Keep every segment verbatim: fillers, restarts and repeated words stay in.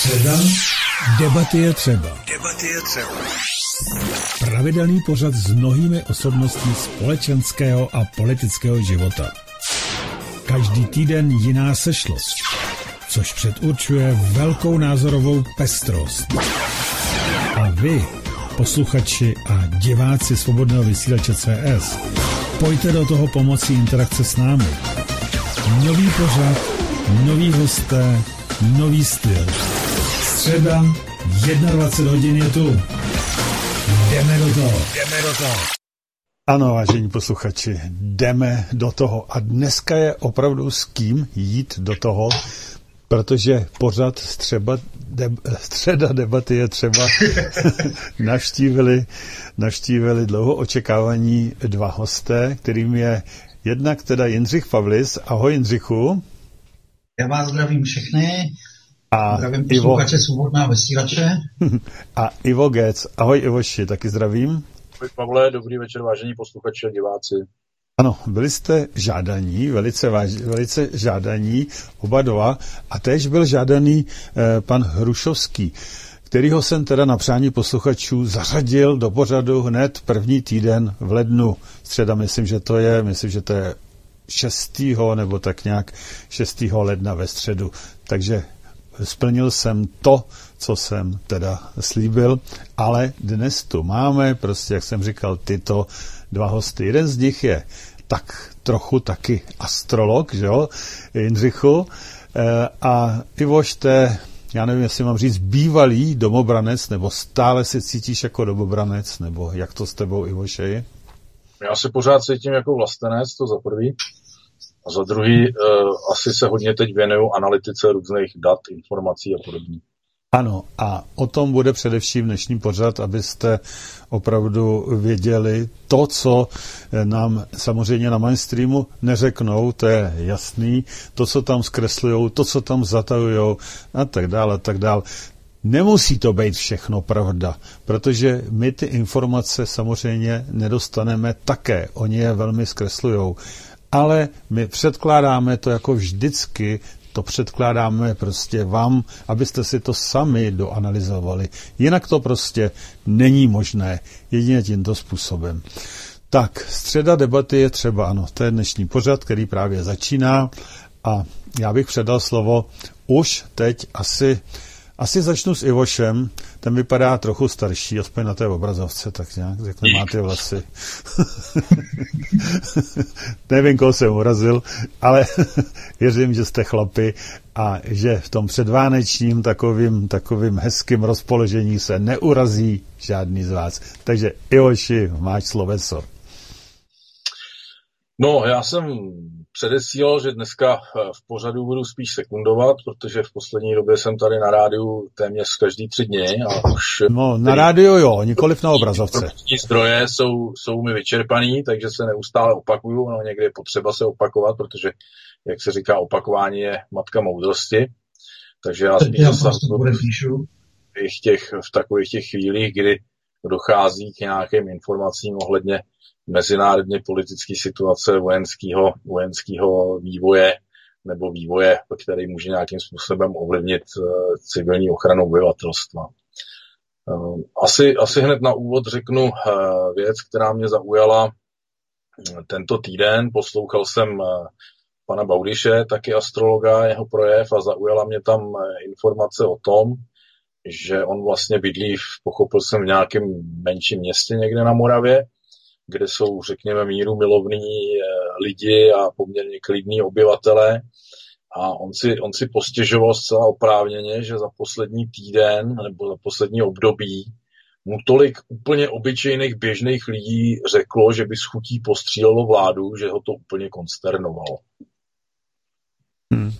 Středa. Debaty je třeba. Debaty je třeba. Pravidelný pořad s mnohými osobnostmi společenského a politického života. Každý týden jiná sešlost, což předurčuje velkou názorovou pestrost. A vy, posluchači a diváci Svobodného vysílače C S, pojďte do toho pomocí interakce s námi. Nový pořad, nový hosté, nový styl. Středa, dvacet jedna hodin je tu. Jdeme do toho. Jdeme do toho. Ano, vážení posluchači, jdeme do toho. A dneska je opravdu s kým jít do toho, protože pořad střeba, de, středa debaty je třeba navštívili, navštívili dlouho očekávaní dva hosté, kterým je jednak teda Jindřich Pavlis. Ahoj Jindřichu. Já vás zdravím všechny. A zdravím posluchače Svobodného vysílače. A Ivo Gec. Ahoj Ivoši, taky zdravím. Ahoj Pavle, dobrý večer vážení posluchači a diváci. Ano, byli jste žádaní, velice, váž, velice žádaní, oba dva, a též byl žádaný eh, pan Hrušovský, kterýho jsem teda na přání posluchačů zařadil do pořadu hned první týden v lednu. Středa, myslím, že to je, myslím, že to je šestého nebo tak nějak šestého ledna ve středu. Takže splnil jsem to, co jsem teda slíbil, ale dnes tu máme, prostě, jak jsem říkal, tyto dva hosty. Jeden z nich je tak trochu taky astrolog, že jo, Jindřichu, a Ivoš, te, já nevím, jestli mám říct, bývalý domobranec, nebo stále se cítíš jako domobranec, nebo jak to s tebou, Ivoše? Já se pořád cítím jako vlastenec, to za prvý. A za druhý, uh, asi se hodně teď věnuju analytice různých dat, informací a podobně. Ano, a o tom bude především dnešní pořad, abyste opravdu věděli to, co nám samozřejmě na mainstreamu neřeknou, to je jasný, to, co tam zkreslujou, to, co tam zatajujou a tak dále, a tak dále. Nemusí to být všechno pravda, protože my ty informace samozřejmě nedostaneme také, oni je velmi zkreslujou. Ale my předkládáme to jako vždycky, to předkládáme prostě vám, abyste si to sami doanalyzovali. Jinak to prostě není možné, jedině tímto způsobem. Tak, středa debaty je třeba, ano, to je dnešní pořad, který právě začíná, a já bych předal slovo už teď asi... Asi začnu s Ivošem, ten vypadá trochu starší, aspoň na té obrazovce, tak nějak, jak nemá ty vlasy. Nevím, koho jsem urazil, ale věřím, že jste chlapi a že v tom předvánečním takovým, takovým hezkým rozpoložení se neurazí žádný z vás. Takže Ivoši, máš sloveso. No, já jsem předesílal, že dneska v pořadu budu spíš sekundovat, protože v poslední době jsem tady na rádiu téměř každý tři dny a už... No, na rádiu jo, nikoliv na obrazovce. Zdroje jsou, jsou mi vyčerpaný, takže se neustále opakuju, no někdy je potřeba se opakovat, protože, jak se říká, opakování je matka moudrosti. Takže já spíš zasahuji v, těch, v takových těch chvílích, kdy dochází k nějakým informacím ohledně mezinárodně politické situace, vojenského, vojenského vývoje nebo vývoje, který může nějakým způsobem ovlivnit uh, civilní ochranu obyvatelstva. Uh, asi, asi hned na úvod řeknu uh, věc, která mě zaujala tento týden. Poslouchal jsem uh, pana Baudyše, taky astrologa, jeho projev, a zaujala mě tam uh, informace o tom, že on vlastně bydlí, v, pochopil jsem, v nějakém menším městě někde na Moravě, kde jsou, řekněme, míru milovní lidi a poměrně klidní obyvatelé. A on si, on si postěžoval zcela oprávněně, že za poslední týden nebo za poslední období mu tolik úplně obyčejných běžných lidí řeklo, že by s chutí postřílelo vládu, že ho to úplně konsternovalo. Hmm.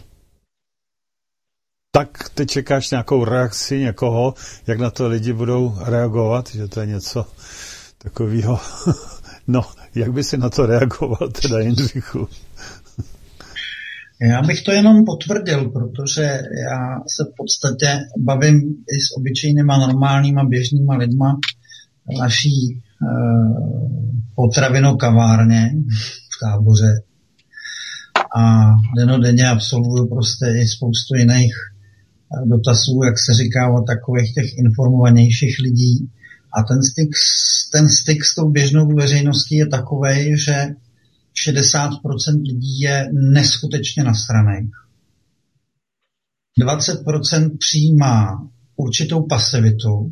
Tak ty čekáš nějakou reakci někoho, jak na to lidi budou reagovat, že to je něco takovýho. No, jak by si na to reagoval teda, Jindřichu? Já bych to jenom potvrdil, protože já se v podstatě bavím i s obyčejnýma normálníma běžnýma lidma v naší e, potravinokavárně v Táboře. A denodenně absolvuju prostě i spoustu jiných dotazů, jak se říká, o takových těch informovanějších lidí. A ten styk, ten styk s tou běžnou veřejností je takovej, že šedesát procent lidí je neskutečně nasraných. dvacet procent přijímá určitou pasivitu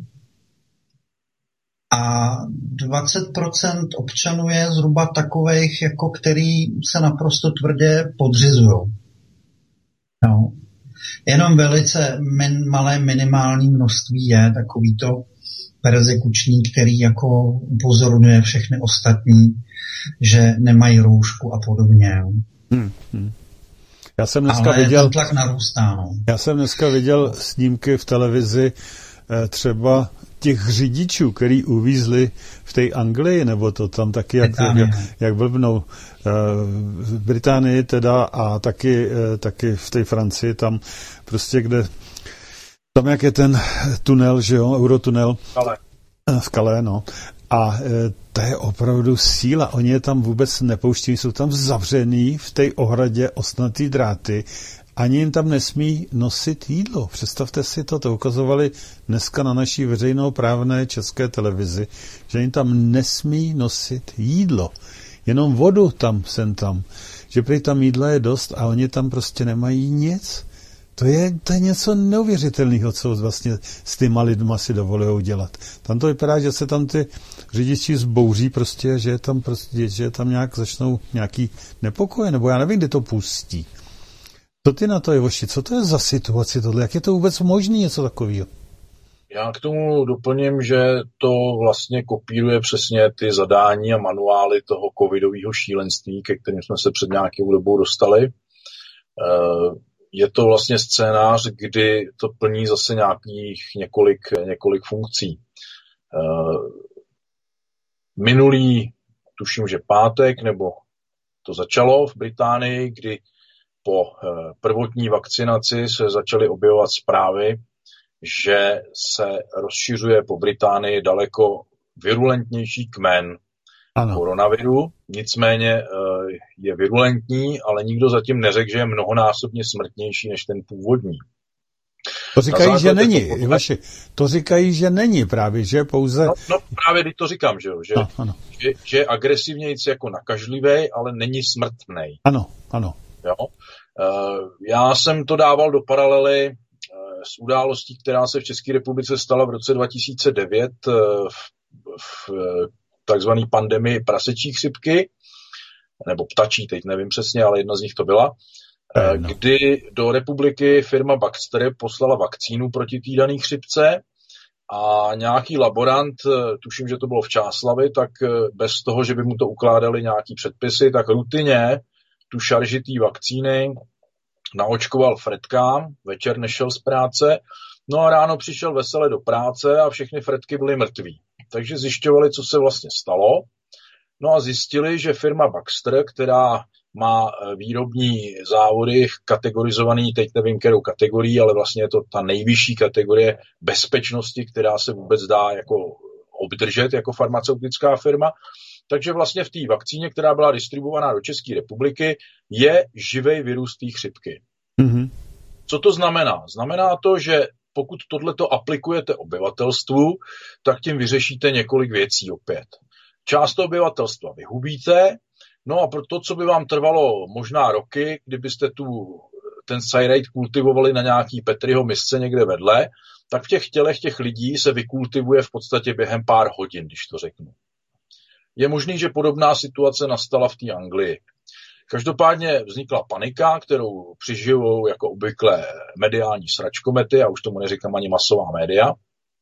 a dvacet procent občanů je zhruba takových, jako který se naprosto tvrdě podřizujou. No. Jenom velice min, malé minimální množství je takový to persekuční, který jako upozorňuje všechny ostatní, že nemají roušku a podobně. Hmm, hmm. Já jsem dneska Ale viděl, ten tlak narůstá. No. Já jsem dneska viděl snímky v televizi třeba těch řidičů, který uvízli v té Anglii, nebo to tam taky, jak, jak, jak blbnou v Británii teda a taky, taky v té Francii, tam prostě, kde tam jak je ten tunel, že jo, eurotunel Ale. v Calais, no. A to je opravdu síla. Oni je tam vůbec nepouští, jsou tam zavřený v té ohradě ostnatý dráty. Ani jim tam nesmí nosit jídlo. Představte si to, to ukazovali dneska na naší veřejnoprávné české televizi, že jim tam nesmí nosit jídlo. Jenom vodu tam, sem tam. Že prý tam jídla je dost a oni tam prostě nemají nic. To je, to je něco neuvěřitelného, co vlastně s těma lidma si dovolují dělat. Tam to vypadá, že se tam ty řidiči zbouří prostě, že je tam prostě, že tam nějak začnou nějaký nepokoje, nebo já nevím, kde to pustí. Co ty na to, Ivoši, co to je za situaci tohle? Jak je to vůbec možné něco takového? Já k tomu doplním, že to vlastně kopíruje přesně ty zadání a manuály toho covidového šílenství, ke kterým jsme se před nějakou dobou dostali. Je to vlastně scénář, kdy to plní zase nějakých několik, několik funkcí. Minulý, tuším, že pátek, nebo to začalo v Británii, kdy po prvotní vakcinaci se začaly objevovat zprávy, že se rozšiřuje po Británii daleko virulentnější kmen ano. koronaviru. Nicméně je virulentní, ale nikdo zatím neřekl, že je mnohonásobně smrtnější než ten původní. To říkají, že není. Ivaši, to říkají, že není právě, že pouze... No, no právě teď to říkám, že, že, no, že, že je agresivnější jako nakažlivý, ale není smrtnej. Ano, ano. Jo? Já jsem to dával do paralely s událostí, která se v České republice stala v roce dva tisíce devět v, v takzvané pandemii prasečí chřipky, nebo ptačí, teď nevím přesně, ale jedna z nich to byla, no. kdy do republiky firma Baxter poslala vakcínu proti té dané chřipce a nějaký laborant, tuším, že to bylo v Čáslavi, tak bez toho, že by mu to ukládali nějaký předpisy, tak rutině tu šaržitý vakcíny naočkoval Fredkám, večer nešel z práce, no a ráno přišel vesele do práce a všechny Fredky byly mrtví. Takže zjišťovali, co se vlastně stalo, no a zjistili, že firma Baxter, která má výrobní závody kategorizovaný, teď nevím, kterou kategorii, ale vlastně je to ta nejvyšší kategorie bezpečnosti, která se vůbec dá jako obdržet jako farmaceutická firma. Takže vlastně v té vakcíně, která byla distribuovaná do České republiky, je živej virus té chřipky. Mm-hmm. Co to znamená? Znamená to, že pokud tohleto aplikujete obyvatelstvu, tak tím vyřešíte několik věcí opět. Část obyvatelstva vyhubíte, no a pro to, co by vám trvalo možná roky, kdybyste tu, ten sajrajt kultivovali na nějaký Petriho misce někde vedle, tak v těch tělech těch lidí se vykultivuje v podstatě během pár hodin, když to řeknu. Je možný, že podobná situace nastala v té Anglii. Každopádně vznikla panika, kterou přiživou jako obvykle mediální sračkomety, a už tomu neříkám ani masová média.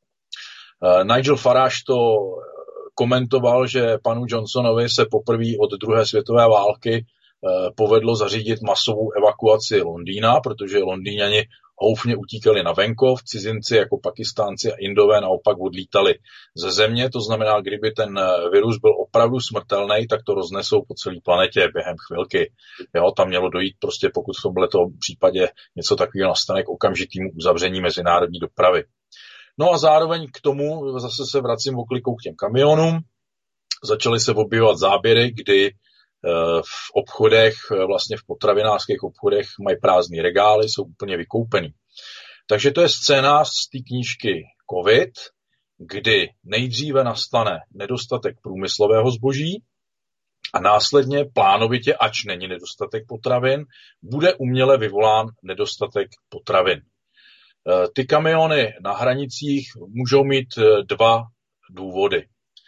Nigel Farage to komentoval, že panu Johnsonovi se poprvé od druhé světové války povedlo zařídit masovou evakuaci Londýna, protože Londýňani houfně utíkali na venkov, cizinci jako Pakistánci a Indové naopak odlítali ze země, to znamená, kdyby ten virus byl opravdu smrtelný, tak to roznesou po celé planetě během chvilky. Jo, tam mělo dojít prostě, pokud v tomto případě něco takového nastane, k okamžitému uzavření mezinárodní dopravy. No a zároveň k tomu, zase se vracím oklikou k těm kamionům, začaly se objevovat záběry, kdy v obchodech, vlastně v potravinářských obchodech mají prázdný regály, jsou úplně vykoupený. Takže to je scénář z té knížky COVID, kdy nejdříve nastane nedostatek průmyslového zboží a následně plánovitě, ač není nedostatek potravin, bude uměle vyvolán nedostatek potravin. Ty kamiony na hranicích můžou mít dva důvody.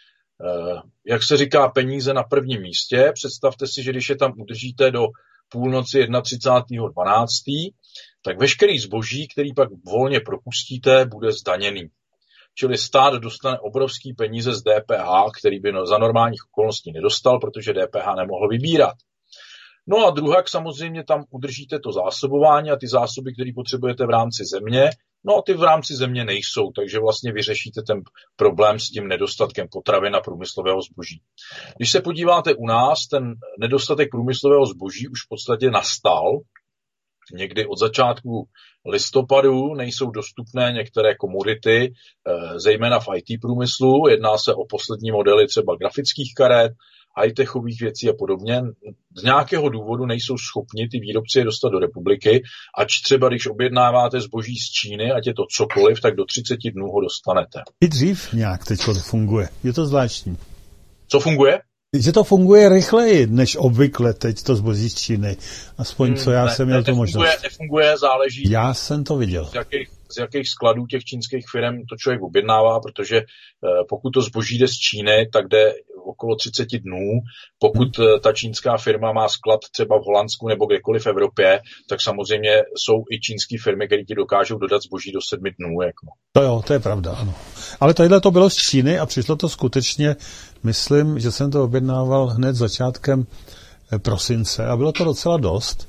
Jak se říká, peníze na prvním místě. Představte si, že když je tam udržíte do půlnoci třicátého prvního dvanáctého tak veškerý zboží, který pak volně propustíte, bude zdaněný. Čili stát dostane obrovský peníze z D P H, který by za normálních okolností nedostal, protože D P H nemohl vybírat. No a druhak samozřejmě tam udržíte to zásobování a ty zásoby, které potřebujete v rámci země, no a ty v rámci země nejsou, takže vlastně vyřešíte ten problém s tím nedostatkem potravin a průmyslového zboží. Když se podíváte u nás, ten nedostatek průmyslového zboží už v podstatě nastal. Někdy od začátku listopadu nejsou dostupné některé komodity, zejména v í té průmyslu. Jedná se o poslední modely třeba grafických karet, high-techových věcí a podobně. Z nějakého důvodu nejsou schopni ty výrobci je dostat do republiky, ač třeba když objednáváte zboží z Číny, ať je to cokoliv, tak do třicet dnů ho dostanete. I dřív nějak teď to funguje. Je to zvláštní. Co funguje? Že to funguje rychleji, než obvykle teď to zboží z Číny. Aspoň co já ne, jsem měl ne, tu možnost. Nefunguje, záleží. Já jsem to viděl. Z jakých, z jakých skladů těch čínských firm to člověk objednává, protože eh, pokud to zboží jde z Číny, tak jde okolo třicet dnů. Pokud hmm. ta čínská firma má sklad třeba v Holandsku nebo kdekoliv v Evropě, tak samozřejmě jsou i čínské firmy, které ti dokážou dodat zboží do sedmi dnů. Jako. To jo, to je pravda, ano. Ale tadyhle to bylo z Číny a přišlo to skutečně, myslím, že jsem to objednával hned začátkem prosince a bylo to docela dost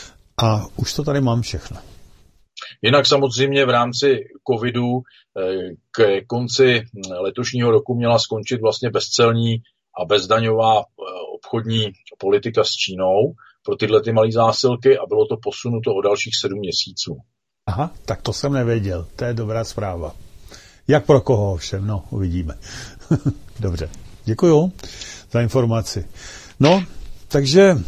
a už to tady mám všechno. Jinak samozřejmě v rámci covidu k konci letošního roku měla skončit vlastně bezcelní a bezdaňová obchodní politika s Čínou pro tyhle ty malé zásilky a bylo to posunuto o dalších sedm měsíců. Aha, tak to jsem nevěděl. To je dobrá zpráva. Jak pro koho ovšem, no, uvidíme. Dobře, děkuju za informaci. No, takže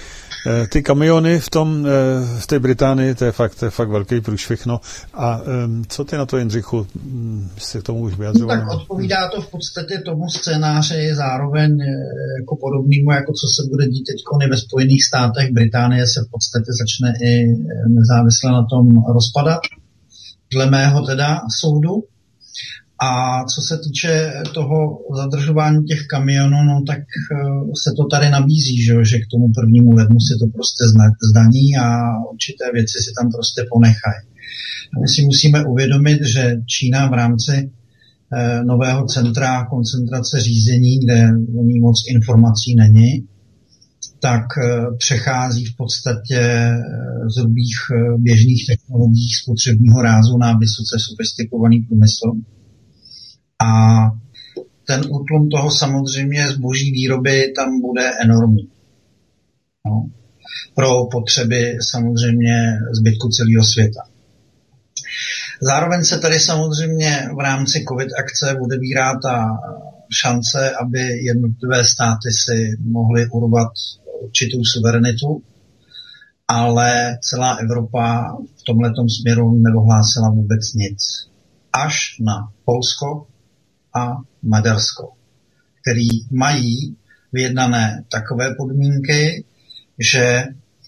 ty kamiony v tom, v té Británii, to je fakt, to je fakt velký průšvih, no. A co ty na to, Jindřichu, jsi k tomu už vyjadřoval? No, tak odpovídá to v podstatě tomu scénáři zároveň jako podobnému, jako co se bude dít teď ve Spojených státech. Británie se v podstatě začne i nezávisle na tom rozpadat, dle mého teda soudu. A co se týče toho zadržování těch kamionů, no tak se to tady nabízí, že, že k tomu prvnímu lednu si to prostě zdaní a určité věci si tam prostě ponechají. My si musíme uvědomit, že Čína v rámci eh, nového centra koncentrace řízení, kde o ní moc informací není, tak eh, přechází v podstatě eh, z hrubých eh, běžných technologií spotřebního rázu na vysoce sofistikovaný průmysl. A ten útlum toho samozřejmě zboží výroby tam bude enormní. No. Pro potřeby samozřejmě zbytku celého světa. Zároveň se tady samozřejmě v rámci COVID akce odebírá ta šance, aby jednotlivé státy si mohly urvat určitou suverenitu, ale celá Evropa v tomhletom směru nedohlásila vůbec nic. Až na Polsko a Maďarsko, který mají vyjednané takové podmínky, že e,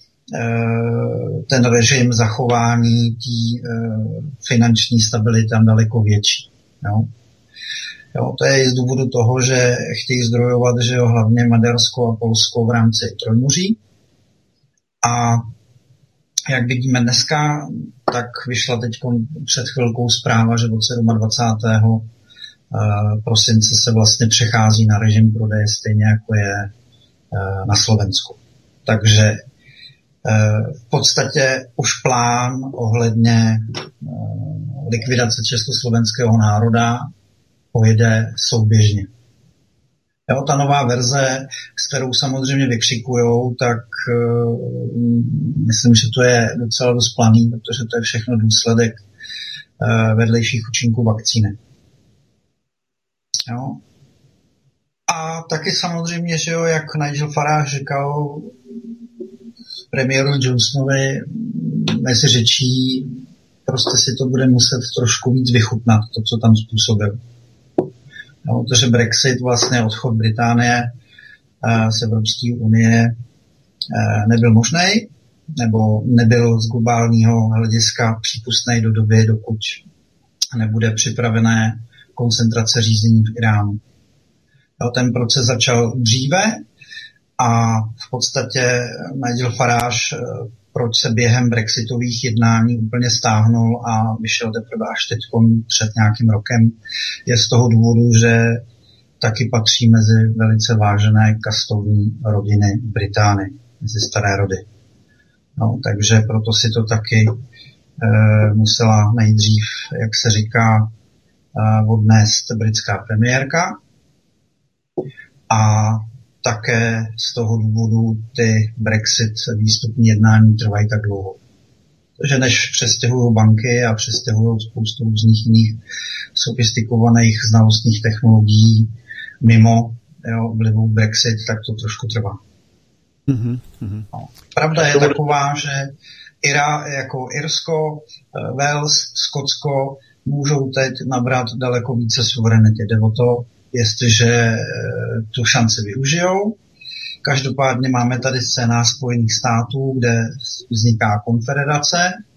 ten režim zachování té e, finanční stability tam daleko větší. Jo? Jo, to je z důvodu toho, že chtějí zdrojovat, že jo, hlavně Maďarsko a Polsko v rámci Trojmoří. A jak vidíme dneska, tak vyšla teď před chvilkou zpráva, že od dvacátého sedmého prosince se vlastně přechází na režim prodeje stejně jako je na Slovensku. Takže v podstatě už plán ohledně likvidace československého národa pojede souběžně. Jo, ta nová verze, s kterou samozřejmě vykřikujou, tak uh, myslím, že to je docela dost planý, protože to je všechno důsledek uh, vedlejších účinků vakcíny. Jo. A taky samozřejmě, že jo, jak Nigel Farage říkal premiéru Johnsonovi mezi řečí prostě si to bude muset trošku víc vychutnat, to, co tam způsobil. No, protože Brexit, vlastně odchod Británie z Evropské unie nebyl možný, nebo nebyl z globálního hlediska přípustný do doby, dokud nebude připravené koncentrace řízení v Iránu. Ten proces začal dříve a v podstatě Nigel Farage, proč se během brexitových jednání úplně stáhnul a vyšel teprve až teď před nějakým rokem, je z toho důvodu, že taky patří mezi velice vážené kastovní rodiny Británie, mezi staré rody. No, takže proto si to taky e, musela nejdřív, jak se říká, e, odnést britská premiérka. A také z toho důvodu ty Brexit výstupní jednání trvají tak dlouho. Takže než přestěhují banky a přestěhují spoustu různých jiných sofistikovaných znalostních technologií mimo jo, vlivu Brexit, tak to trošku trvá. Mm-hmm. No. Pravda je taková, že Ira, jako Irsko, Wales, Skotsko můžou teď nabrat daleko více suverenity. Jde o to, jestliže tu šanci využijou. Každopádně máme tady scénář Spojených států, kde vzniká konfederace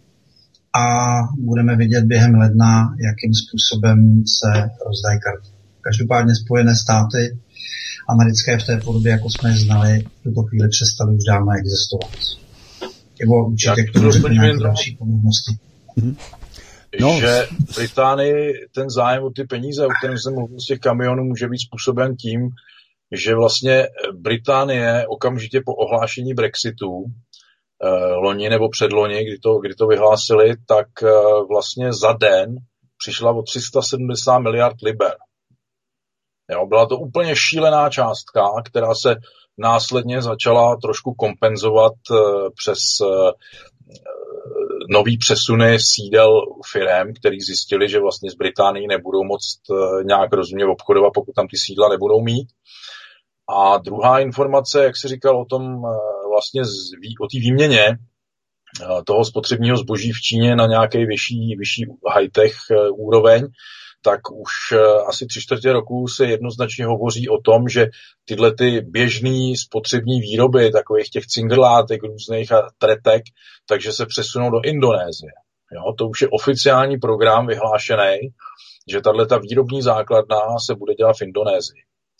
a budeme vidět během ledna, jakým způsobem se rozdají karty. Každopádně Spojené státy americké v té podobě, jako jsme je znali, v tuto chvíli přestaly už dávno existovat. Nebo určitě k tomu řekne nějaké další podrobnosti. Mm-hmm. No. Že v Británii ten zájem o ty peníze, o kterém jsem mluvil z těch kamionů, může být způsoben tím, že vlastně Británie okamžitě po ohlášení Brexitu, eh, loni nebo předloni, kdy to, kdy to vyhlásili, tak eh, vlastně za den přišla o tři sta sedmdesát miliard liber. Jo, byla to úplně šílená částka, která se následně začala trošku kompenzovat eh, přes eh, nový přesuny sídel firem, který zjistili, že vlastně z Británii nebudou moct nějak rozumně obchodovat, pokud tam ty sídla nebudou mít. A druhá informace, jak se říkal o tom vlastně o té výměně toho spotřebního zboží v Číně na nějaké vyšší, vyšší high-tech úroveň, tak už asi tři čtvrtě roku se jednoznačně hovoří o tom, že tyhle ty běžné spotřební výroby, takových těch cingrlátek různých a tretek, takže se přesunou do Indonésie. Jo, to už je oficiální program vyhlášený, že tato výrobní základna se bude dělat v Indonésii.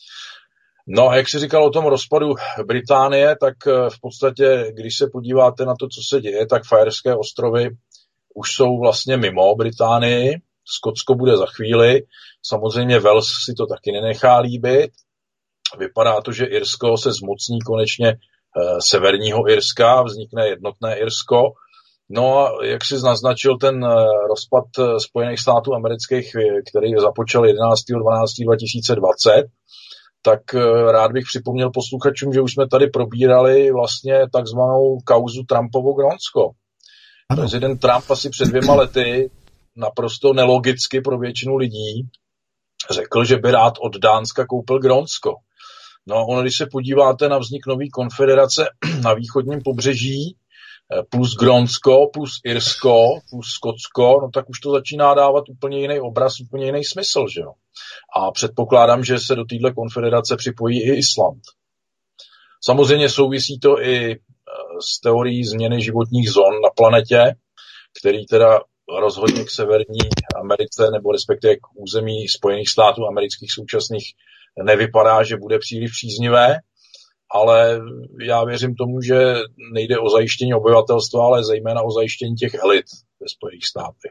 No a jak si říkal o tom rozpadu Británie, tak v podstatě, když se podíváte na to, co se děje, tak Fajerské ostrovy už jsou vlastně mimo Británii. Skotsko bude za chvíli, samozřejmě Wales si to taky nenechá líbit. Vypadá to, že Irsko se zmocní konečně e, severního Irska, vznikne jednotné Irsko. No a jak si naznačil ten e, rozpad Spojených států amerických, který započal jedenáctého dvanáctého dva tisíce dvacet, tak e, rád bych připomněl posluchačům, že už jsme tady probírali vlastně takzvanou kauzu Trumpovo-Grónsko. Prezident Trump asi před dvěma lety naprosto nelogicky pro většinu lidí řekl, že by rád od Dánska koupil Grónsko. No a ono, když se podíváte na vznik nové konfederace na východním pobřeží, plus Grónsko, plus Irsko, plus Skotsko, no tak už to začíná dávat úplně jiný obraz, úplně jiný smysl, že jo. A předpokládám, že se do této konfederace připojí i Island. Samozřejmě souvisí to i s teorií změny životních zón na planetě, který teda rozhodně k Severní Americe nebo respektive k území Spojených států amerických současných nevypadá, že bude příliš příznivé, ale já věřím tomu, že nejde o zajištění obyvatelstva, ale zejména o zajištění těch elit ve Spojených státech.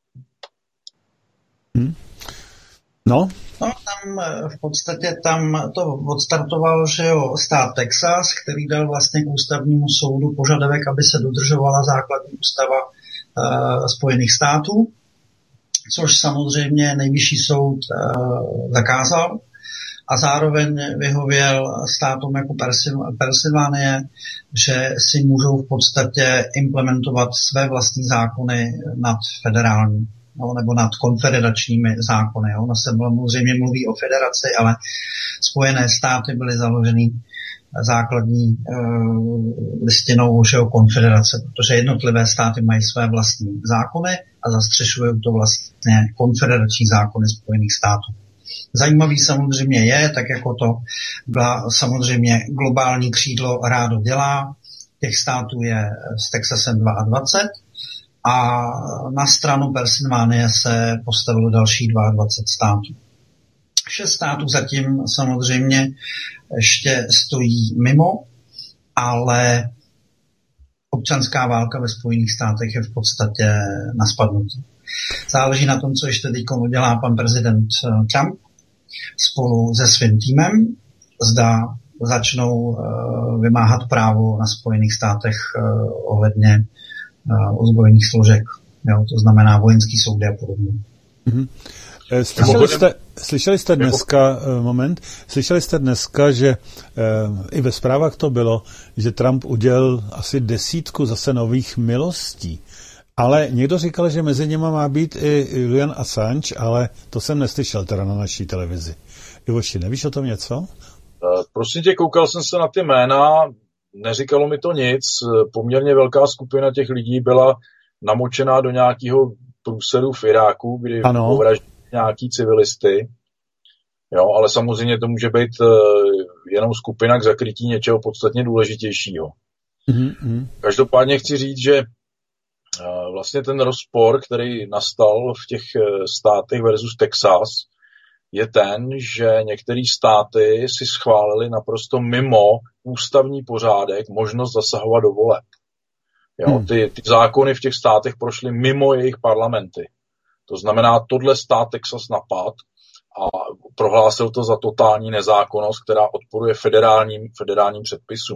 Hmm. No? No, tam v podstatě tam to odstartoval, že jo, stát Texas, který dal vlastně k ústavnímu soudu požadavek, aby se dodržovala základní ústava uh, Spojených států, což samozřejmě nejvyšší soud uh, zakázal a zároveň vyhověl státům jako Pensylvánie, že si můžou v podstatě implementovat své vlastní zákony nad federální. No, nebo nad konfederačními zákony. Jo. Ono se samozřejmě mluví o federaci, ale Spojené státy byly založeny základní e, listinou že o konfederace, protože jednotlivé státy mají své vlastní zákony a zastřešují to vlastně konfederační zákony Spojených států. Zajímavý samozřejmě je, tak jako to samozřejmě globální křídlo rádo dělá, těch států je s Texasem dvacet dva a na stranu Pensylvánie se postavilo další dvacet dva států. Šest států zatím samozřejmě ještě stojí mimo, ale občanská válka ve Spojených státech je v podstatě na spadnutí. Záleží na tom, co ještě teď udělá pan prezident Trump spolu se svým týmem. Zda začnou uh, vymáhat právo na Spojených státech uh, ohledně uh, ozbrojených složek. Jo, to znamená vojenský soudy a podobně. Mm-hmm. Slyšeli jste, slyšeli jste dneska, moment, slyšeli jste dneska, že i ve zprávách to bylo, že Trump udělal asi desítku zase nových milostí, ale někdo říkal, že mezi nimi má být i Julian Assange, ale to jsem neslyšel teda na naší televizi. Ivoši, nevíš o tom něco? Prosím tě, koukal jsem se na ty jména, neříkalo mi to nic, poměrně velká skupina těch lidí byla namočená do nějakého průseru v Iráku, kdy povraždili nějaký civilisty, jo, ale samozřejmě to může být uh, jenom skupina k zakrytí něčeho podstatně důležitějšího. Mm-hmm. Každopádně chci říct, že uh, vlastně ten rozpor, který nastal v těch uh, státech versus Texas, je ten, že některé státy si schválili naprosto mimo ústavní pořádek možnost zasahovat do voleb. Jo, hmm. ty, ty zákony v těch státech prošly mimo jejich parlamenty. To znamená, tohle stát Texas napad a prohlásil to za totální nezákonnost, která odporuje federálním, federálním předpisům.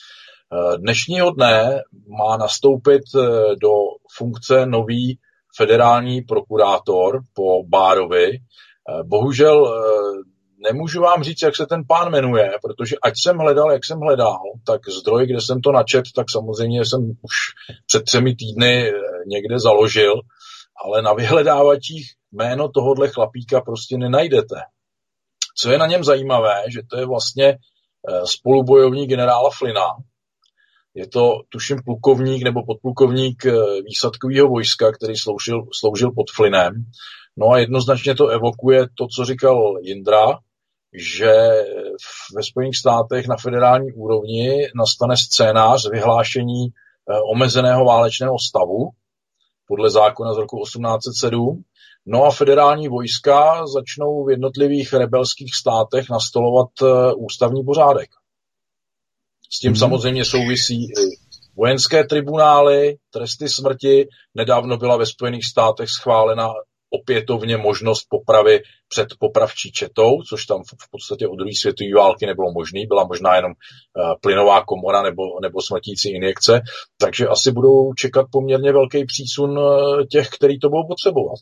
Dnešního dne má nastoupit do funkce nový federální prokurátor po Barrovi. Bohužel nemůžu vám říct, jak se ten pán jmenuje, protože ať jsem hledal, jak jsem hledal, tak zdroj, kde jsem to načet, tak samozřejmě jsem už před třemi týdny někde založil, ale na vyhledávačích jméno tohodle chlapíka prostě nenajdete. Co je na něm zajímavé, že to je vlastně spolubojovník generála Flynna. Je to, tuším, plukovník nebo podplukovník výsadkového vojska, který sloužil, sloužil pod Flynnem. No a jednoznačně to evokuje to, co říkal Jindra, že ve Spojených státech na federální úrovni nastane scénář vyhlášení omezeného válečného stavu podle zákona z roku osmnáct set sedm. No a federální vojska začnou v jednotlivých rebelských státech nastolovat ústavní pořádek. S tím hmm. samozřejmě souvisí i vojenské tribunály, tresty smrti. Nedávno byla ve Spojených státech schválena opětovně možnost popravy před popravčí četou, což tam v podstatě od druhé světové války nebylo možné, byla možná jenom uh, plynová komora nebo, nebo smrtící injekce, takže asi budou čekat poměrně velký přísun uh, těch, který to budou potřebovat.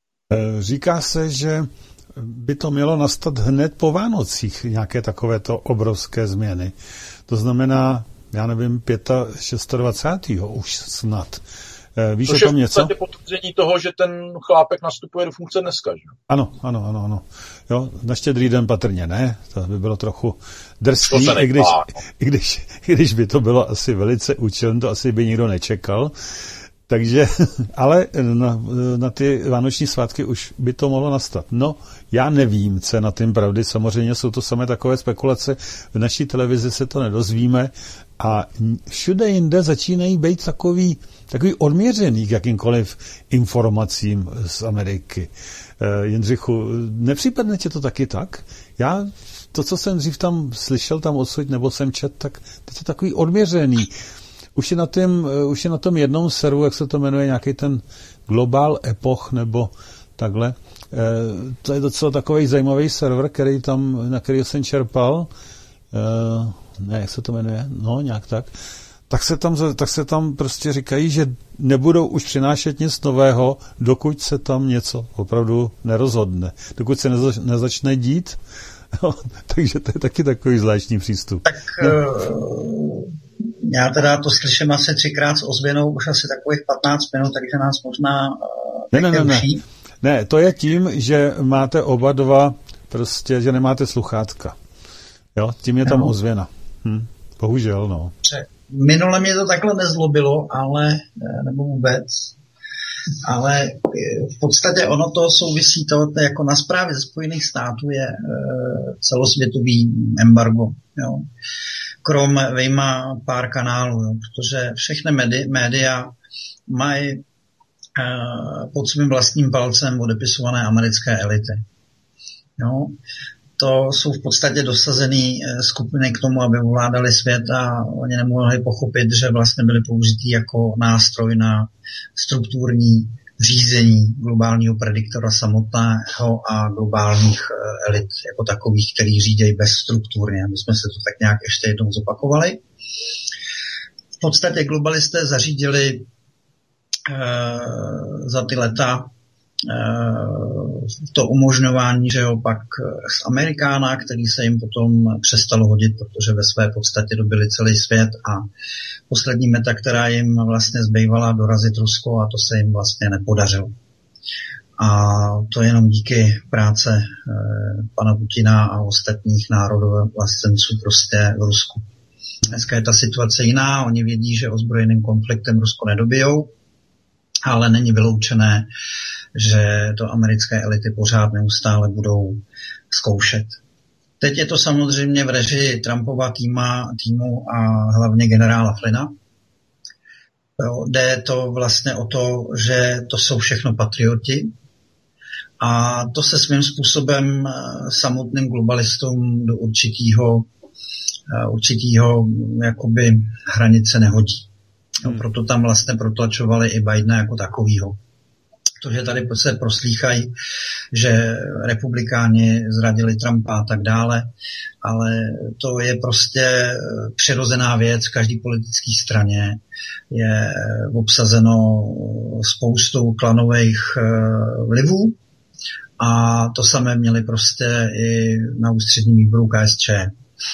Říká se, že by to mělo nastat hned po Vánocích, nějaké takovéto obrovské změny. To znamená, já nevím, dvacátého pátého už snad. Víš Což o tom něco? To je potvrzení toho, že ten chlápek nastupuje do funkce dneska, že? Ano, ano, ano, ano. Jo, na Štědrý den patrně ne, to by bylo trochu drsný, i když, i, když, i když by to bylo asi velice účelné, to asi by nikdo nečekal. Takže, ale na, na ty vánoční svátky už by to mohlo nastat. No, já nevím, co je na tím pravdy, samozřejmě jsou to samé takové spekulace, v naší televizi se to nedozvíme a všude jinde začínají být takový, takový odměřený k jakýmkoliv informacím z Ameriky. E, Jindřichu, nepřipadne tě to taky tak? Já to, co jsem dřív tam slyšel, tam odsud, nebo jsem čet, tak teď je takový odměřený. Už je na tom, už je na tom jednom serveru, jak se to jmenuje, nějaký ten Global Epoch, nebo takhle. E, to je docela takový zajímavý server, který tam, na který jsem čerpal. E, ne, jak se to jmenuje? No, nějak tak. Tak se tam, tak se tam prostě říkají, že nebudou už přinášet nic nového, dokud se tam něco opravdu nerozhodne. Dokud se nezač, nezačne dít. No, takže to je taky takový zvláštní přístup. Tak no. Já teda to slyším asi třikrát s ozvěnou, už asi takových patnáct minut, takže nás možná ne, ne, ne, ne. ne, to je tím, že máte oba dva prostě, že nemáte sluchátka. Jo, tím je tam no. ozvěna. Hm, bohužel, no. Minule mě to takhle nezlobilo, ale nebo vůbec. Ale v podstatě ono to souvisí, to jako na správě Spojených států je e, celosvětový embargo. Jo. Krom vyjma pár kanálů, jo, protože všechny médi, média mají e, pod svým vlastním palcem odepisované americké elity. Jo. To jsou v podstatě dosazené skupiny k tomu, aby ovládali svět a oni nemohli pochopit, že vlastně byly použitý jako nástroj na strukturní řízení globálního prediktora samotného a globálních elit jako takových, který řídějí bezstrukturně. My jsme se to tak nějak ještě jednou zopakovali. V podstatě globalisté zařídili eh, za ty leta to umožňování, že jo, pak z Amerikána, který se jim potom přestalo hodit, protože ve své podstatě dobili celý svět a poslední meta, která jim vlastně zbývala, dorazit Rusko a to se jim vlastně nepodařilo. A to jenom díky práce eh, pana Putina a ostatních národovlastcenců prostě v Rusku. Dneska je ta situace jiná, oni vědí, že ozbrojeným konfliktem Rusko nedobijou, ale není vyloučené, že to americké elity pořád neustále budou zkoušet. Teď je to samozřejmě v režii Trumpova týma, týmu a hlavně generála Flynna. Jde to vlastně o to, že to jsou všechno patrioti a to se svým způsobem samotným globalistům do určitého, určitého jakoby hranice nehodí. Hmm. Proto tam vlastně protlačovali i Bidena jako takovýho. To, že tady se proslýchají, že republikáni zradili Trumpa a tak dále, ale to je prostě přirozená věc. V každé politické straně je obsazeno spoustou klanových vlivů a to samé měli prostě i na ústředním výboru K S Č.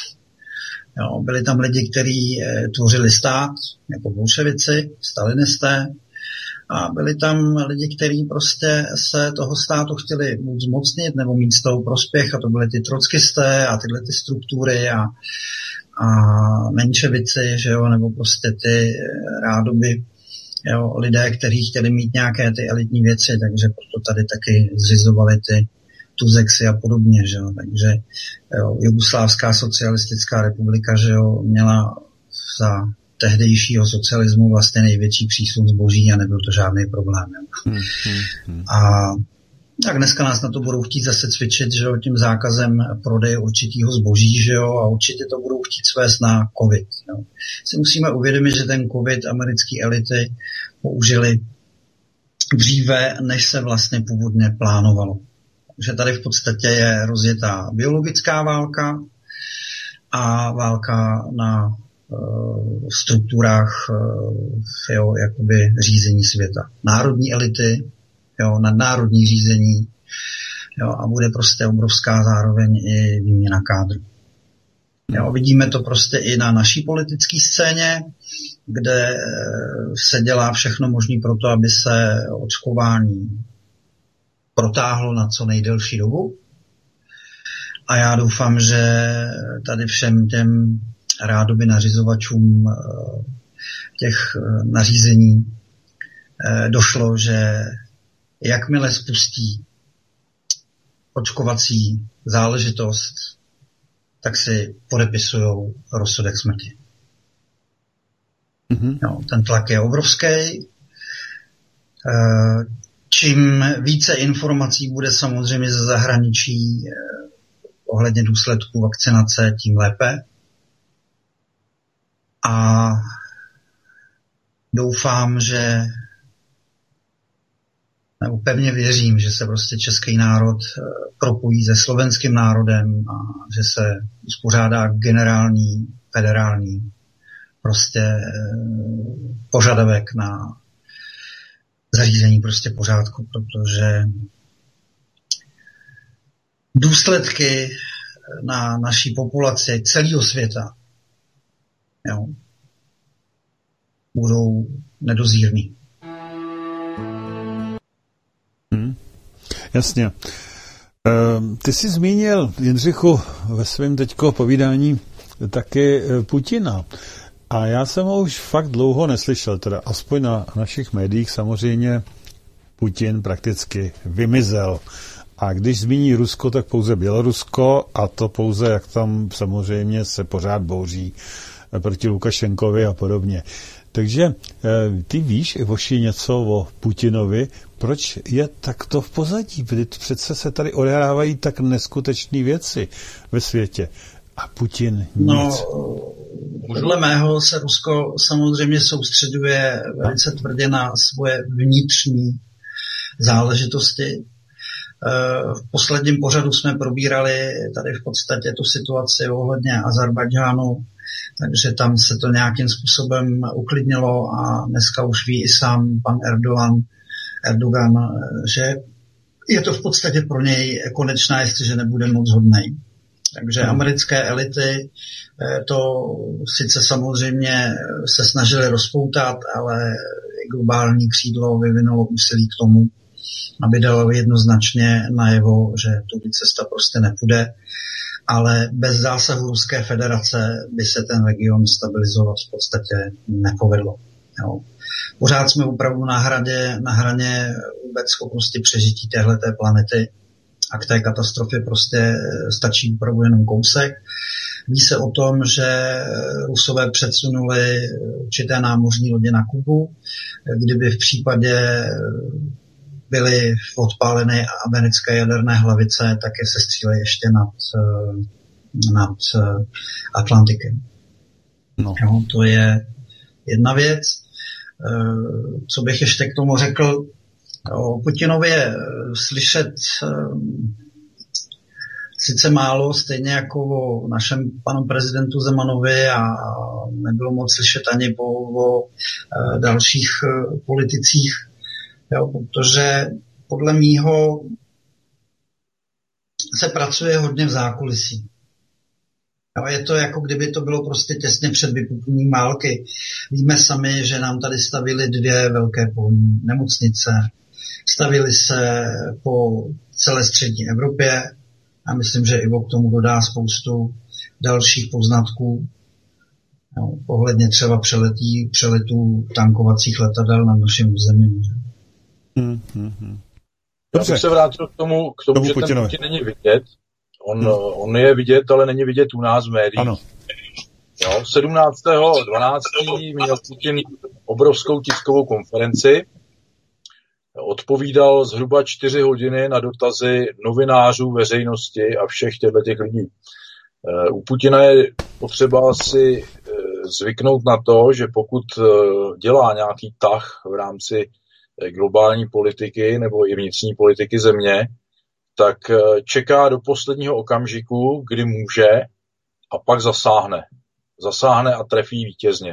Jo, byli tam lidi, kteří tvořili stát, jako bolševici, stalinisté, a byli tam lidi, kteří prostě se toho státu chtěli buď zmocnit nebo mít z toho prospěch, a to byly ty trockisté a tyhle ty struktury a, a menševici, že jo, nebo prostě ty rádoby, jo, lidé, kteří chtěli mít nějaké ty elitní věci, takže proto tady taky zřizovali ty Tuzexy a podobně, že jo, takže jo, Jugoslávská socialistická republika, že jo, měla za tehdejšího socialismu vlastně největší přísun zboží a nebyl to žádný problém. Hmm, hmm, hmm. A tak dneska nás na to budou chtít zase cvičit, že jo, tím zákazem prodeje určitýho zboží, že jo, a určitě to budou chtít svést na covid. Jo. Si musíme uvědomit, že ten covid americké elity použili dříve, než se vlastně původně plánovalo. Že tady v podstatě je rozjetá biologická válka a válka na uh, strukturách uh, jo, jakoby řízení světa. Národní elity, jo, nadnárodní řízení, jo, a bude prostě obrovská zároveň i výměna kádru. Jo, vidíme to prostě i na naší politické scéně, kde se dělá všechno možné pro to, aby se očkování protáhlo na co nejdelší dobu. A já doufám, že tady všem těm rádoby nařizovačům těch nařízení došlo, že jakmile spustí očkovací záležitost, tak si podepisují rozsudek smrti. Mm-hmm. Jo, ten tlak je obrovský. Čím více informací bude samozřejmě ze zahraničí ohledně důsledků vakcinace, tím lépe. A doufám, že nebo pevně věřím, že se prostě český národ propojí se slovenským národem a že se uspořádá generální, federální prostě požadavek na zařízení prostě pořádku, protože důsledky na naší populaci celého světa, jo, budou nedozírný. Hmm, jasně. E, ty jsi zmínil, Jindřichu, ve svém teďko povídání taky Putina. A já jsem ho už fakt dlouho neslyšel, teda aspoň na našich médiích samozřejmě Putin prakticky vymizel. A když zmíní Rusko, tak pouze Bělorusko a to pouze, jak tam samozřejmě se pořád bouří proti Lukašenkovi a podobně. Takže ty víš, Ivoši, něco o Putinovi, proč je takto v pozadí? Přece se tady odehrávají tak neskutečné věci ve světě. A Putin nic. No, podle mého se Rusko samozřejmě soustředuje velice tvrdě na svoje vnitřní záležitosti. V posledním pořadu jsme probírali tady v podstatě tu situaci ohledně Azerbajdžánu, takže tam se to nějakým způsobem uklidnilo a dneska už ví i sám pan Erdogan, Erdogan, že je to v podstatě pro něj konečná, jestliže nebude moc hodnej. Takže americké elity to sice samozřejmě se snažili rozpoutat, ale globální křídlo vyvinulo úsilí k tomu, aby dalo jednoznačně najevo, že tudy cesta prostě nepůjde, ale bez zásahu Ruské federace by se ten region stabilizovat v podstatě nepovedlo. Jo. Pořád jsme opravdu na, hradě, na hraně vůbec schopnosti přežití téhleté planety a k té katastrofě prostě stačí opravdu jenom kousek. Ví se o tom, že Rusové předsunuli určité námořní lodě na Kubu, kdyby v případě byly odpáleny americké jaderné hlavice, tak je se střílely ještě nad, nad Atlantikem. No. Jo, to je jedna věc. Co bych ještě k tomu řekl, o Putinovi je slyšet sice málo, stejně jako o našem panu prezidentu Zemanovi a nebylo moc slyšet ani po, o dalších politicích, jo, protože podle mýho se pracuje hodně v zákulisí. Jo, je to jako kdyby to bylo prostě těsně před vypuknutím války. Víme sami, že nám tady stavili dvě velké polní nemocnice, stavili se po celé střední Evropě a myslím, že Ivo k tomu dodá spoustu dalších poznatků, jo, ohledně třeba přeletí, přeletů tankovacích letadel na našem území. Hmm, hmm, hmm. Já bych se vrátil k tomu, k tomu, tomu že Putinovi. Ten Putin není vidět. On, hmm. on je vidět, ale není vidět u nás v médiích. Ano. Jo, sedmnáctého dvanáctého měl Putin obrovskou tiskovou konferenci. Odpovídal zhruba čtyři hodiny na dotazy novinářů, veřejnosti a všech těchto lidí. U Putina je potřeba si zvyknout na to, že pokud dělá nějaký tah v rámci globální politiky nebo i vnitřní politiky země, tak čeká do posledního okamžiku, kdy může a pak zasáhne. Zasáhne a trefí vítězně.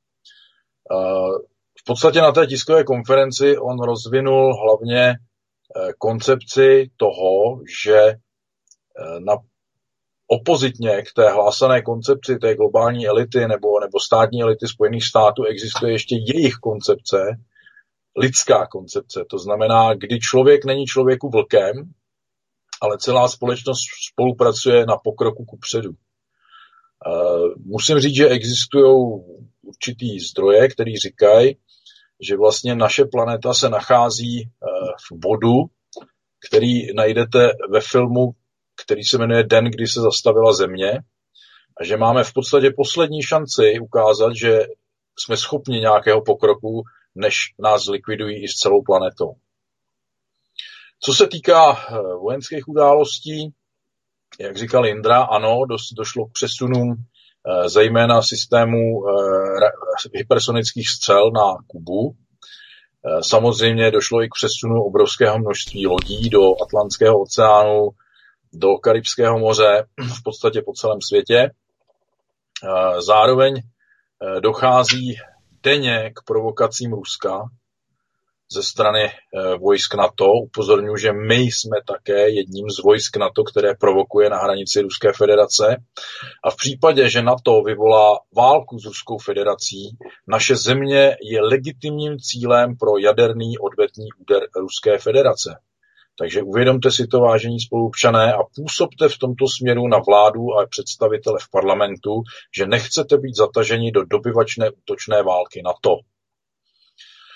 V podstatě na té tiskové konferenci on rozvinul hlavně koncepci toho, že na opozitně k té hlásané koncepci té globální elity nebo, nebo státní elity Spojených států existuje ještě jejich koncepce, lidská koncepce. To znamená, kdy člověk není člověku vlkem, ale celá společnost spolupracuje na pokroku kupředu. Musím říct, že existují určitý zdroje, které říkají, že vlastně naše planeta se nachází v bodu, který najdete ve filmu, který se jmenuje Den, kdy se zastavila Země, a že máme v podstatě poslední šanci ukázat, že jsme schopni nějakého pokroku, než nás zlikvidují i s celou planetou. Co se týká vojenských událostí, jak říkal Jindra, ano, došlo k přesunům zejména systému hypersonických střel na Kubu. Samozřejmě došlo i k přesunu obrovského množství lodí do Atlantského oceánu, do Karibského moře, v podstatě po celém světě. Zároveň dochází denně k provokacím Ruska ze strany vojsk NATO. Upozorňuji, že my jsme také jedním z vojsk NATO, které provokuje na hranici Ruské federace. A v případě, že NATO vyvolá válku s Ruskou federací, naše země je legitimním cílem pro jaderný odvetný úder Ruské federace. Takže uvědomte si to, vážení spoluobčané, a působte v tomto směru na vládu a představitele v parlamentu, že nechcete být zataženi do dobyvačné útočné války NATO.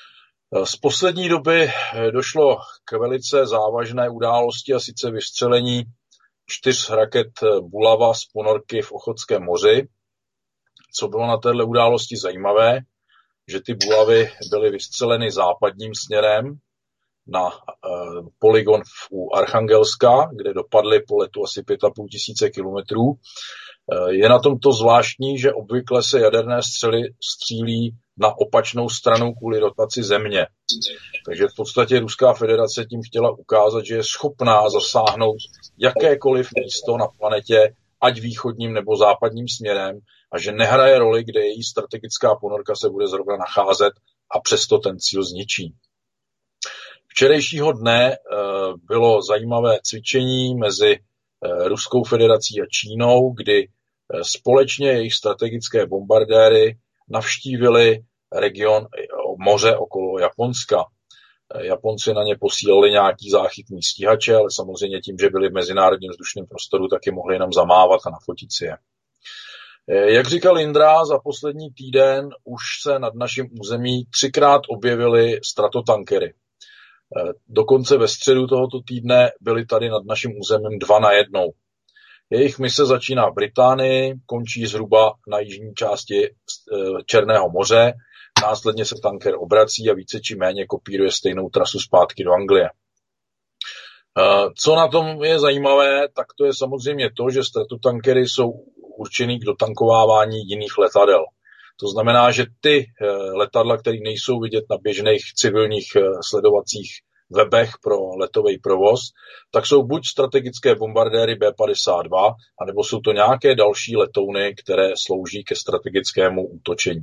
Z poslední doby došlo k velice závažné události, a sice vystřelení čtyř raket Bulava z ponorky v Ochotském moři. Co bylo na této události zajímavé, že ty Bulavy byly vystřeleny západním směrem na uh, polygon u Archangelska, kde dopadly po letu asi pět a půl tisíce kilometrů. Uh, je na tom to zvláštní, že obvykle se jaderné střely střílí na opačnou stranu kvůli rotaci země. Takže v podstatě Ruská federace tím chtěla ukázat, že je schopná zasáhnout jakékoliv místo na planetě, ať východním nebo západním směrem, a že nehraje roli, kde její strategická ponorka se bude zrovna nacházet, a přesto ten cíl zničí. Včerejšího dne bylo zajímavé cvičení mezi Ruskou federací a Čínou, kdy společně jejich strategické bombardéry navštívili region moře okolo Japonska. Japonci na ně posílali nějaký záchytný stíhače, ale samozřejmě tím, že byli v mezinárodním vzdušném prostoru, tak je mohli jenom zamávat a nafotit si je. Jak říkal Indra, za poslední týden už se nad naším území třikrát objevily stratotankery. Dokonce ve středu tohoto týdne byly tady nad naším územím dva na jednou. Jejich mise začíná v Británii, končí zhruba na jižní části Černého moře, následně se tanker obrací a více či méně kopíruje stejnou trasu zpátky do Anglie. Co na tom je zajímavé, tak to je samozřejmě to, že stratotankery jsou určený k dotankovávání jiných letadel. To znamená, že ty letadla, které nejsou vidět na běžných civilních sledovacích webech pro letový provoz, tak jsou buď strategické bombardéry bé padesát dva, anebo jsou to nějaké další letouny, které slouží ke strategickému útočení.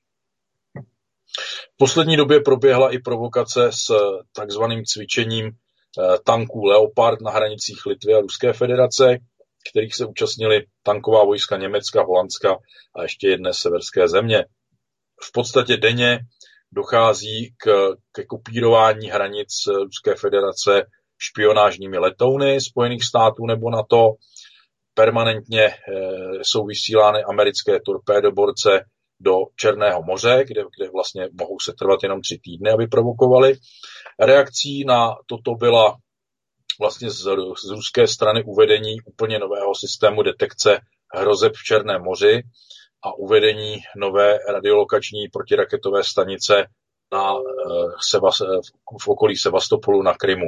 V poslední době proběhla i provokace s takzvaným cvičením tanků Leopard na hranicích Litvy a Ruské federace, kterých se účastnili tanková vojska Německa, Holandska a ještě jedné severské země. V podstatě denně dochází k, ke kopírování hranic Ruské federace špionážními letouny Spojených států nebo NATO. Permanentně e, jsou vysílány americké torpédoborce do Černého moře, kde, kde vlastně mohou se trvat jenom tři týdny, aby provokovali. Reakcí na toto byla vlastně z, z ruské strany uvedení úplně nového systému detekce hrozeb v Černém moři a uvedení nové radiolokační protiraketové stanice na, v okolí Sevastopolu na Krymu.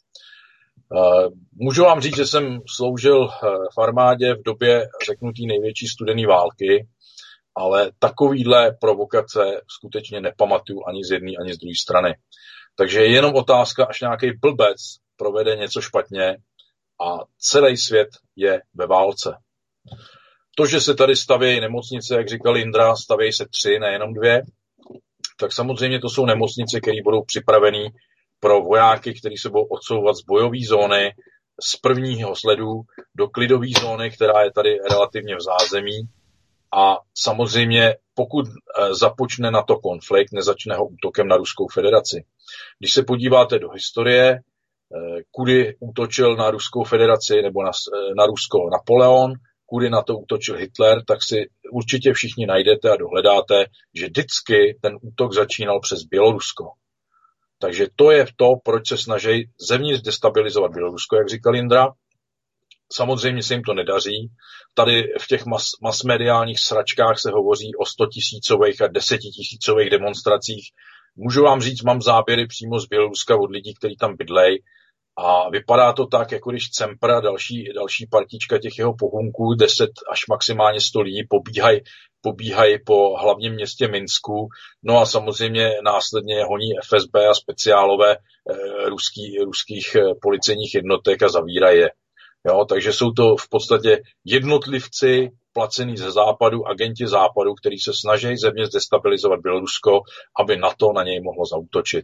Můžu vám říct, že jsem sloužil v armádě v době řeknutý největší studené války, ale takovýhle provokace skutečně nepamatuju ani z jedné, ani z druhé strany. Takže je jenom otázka, až nějaký blbec provede něco špatně a celý svět je ve válce. To, že se tady stavějí nemocnice, jak říkal Indra, stavějí se tři, nejenom dvě, tak samozřejmě to jsou nemocnice, které budou připravený pro vojáky, kteří se budou odsouvat z bojové zóny, z prvního sledu do klidové zóny, která je tady relativně v zázemí. A samozřejmě, pokud započne na to konflikt, nezačne ho útokem na Ruskou federaci. Když se podíváte do historie, kudy útočil na Ruskou federaci nebo na, na Rusko Napoleon, kudy na to útočil Hitler, tak si určitě všichni najdete a dohledáte, že vždycky ten útok začínal přes Bělorusko. Takže to je to, proč se snaží zevnitř destabilizovat Bělorusko, jak říkal Indra. Samozřejmě se jim to nedaří. Tady v těch mas, masmediálních sračkách se hovoří o stotisícových a desetitisícových demonstracích. Můžu vám říct, mám záběry přímo z Běloruska od lidí, kteří tam bydlej. A vypadá to tak, jako když Cempr a další, další partička těch jeho pohunků, deset až maximálně sto lidí, pobíhají pobíhaj po hlavním městě Minsku. No a samozřejmě následně honí ef es bé a speciálové eh, ruský, ruských eh, policejních jednotek a zavírají je. Jo, takže jsou to v podstatě jednotlivci placený ze západu, agenti západu, kteří se snaží země destabilizovat Bělorusko, aby NATO na něj mohlo zaútočit.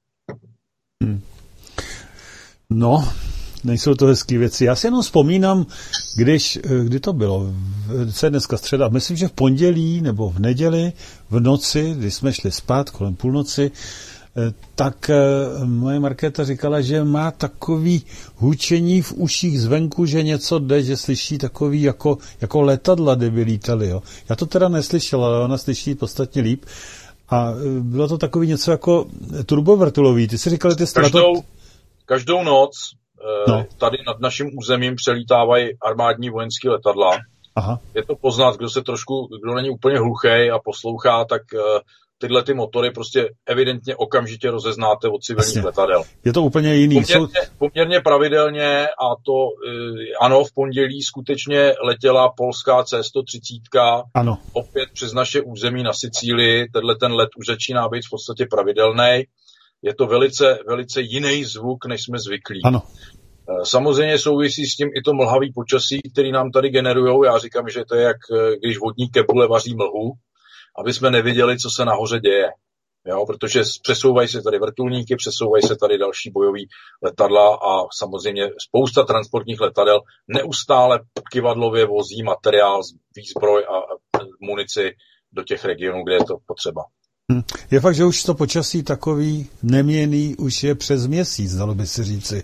Hmm. No, nejsou to hezký věci. Já si jenom vzpomínám, když, kdy to bylo, co je dneska středa, myslím, že v pondělí nebo v neděli, v noci, když jsme šli spát kolem půlnoci, tak moje Markéta říkala, že má takový hučení v uších zvenku, že něco jde, že slyší takový jako, jako letadla, kdyby lítali. Jo. Já to teda neslyšela, ale ona slyší podstatně líp. A bylo to takový něco jako turbovrtulový. Ty jsi říkal, ty strato... každou, každou noc no. tady nad naším územím přelítávají armádní vojenské letadla. Aha. Je to poznat, kdo se trošku, kdo není úplně hluchej a poslouchá, tak tyhle ty motory prostě evidentně okamžitě rozeznáte od civilních Jasně. letadel. Je to úplně jiný. Poměrně, poměrně pravidelně a to ano, v pondělí skutečně letěla polská C sto třicet ano. opět přes naše území na Sicílii. Tenhle ten let už začíná být v podstatě pravidelný. Je to velice, velice jiný zvuk, než jsme zvyklí. Ano. Samozřejmě souvisí s tím i to mlhavý počasí, který nám tady generujou. Já říkám, že to je jak když vodní kebule vaří mlhu, aby jsme neviděli, co se nahoře děje. Jo, protože přesouvají se tady vrtulníky, přesouvají se tady další bojový letadla a samozřejmě spousta transportních letadel neustále kyvadlově vozí materiál, výzbroj a munici do těch regionů, kde je to potřeba. Je fakt, že už to počasí takový neměnný už je přes měsíc, dalo by se říci,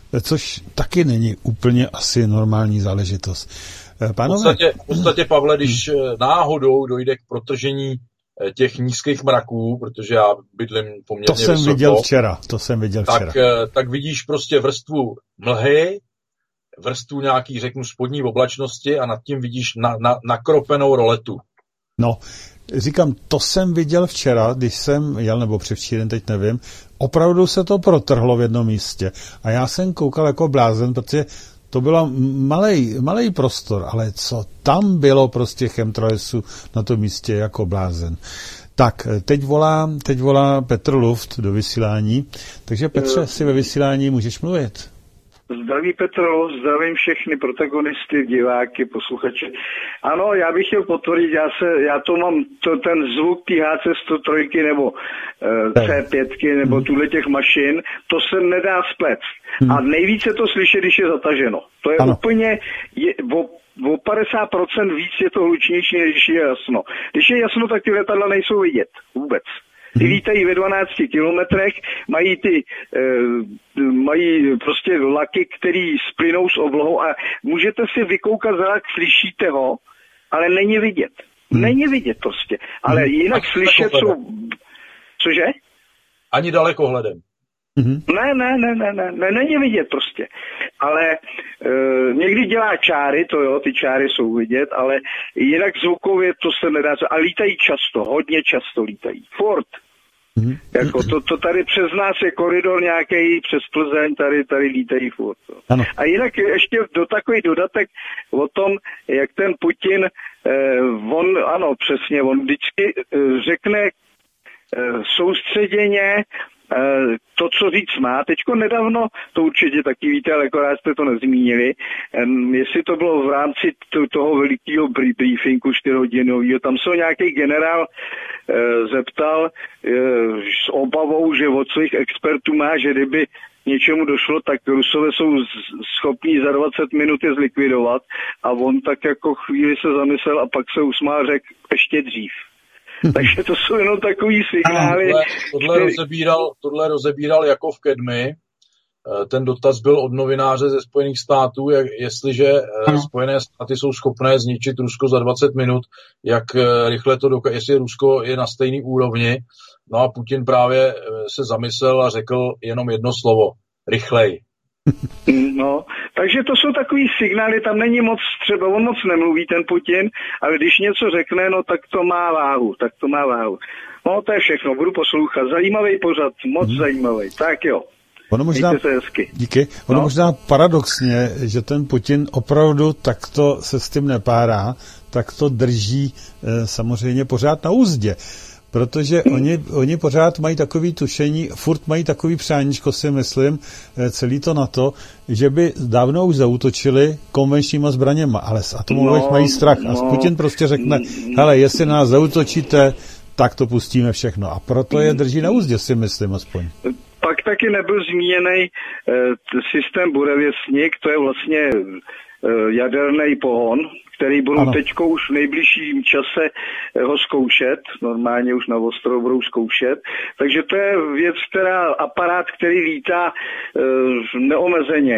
což taky není úplně asi normální záležitost. Pánové? V podstatě, v podstatě, Pavle, když náhodou dojde k protržení těch nízkých mraků, protože já bydlím poměrně to jsem vysoko, viděl včera, to jsem viděl včera. Tak, tak vidíš prostě vrstvu mlhy, vrstvu nějaký, řeknu, spodní oblačnosti a nad tím vidíš na, na, nakropenou roletu. No, říkám, to jsem viděl včera, když jsem jel, nebo převčírem, teď nevím, opravdu se to protrhlo v jednom místě. A já jsem koukal jako blázen, protože to byl malej, malej prostor, ale co tam bylo prostě chemtrailsu na tom místě jako blázen. Tak, teď volá, teď volá Petr Luft do vysílání, takže Petře, si ve vysílání můžeš mluvit. Zdraví Petro, zdravím všechny protagonisty, diváky, posluchače. Ano, já bych chtěl potvrdit, já, se, já to mám, to, ten zvuk té H C sto tři nebo uh, C pět nebo hmm. tuhle těch mašin, to se nedá splet. Hmm. A nejvíce to slyšet, když je zataženo. To je ano. úplně, je, o, o padesát procent víc je to hlučnější, než když je jasno. Když je jasno, tak ty letadla nejsou vidět vůbec. Ty lítají ve dvanácti kilometrech, mají ty, e, mají prostě laky, který splynou s oblohou a můžete si vykoukat zrak, slyšíte ho, ale není vidět. Hmm. Není vidět prostě. Ale hmm. jinak Ani slyšet jsou... Cože? Ani dalekohledem. Hmm. Ne, ne, ne, ne, ne, ne, není vidět prostě. Ale e, někdy dělá čáry, to jo, ty čáry jsou vidět, ale jinak zvukově to se nedá. A lítají často, hodně často lítají. Ford. Mm-hmm. Jako to, to tady přes nás je koridor nějaký, přes Plzeň, tady, tady lítají furt. A jinak ještě do takový dodatek o tom, jak ten Putin, eh, on, ano, přesně, on vždycky eh, řekne eh, soustředěně eh, to, co říct má. Teďko nedávno, to určitě taky víte, ale akorát jste to nezmínili, um, jestli to bylo v rámci to, toho velikého briefingu čtyřhodinového, tam se nějaký generál uh, zeptal uh, s obavou, že od svých expertů má, že kdyby něčemu došlo, tak Rusové jsou schopní za dvacet minut je zlikvidovat a on tak jako chvíli se zamyslel a pak se usmál, řekl ještě dřív. Takže to jsou jenom takový signály. Tohle, tohle, který... rozebíral, tohle rozebíral jako v Kedmi. Ten dotaz byl od novináře ze Spojených států, jak, jestliže ano. Spojené státy jsou schopné zničit Rusko za dvacet minut, jak rychle to dokáže, jestli Rusko je na stejné úrovni. No a Putin právě se zamyslel a řekl jenom jedno slovo. Rychlej. No, takže to jsou takový signály, tam není moc, třeba on moc nemluví ten Putin, ale když něco řekne, no tak to má váhu, tak to má váhu. No to je všechno, budu poslouchat, zajímavý pořad, moc hmm. zajímavý, tak jo. Ono možná, díky, ono no. možná paradoxně, že ten Putin opravdu takto se s tím nepárá, tak to drží e, samozřejmě pořád na úzdě. Protože oni, oni pořád mají takový tušení, furt mají takový přáníčko, si myslím, celý to na to, že by dávno už zaútočili konvenčníma zbraněma, ale z atomových no, mají strach. A no, Putin prostě řekne, hele, jestli na nás zaútočíte, tak to pustíme všechno. A proto je drží na úzdě, si myslím aspoň. Pak taky nebyl zmíněný e, systém Burevěsník, to je vlastně e, jaderný pohon, který budou teďko už v nejbližším čase ho zkoušet, normálně už na ostrově budou zkoušet. Takže to je věc, která, aparát, který lítá e, neomezeně.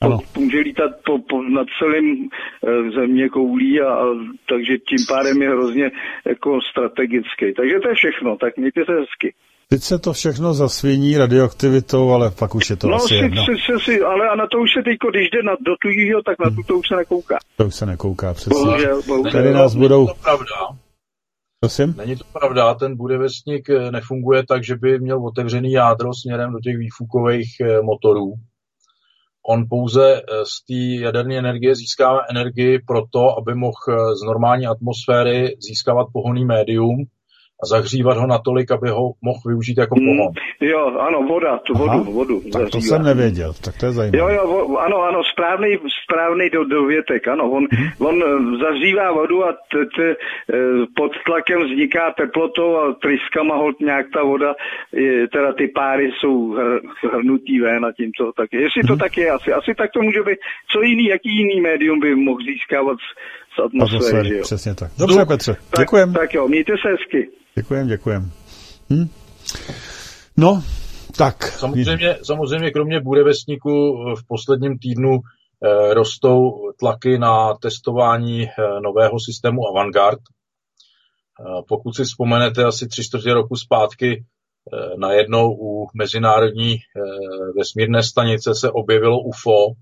po, může lítat po, po, nad celým e, země koulí a, a takže tím pádem je hrozně jako strategický. Takže to je všechno, tak mějte se hezky. Teď se to všechno zasvění radioaktivitou, ale pak už je to no, asi si, jedno. Si, si, si, ale a na to už se teďko, když jde na, do tujího, tak na to, to už se nekouká. To už se nekouká, přesně. Bohužel, bohužel. Tady nás budou... Není to pravda. Prosím? Není to pravda, ten Budevestník nefunguje tak, že by měl otevřený jádro směrem do těch výfukových motorů. On pouze z té jaderné energie získává energii proto, aby mohl z normální atmosféry získávat pohonný médium a zahřívat ho natolik, aby ho mohl využít jako pohon. Mm, jo, ano, voda, tu vodu, Aha, vodu. Tak zahřívá. to jsem nevěděl, tak to je zajímavé. Jo, jo, vo, ano, ano, správný, správný do, dovětek, ano, on, hmm. on zahřívá vodu a t, t, pod tlakem vzniká teplotou a tryskama holt nějak ta voda, je, teda ty páry jsou hr, hrnutý ven a tím to tak je. Jestli hmm. to tak je, asi, asi tak to může být. Co jiný, jaký jiný médium by mohl získávat z atmosféry, že jo? Přesně tak. Dobře, Zub, Petře, děkujem. Tak, tak jo, mějte se hezky. Děkujem, děkujem. Hm? No, tak. Samozřejmě, samozřejmě kromě Budevestníku v posledním týdnu eh, rostou tlaky na testování eh, nového systému Avangard. Eh, pokud si vzpomenete, asi tři čtvrtě roku zpátky eh, najednou u mezinárodní eh, vesmírné stanice se objevilo U F O,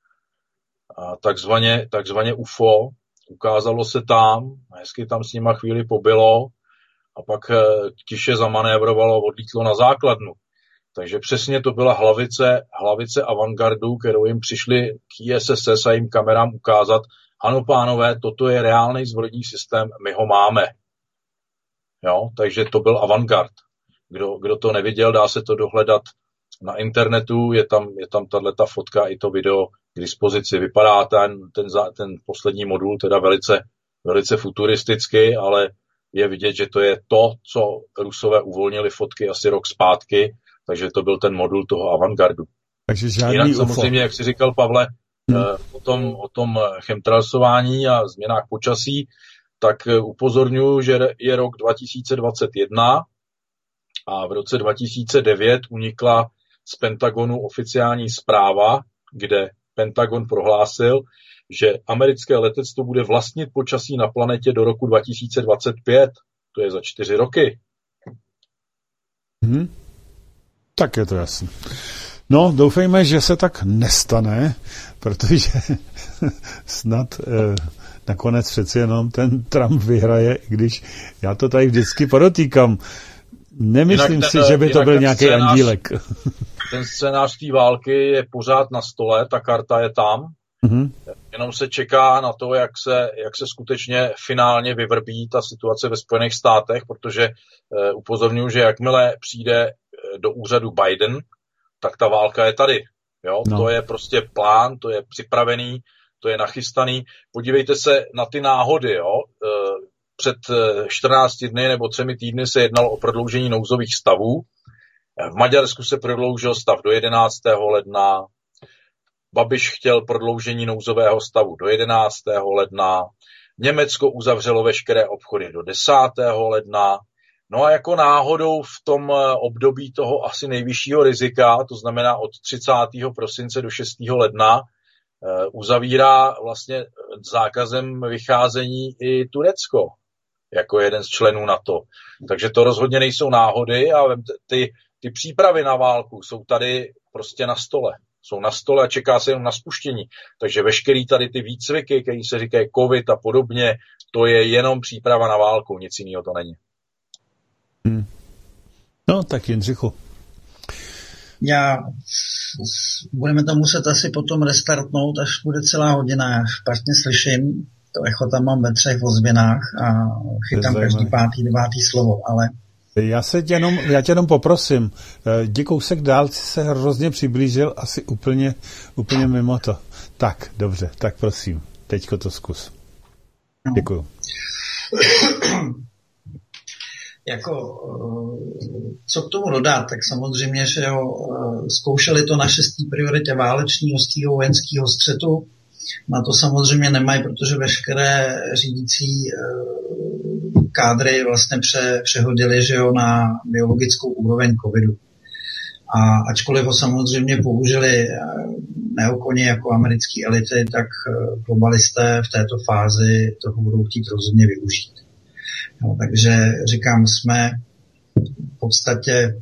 a takzvaně, takzvaně U F O. Ukázalo se tam, hezky tam s nima chvíli pobylo, a pak tiše zamanévrovalo a odlítlo na základnu. Takže přesně to byla hlavice, hlavice Avantgardu, kterou jim přišli k I S S a jim kamerám ukázat, ano pánové, toto je reálný zbrojní systém, my ho máme. Jo, takže to byl Avantgard. Kdo, kdo to neviděl, dá se to dohledat na internetu, je tam, je tam tato fotka i to video k dispozici. Vypadá ten, ten, ten poslední modul teda velice, velice futuristicky, ale je vidět, že to je to, co Rusové uvolnili fotky asi rok zpátky, takže to byl ten modul toho Avantgardu. Takže žádný Jinak U F O. samozřejmě, jak jsi říkal, Pavle, hmm. o tom, o tom chemtrailsování a změnách počasí, tak upozorňuji, že je rok dva tisíce dvacet jedna a v roce dva tisíce devět unikla z Pentagonu oficiální zpráva, kde Pentagon prohlásil, že americké letectvo bude vlastnit počasí na planetě do roku dva tisíce dvacet pět. To je za čtyři roky. Hmm. Tak je to jasné. No, doufejme, že se tak nestane, protože snad eh, nakonec přeci jenom ten Trump vyhraje, i když já to tady vždycky podotýkám. Nemyslím ten, si, že by to byl nějaký scénář, andílek. Ten scénář té války je pořád na stole, ta karta je tam. Mm-hmm. Jenom se čeká na to, jak se, jak se skutečně finálně vyvrbí ta situace ve Spojených státech, protože uh, upozorňuji, že jakmile přijde do úřadu Biden, tak ta válka je tady. Jo? No. To je prostě plán, to je připravený, to je nachystaný. Podívejte se na ty náhody. Jo? Uh, před čtrnácti dny nebo třemi týdny se jednalo o prodloužení nouzových stavů. V Maďarsku se prodloužil stav do jedenáctého ledna. Babiš chtěl prodloužení nouzového stavu do jedenáctého ledna. Německo uzavřelo veškeré obchody do desátého ledna. No a jako náhodou v tom období toho asi nejvyššího rizika, to znamená od třicátého prosince do šestého ledna, uzavírá vlastně zákazem vycházení i Turecko jako jeden z členů NATO. Takže to rozhodně nejsou náhody a ty, ty přípravy na válku jsou tady prostě na stole. Jsou na stole a čeká se jenom na spuštění. Takže veškerý tady ty výcviky, který se říkají covid a podobně, to je jenom příprava na válku, nic jiného to není. Hmm. No, tak Jindřichu. Já, budeme to muset asi potom restartnout, až bude celá hodina. Já špatně slyším, to echo tam mám ve třech ozvěnách a chytám každý pátý, devátý slovo, ale... Já se tě jenom, já tě jenom poprosím, jdi kousek dál, si se hrozně přiblížil, asi úplně, úplně mimo to. Tak, dobře, tak prosím, teďko to zkus. Děkuju. Jako, co k tomu dodat, tak samozřejmě, že jo, zkoušeli to na šestý prioritě váleční, ostrýho vojenského střetu. Na to samozřejmě nemají, protože veškeré řídící kádry vlastně pře, přehodili, že jo, na biologickou úroveň covidu. A ačkoliv ho samozřejmě použili neokoně jako americké elity, tak globalisté v této fázi toho budou chtít rozhodně využít. No, takže říkám, jsme v podstatě,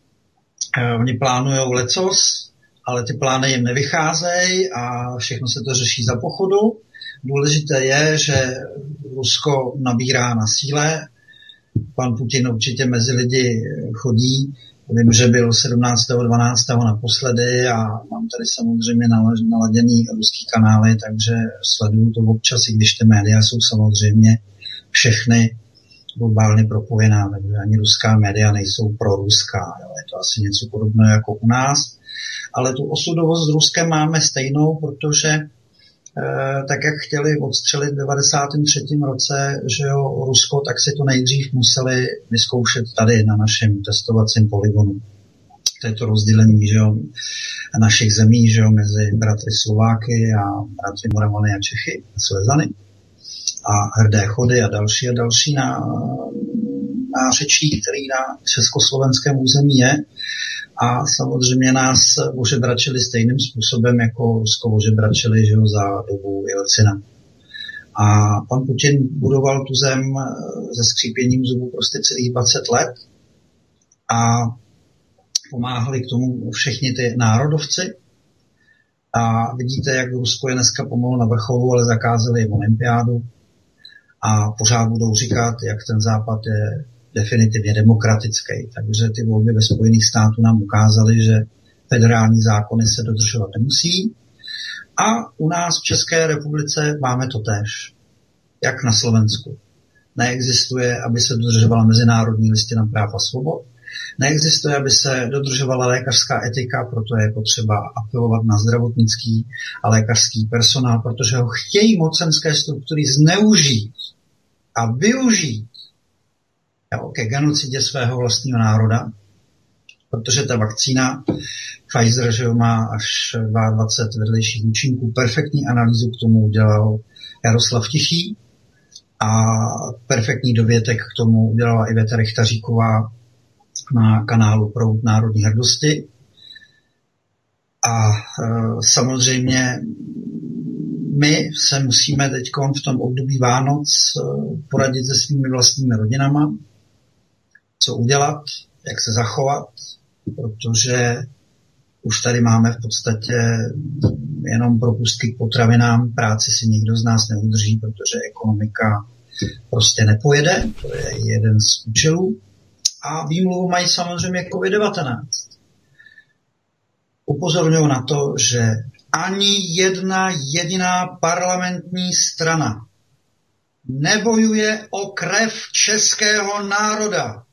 oni plánujou lecos, ale ty plány jim nevycházejí a všechno se to řeší za pochodu. Důležité je, že Rusko nabírá na síle. Pan Putin určitě mezi lidi chodí. Vím, že byl sedmnáctého dvanáctého naposledy a mám tady samozřejmě naladěný ruský kanály, takže sleduju to občas, i když ty média jsou samozřejmě všechny globálně propojená, takže ani ruská média nejsou proruská. Jo. Je to asi něco podobného jako u nás. Ale tu osudovost s Ruskem máme stejnou, protože e, tak, jak chtěli odstřelit v devadesátém třetím roce, že jo, Rusko, tak si to nejdřív museli vyzkoušet tady na našem testovacím poligonu. To je to rozdělení, že jo, našich zemí, že jo, mezi bratry Slováky a bratry Moravany a Čechy a Slezany a Hrdé Chody a další a další na, na řečí, který na československém území je. A samozřejmě nás ožebračili stejným způsobem, jako Rusko ožebračili, že jo, za dobu Jelcina. A pan Putin budoval tu zem se skřípěním zubů prostě celých dvacet let a pomáhali k tomu všichni ty národovci. A vidíte, jak Rusko je dneska pomalu na vrcholu, ale zakázali jim olympiádu a pořád budou říkat, jak ten západ je definitivně demokratický. Takže ty volby ve Spojených států nám ukázaly, že federální zákony se dodržovat nemusí. A u nás v České republice máme to též, jak na Slovensku. Neexistuje, aby se dodržovala mezinárodní listina práv a svobod. Neexistuje, aby se dodržovala lékařská etika, proto je potřeba apelovat na zdravotnický a lékařský personál, protože ho chtějí mocenské struktury zneužít a využít jo, ke genocidě svého vlastního národa, protože ta vakcína Pfizer, že má až dvacet dva vedlejších účinků. Perfektní analýzu k tomu udělal Jaroslav Tichý a perfektní dovětek k tomu udělala Iveta Richtaříková na kanálu Proud národní hrdosti. A e, samozřejmě my se musíme teď v tom období Vánoc e, poradit se svými vlastními rodinama, co udělat, jak se zachovat, protože už tady máme v podstatě jenom propustky k potravinám, práci si nikdo z nás neudrží, protože ekonomika prostě nepojede, to je jeden z účelů. A výmluvu mají samozřejmě covid devatenáct. Upozorňuji na to, že ani jedna jediná parlamentní strana nebojuje o krev českého národa.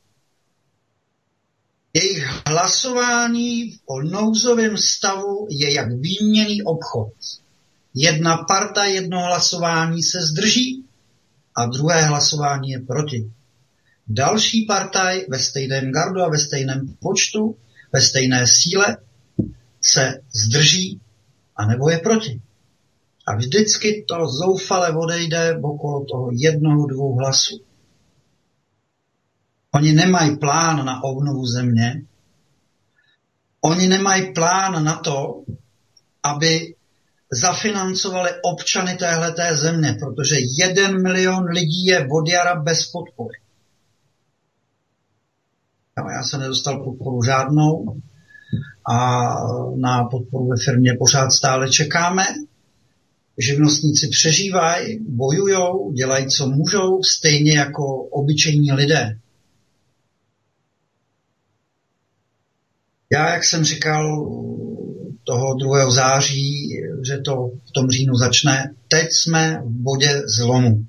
Jejich hlasování o nouzovém stavu je jak výměnný obchod. Jedna parta, jedno hlasování se zdrží a druhé hlasování je proti. Další partaj ve stejném gardu a ve stejném počtu, ve stejné síle se zdrží a nebo je proti. A vždycky to zoufale odejde okolo toho jednoho, dvou hlasů. Oni nemají plán na obnovu země. Oni nemají plán na to, aby zafinancovali občany téhleté země, protože jeden milion lidí je od jara bez podpory. Já jsem nedostal podporu žádnou a na podporu ve firmě pořád stále čekáme. Živnostníci přežívají, bojujou, dělají, co můžou, stejně jako obyčejní lidé. Já, jak jsem říkal, toho druhého září, že to v tom říjnu začne, teď jsme v bodě zlomu.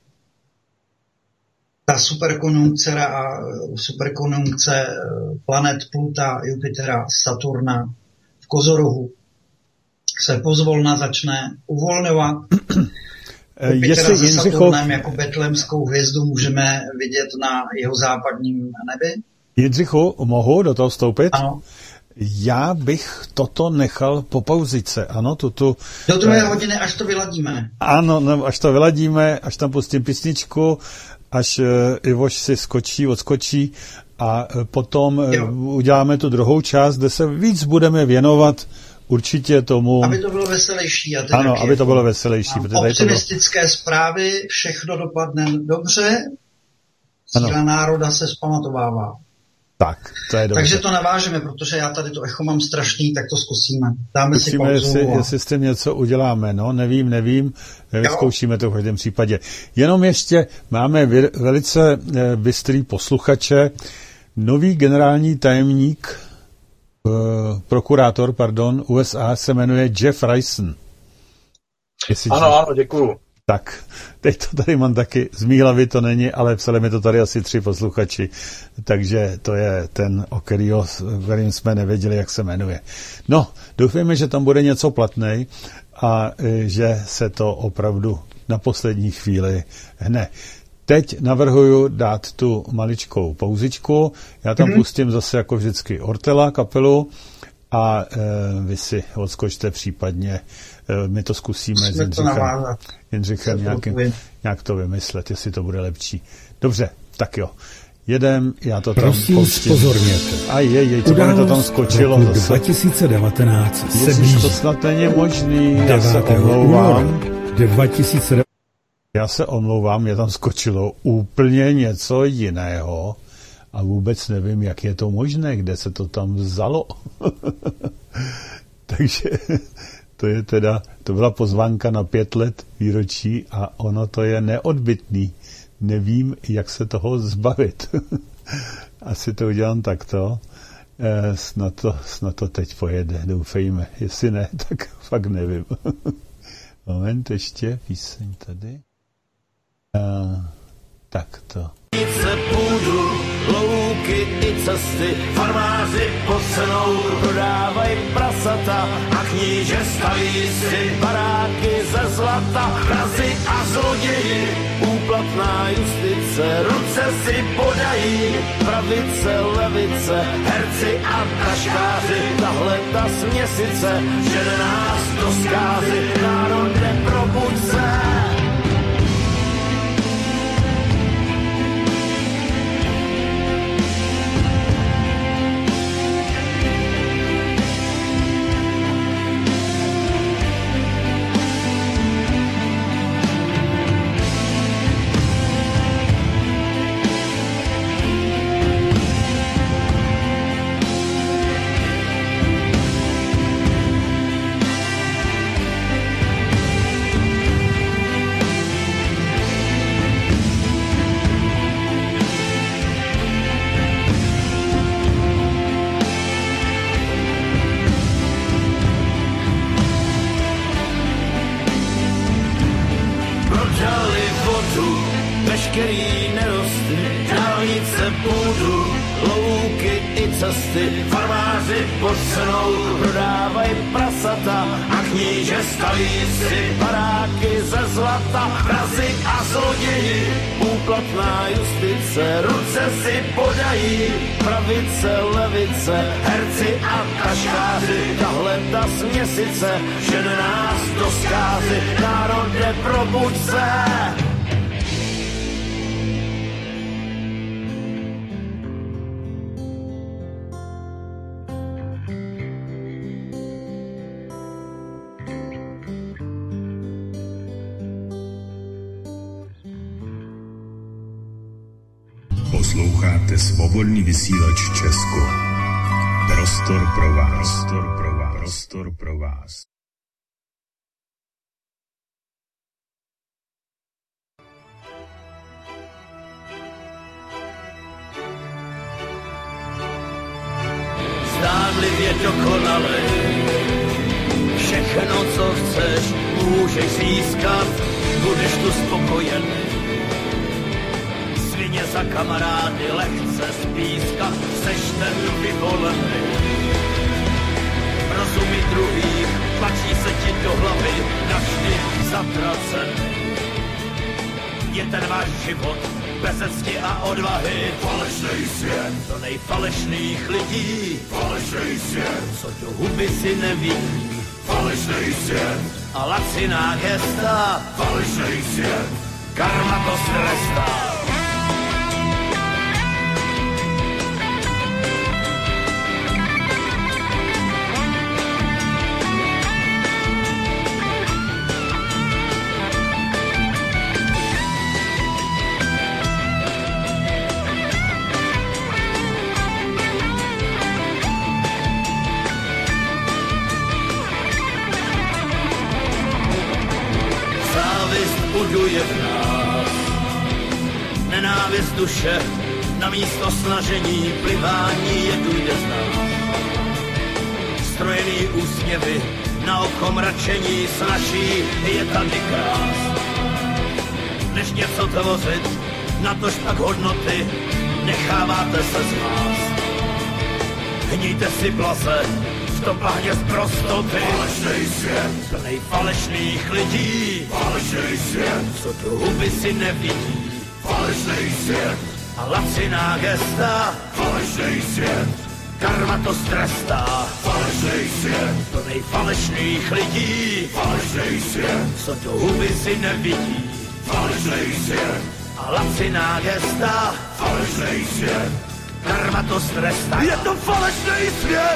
Ta superkonjunkce a superkonjunkce planet Pluta, Jupitera, Saturna v Kozorohu se pozvolna začne uvolňovat. Jupitera se Saturnem jako betlémskou hvězdu můžeme vidět na jeho západním nebi. Jindřichu, mohu do toho vstoupit? Ano. Já bych toto nechal po pauzice, ano, tuto... Do druhé eh, hodiny, až to vyladíme. Ano, no, až to vyladíme, až tam pustím písničku, až uh, Ivoš si skočí, odskočí a potom jo. uděláme tu druhou část, kde se víc budeme věnovat určitě tomu... Aby to bylo veselější. A ano, aby to bylo veselější. Optimistické bylo... zprávy, všechno dopadne dobře, síla národa se zpamatovává. Tak, to je dobře. Takže to navážeme, protože já tady to echo mám strašný, tak to zkusíme. Dáme zkusíme, si pauzu. Jestli, a... jestli s tím něco uděláme, no, nevím, nevím, vyzkoušíme to v každém případě. Jenom ještě máme vy, velice eh, bystrý posluchače, nový generální tajemník, eh, prokurátor, pardon, U S A se jmenuje Jeff Rison. Jestli ano, Jeff... ano, děkuju. Tak, teď to tady mám taky, z mý hlavy to není, ale psali mi to tady asi tři posluchači, takže to je ten, o kterýho, kterým jsme nevěděli, jak se jmenuje. No, doufujeme, že tam bude něco platnej a že se to opravdu na poslední chvíli hne. Teď navrhuju dát tu maličkou pauzičku, já tam mm-hmm. pustím zase jako vždycky Ortela kapelu a e, vy si odskočte případně, e, my to zkusíme s Jindřichem, Jindřichem nějakým, nějak to vymyslet, jestli to bude lepší. Dobře, tak jo. Jedem, já to tam Prosím, pouštím. Pozorněte. A je, je, co mi to tam skočilo roku dva tisíce devatenáct se Ježiš, blíží. to snad není možný, já se omlouvám. dva tisíce Já se omlouvám, mě tam skočilo úplně něco jiného a vůbec nevím, jak je to možné, kde se to tam vzalo. Takže to je teda, to byla pozvánka na pět let výročí a ono to je neodbytný. Nevím, jak se toho zbavit. Asi to udělám takto. E, snad, to, snad to teď pojede, doufejme. Jestli ne, tak fakt nevím. Moment, ještě píseň tady. E, tak to. Půdu, louky i cesty, farmáři pod cenou prodávají prasata a kníže staví si baráky ze zlata, vrazi a zloději, úplatná justice, ruce si podají, pravice, levice, herci a taškáři, tahle ta směsice, žene nás do zkázy, národe probuď se. Farmáři pod cenou prodávají prasata a kníže staví si baráky ze zlata, vrazi a zloději, úplatná justice, ruce si podají, pravice, levice, herci a taškáři, tahle ta směsice, žene nás do zkázy, národe probuď se. Posloucháte Svobodný vysílač Česko. Prostor pro vás. Prostor pro vás. Prostor pro vás. Zdánlivě dokonale. Všechno, co chceš, můžeš získat. Budeš tu spokojený. Svině za kamarády lehce spískat, seš ten vyvolený. Rozumí druhým, tlačí se ti do hlavy, navždy zatracený. Je ten váš život bez cti a odvahy. Falešný svět, do nejfalešných lidí. Falešný svět, co do huby si neví. Falešný svět a laciná gesta. Falešný svět, karma to strestá. buduje v nás. Nenávist duše, na místo snažení, plivání je dojde z nás. Strojený úsměvy, na oko mračení, snaží je tady krás. Než něco tvořit, natož pak hodnoty, necháváte se zmást. Hníte si blaze, v tom bahně z prostoty. Falešný svět, plnej falešných lidí. Falešný svět, co tu huby si nevidí. Falešný svět a laciná gesta. Falešný svět, karma to strestá. Falešný svět, plnej falešných lidí. Falešný svět, co tu huby si nevidí. Falešný svět a laciná gesta. Falešný svět, karma to strestá. Je to falešný svět.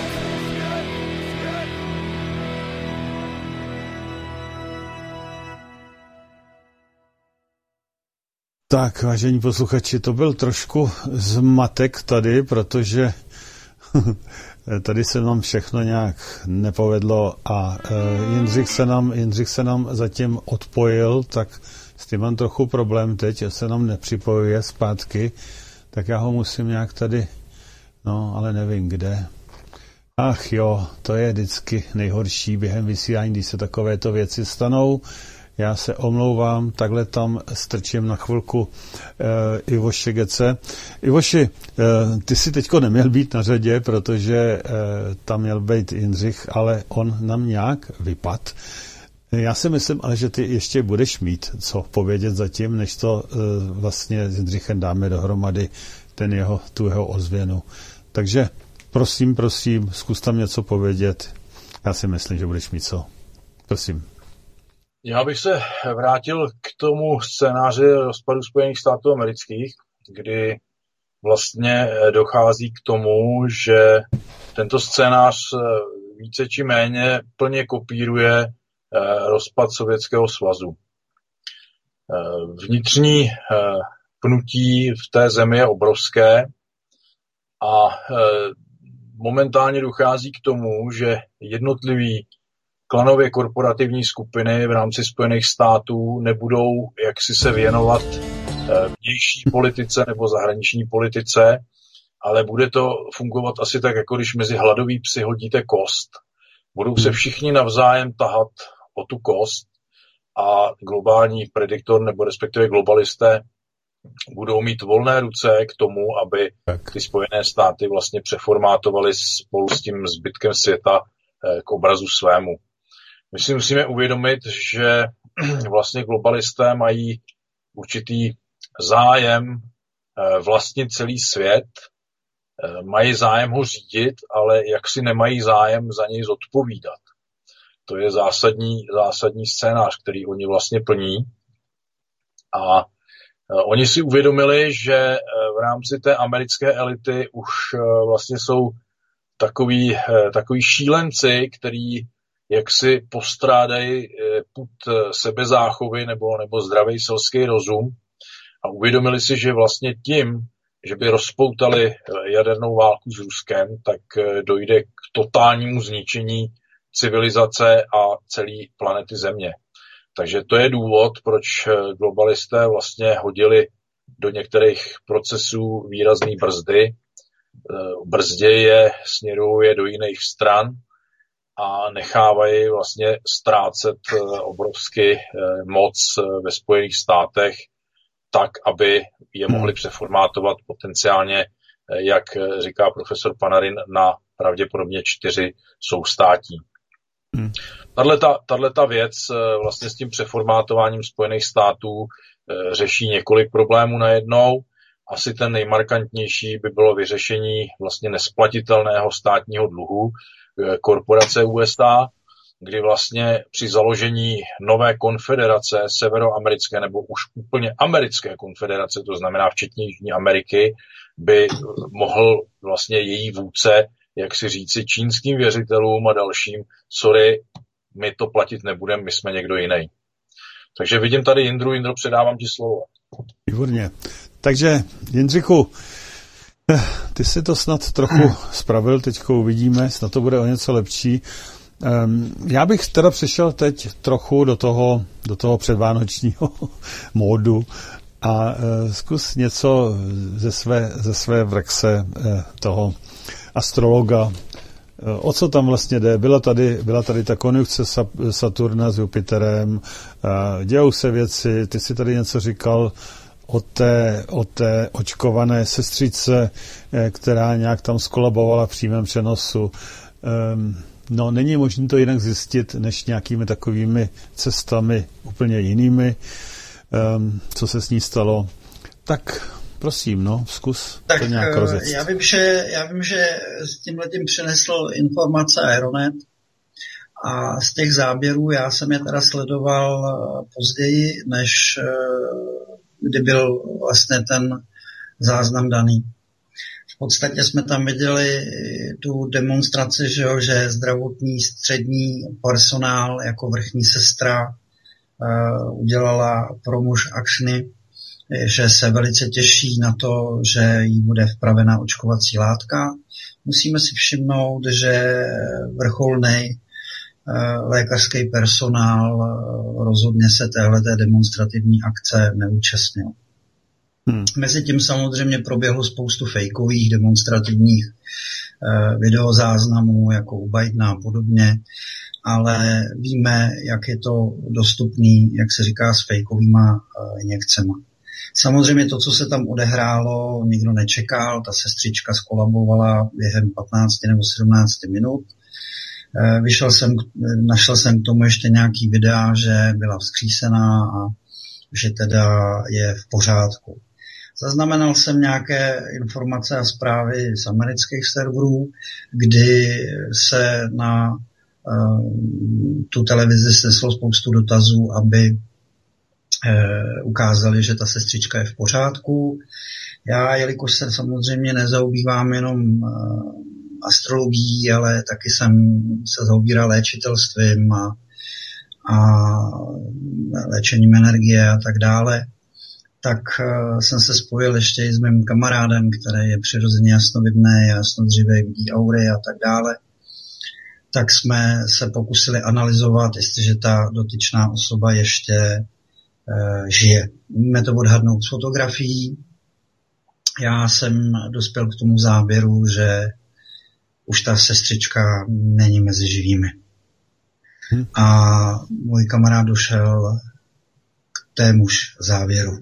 Tak, vážení posluchači, to byl trošku zmatek tady, protože tady se nám všechno nějak nepovedlo a Jindřich se nám, Jindřich se nám zatím odpojil, tak s tím mám trochu problém teď, se nám nepřipojuje zpátky, tak já ho musím nějak tady, no, ale nevím kde. Ach jo, to je vždycky nejhorší během vysílání, když se takovéto věci stanou. Já se omlouvám, takhle tam strčím na chvilku e, Ivoše Gece. Ivoši, e, ty si teďko neměl být na řadě, protože e, tam měl být Jindřich, ale on nám nějak vypad. Já si myslím, ale že ty ještě budeš mít co povědět zatím, než to e, vlastně s Jindřichem dáme dohromady ten jeho, tu jeho ozvěnu. Takže prosím, prosím, zkus tam něco povědět. Já si myslím, že budeš mít co. Prosím. Já bych se vrátil k tomu scénáři rozpadu Spojených států amerických, kdy vlastně dochází k tomu, že tento scénář více či méně plně kopíruje rozpad Sovětského svazu. Vnitřní pnutí v té zemi je obrovské a momentálně dochází k tomu, že jednotliví klanově korporativní skupiny v rámci Spojených států nebudou jaksi se věnovat vnější politice nebo zahraniční politice, ale bude to fungovat asi tak, jako když mezi hladový psy hodíte kost. Budou se všichni navzájem tahat o tu kost a globální prediktor nebo respektive globalisté budou mít volné ruce k tomu, aby ty Spojené státy vlastně přeformátovaly spolu s tím zbytkem světa k obrazu svému. My si musíme uvědomit, že vlastně globalisté mají určitý zájem vlastnit celý svět, mají zájem ho řídit, ale jaksi nemají zájem za něj zodpovídat. To je zásadní, zásadní scénář, který oni vlastně plní. A oni si uvědomili, že v rámci té americké elity už vlastně jsou takový, takový šílenci, který jak si postrádají pud sebezáchovy nebo, nebo zdravý selský rozum a uvědomili si, že vlastně tím, že by rozpoutali jadernou válku s Ruskem, tak dojde k totálnímu zničení civilizace a celé planety Země. Takže to je důvod, proč globalisté vlastně hodili do některých procesů výrazný brzdy. Brzdě je, směruje do jiných stran a nechávají vlastně ztrácet obrovsky moc ve Spojených státech tak, aby je mohli přeformátovat potenciálně, jak říká profesor Panarin, na pravděpodobně čtyři soustátí. Hmm. Tato věc vlastně s tím přeformátováním Spojených států řeší několik problémů najednou. Asi ten nejmarkantnější by bylo vyřešení vlastně nesplatitelného státního dluhu korporace U S A, kdy vlastně při založení nové konfederace severoamerické nebo už úplně americké konfederace, to znamená včetně Jižní Ameriky, by mohl vlastně její vůdce, jak si říci, čínským věřitelům a dalším, sorry, my to platit nebudeme, my jsme někdo jiný. Takže vidím tady Jindru, Jindro, předávám ti slovo. Výborně. Takže, Jindřichu, ty si to snad trochu spravil, teďko uvidíme, snad to bude o něco lepší. Um, já bych teda přišel teď trochu do toho, do toho předvánočního módu a uh, zkus něco ze své, ze své vraxe uh, toho astrologa. Uh, o co tam vlastně jde? Byla tady, byla tady ta konjunkce Saturna s Jupiterem, uh, dějou se věci, ty si tady něco říkal o té, o té očkované sestřice, uh, která nějak tam skolabovala v přímém přenosu. Um, No, není možné to jinak zjistit, než nějakými takovými cestami úplně jinými, um, co se s ní stalo. Tak prosím, no, zkus tak, to nějak rozjet. Já vím, že, já vím, že s tímhletím přinesl informace Aeronet a z těch záběrů já jsem je teda sledoval později, než kdy byl vlastně ten záznam daný. V podstatě jsme tam viděli tu demonstraci, že, jo, že zdravotní střední personál jako vrchní sestra uh, udělala pro muž akčny, že se velice těší na to, že jí bude vpravena očkovací látka. Musíme si všimnout, že vrcholný uh, lékařský personál uh, rozhodně se téhleté demonstrativní akce neúčastnil. Hmm. Mezi tím samozřejmě proběhlo spoustu fejkových demonstrativních eh, videozáznamů, jako u Bidena a podobně, ale víme, jak je to dostupný, jak se říká, s fejkovýma eh, injekcema. Samozřejmě to, co se tam odehrálo, nikdo nečekal, ta sestřička skolabovala během patnáct nebo sedmnáct minut. Eh, vyšel jsem, našel jsem k tomu ještě nějaký videa, že byla vzkřísená a že teda je v pořádku. Zaznamenal jsem nějaké informace a zprávy z amerických serverů, kdy se na uh, tu televizi sneslo spoustu dotazů, aby uh, ukázali, že ta sestřička je v pořádku. Já, jelikož se samozřejmě nezaobývám jenom uh, astrologií, ale taky jsem se zaobíral léčitelstvím a, a léčením energie a tak dále, tak uh, jsem se spojil ještě i s mým kamarádem, který je přirozeně jasnovidný, jasnodřivý, vidí aury a tak dále. Tak jsme se pokusili analyzovat, jestliže ta dotyčná osoba ještě uh, žije. Můžeme to odhadnout s fotografií. Já jsem dospěl k tomu závěru, že už ta sestřička není mezi živými. Hmm. A můj kamarád došel k témuž závěru.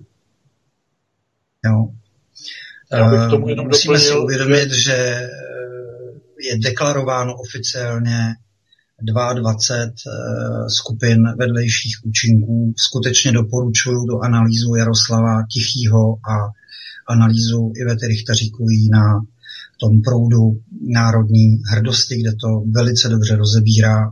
Jo. Já bych tomu jenom Musíme doplnil, si uvědomit, že je deklarováno oficiálně dvacet dva skupin vedlejších účinků. Skutečně doporučuji do analýzu Jaroslava Tichýho a analýzu Ivety Richteříkový na tom proudu národní hrdosti, kde to velice dobře rozebírá.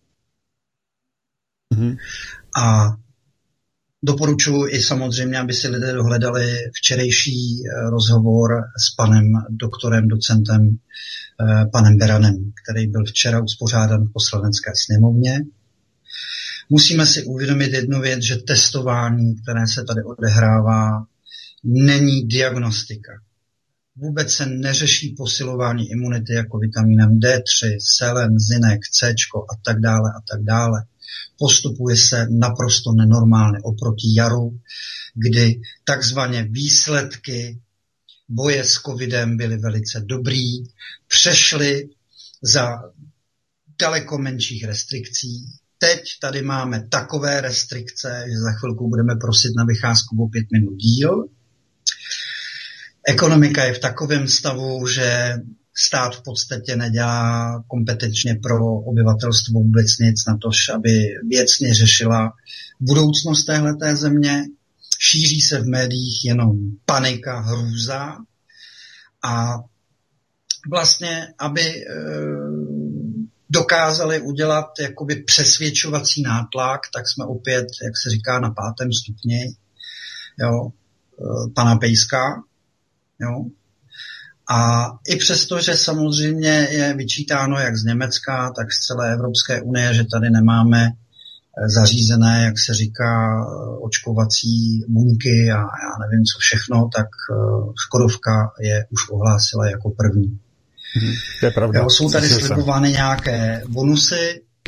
Mm-hmm. A doporučuji i samozřejmě, aby si lidé dohledali včerejší rozhovor s panem doktorem, docentem, panem Beranem, který byl včera uspořádán v Poslanecké sněmovně. Musíme si uvědomit jednu věc, že testování, které se tady odehrává, není diagnostika. Vůbec se neřeší posilování imunity jako vitamínem D tři, selen, zinek, C a tak dále a tak dále. Postupuje se naprosto nenormálně oproti jaru, kdy takzvané výsledky boje s covidem byly velice dobrý, přešly za daleko menších restrikcí. Teď tady máme takové restrikce, že za chvilku budeme prosit na vycházku o pět minut díl. Ekonomika je v takovém stavu, že stát v podstatě nedělá kompetenčně pro obyvatelstvo vůbec nic na to, aby věcně řešila budoucnost téhleté země. Šíří se v médiích jenom panika, hrůza a vlastně, aby e, dokázali udělat jakoby přesvědčovací nátlak, tak jsme opět, jak se říká, na pátém stupni, jo, e, pana Pejska, jo. A i přesto, že samozřejmě je vyčítáno jak z Německa, tak z celé Evropské unie, že tady nemáme zařízené, jak se říká, očkovací buňky a já nevím co všechno, tak Škodovka je už ohlásila jako první. Hmm, to je pravda. Jo, jsou tady slibovány nějaké bonusy,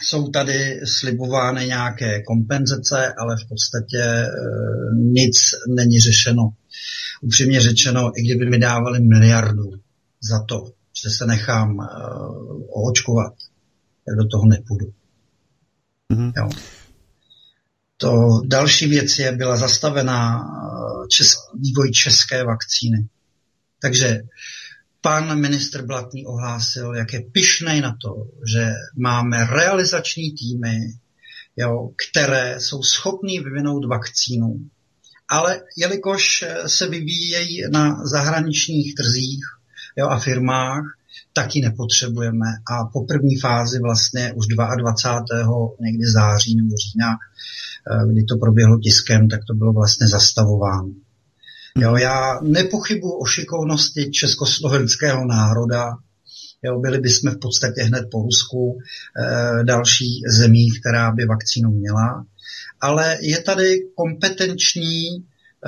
jsou tady slibovány nějaké kompenzace, ale v podstatě nic není řešeno. Upřímně řečeno, i kdyby mi dávali miliardu za to, že se nechám oočkovat, tak do toho nepůjdu. Mm-hmm. Jo. To další věc je, byla zastavená čes, vývoj české vakcíny. Takže pan ministr Blatný ohlásil, jak je pyšnej na to, že máme realizační týmy, jo, které jsou schopní vyvinout vakcínu. Ale jelikož se vyvíjejí na zahraničních trzích, jo, a firmách, taky nepotřebujeme. A po první fázi vlastně už dvacátého druhého někdy září nebo října, kdy to proběhlo tiskem, tak to bylo vlastně zastavováno. Jo, já nepochybuji o šikovnosti československého národa. Jo, byli bychom v podstatě hned po Rusku e, další zemí, která by vakcínu měla. Ale je tady kompetenční e,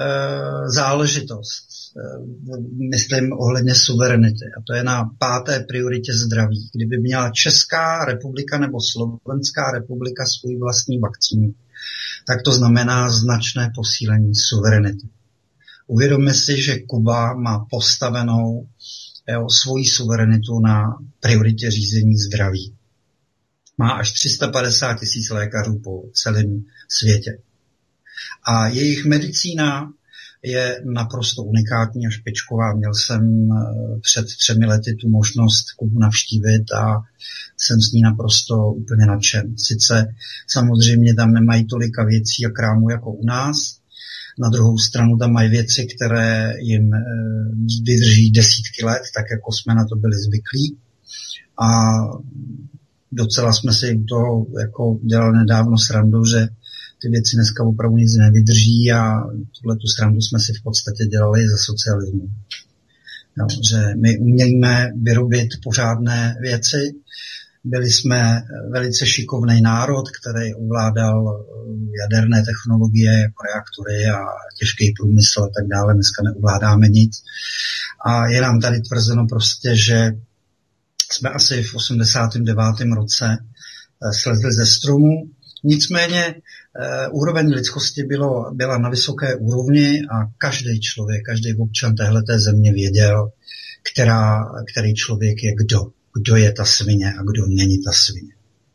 záležitost, e, myslím ohledně suverenity. A to je na páté prioritě zdraví. Kdyby měla Česká republika nebo Slovenská republika svůj vlastní vakcínu, tak to znamená značné posílení suverenity. Uvědomme si, že Kuba má postavenou jo, svoji suverenitu na prioritě řízení zdraví. Má až tři sta padesát tisíc lékařů po celém světě. A jejich medicína je naprosto unikátní a špičková. Měl jsem před třemi lety tu možnost Kubu navštívit a jsem s ní naprosto úplně nadšen. Sice samozřejmě tam nemají tolika věcí a krámů jako u nás, na druhou stranu tam mají věci, které jim vydrží desítky let, tak jako jsme na to byli zvyklí. A docela jsme si toho jako dělali nedávno srandu, že ty věci dneska opravdu nic nevydrží a tuhle tu srandu jsme si v podstatě dělali za socialismu. No, že my umíme vyrobit pořádné věci. Byli jsme velice šikovný národ, který ovládal jaderné technologie jako reaktory a těžký průmysl a tak dále. Dneska neovládáme nic. A je nám tady tvrzeno prostě, že jsme asi v osmdesátém devátém roce slezli ze stromu. Nicméně úroveň lidskosti bylo, byla na vysoké úrovni a každý člověk, každý občan téhleté země věděl, která, který člověk je kdo. Kdo je ta svině a kdo není ta svině.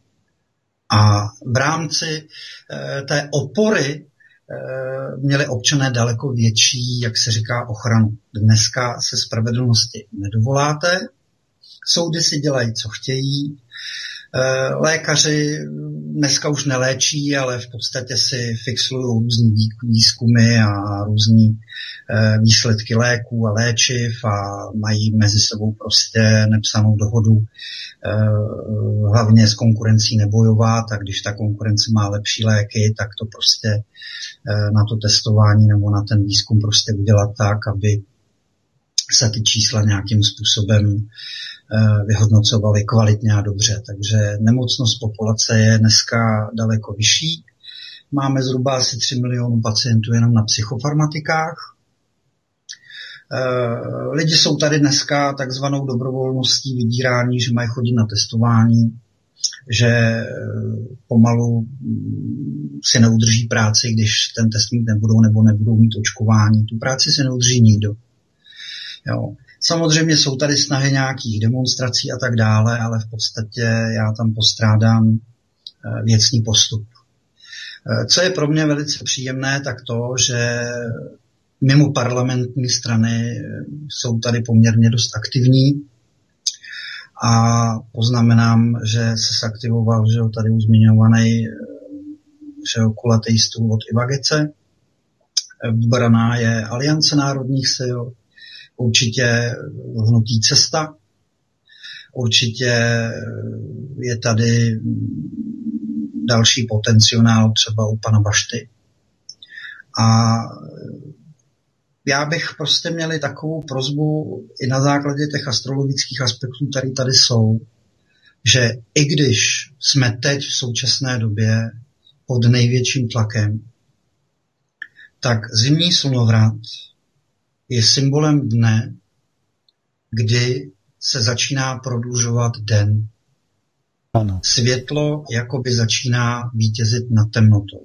A v rámci e, té opory e, měli občané daleko větší, jak se říká, ochranu. Dneska se spravedlnosti nedovoláte, soudy si dělají, co chtějí, e, lékaři dneska už neléčí, ale v podstatě si fixují různý výzkumy a různý výsledky léků a léčiv a mají mezi sebou prostě nepsanou dohodu hlavně s konkurencí nebojovat a když ta konkurence má lepší léky, tak to prostě na to testování nebo na ten výzkum prostě udělat tak, aby se ty čísla nějakým způsobem vyhodnocovaly kvalitně a dobře. Takže nemocnost populace je dneska daleko vyšší. Máme zhruba asi tři miliony pacientů jenom na psychofarmatikách. Lidi jsou tady dneska takzvanou dobrovolností vydírání, že mají chodit na testování, že pomalu si neudrží práci, když ten test mít nebudou nebo nebudou mít očkování. Tu práci si neudrží nikdo. Jo. Samozřejmě jsou tady snahy nějakých demonstrací a tak dále, ale v podstatě já tam postrádám věcný postup. Co je pro mě velice příjemné, tak to, že mimo parlamentní strany jsou tady poměrně dost aktivní a poznamenám, že se zaktivoval, že tady už zmiňovaný že kulatý stůl od Ivagece. Vybraná je Aliance národních sil, určitě hnutí Cesta, určitě je tady další potenciál třeba u pana Bašty. A já bych prostě měli takovou prosbu i na základě těch astrologických aspektů, které tady jsou, že i když jsme teď v současné době pod největším tlakem, tak zimní slunovrat je symbolem dne, kdy se začíná prodlužovat den. Ano. Světlo jakoby začíná vítězit nad temnotou.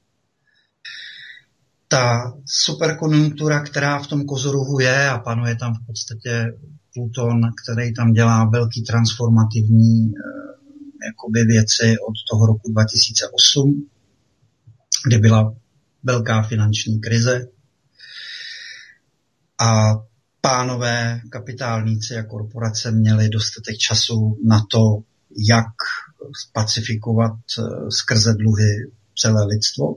Ta superkonjunktura, která v tom Kozorohu je a panuje tam v podstatě Pluton, který tam dělá velký transformativní eh, jakoby věci od toho roku dva tisíce osm, kdy byla velká finanční krize a pánové kapitálníci a korporace měli dostatek času na to, jak pacifikovat eh, skrze dluhy celé lidstvo.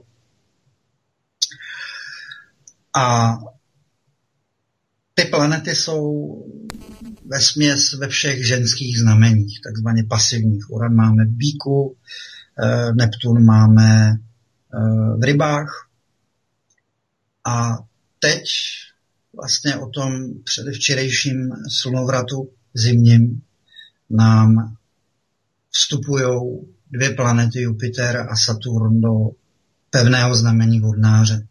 A ty planety jsou vesměs ve všech ženských znameních, takzvaně pasivních. Uran máme v Bíku, Neptun máme v Rybách. A teď vlastně o tom předevčerejším slunovratu zimním nám vstupují dvě planety, Jupiter a Saturn, do pevného znamení vodnáře.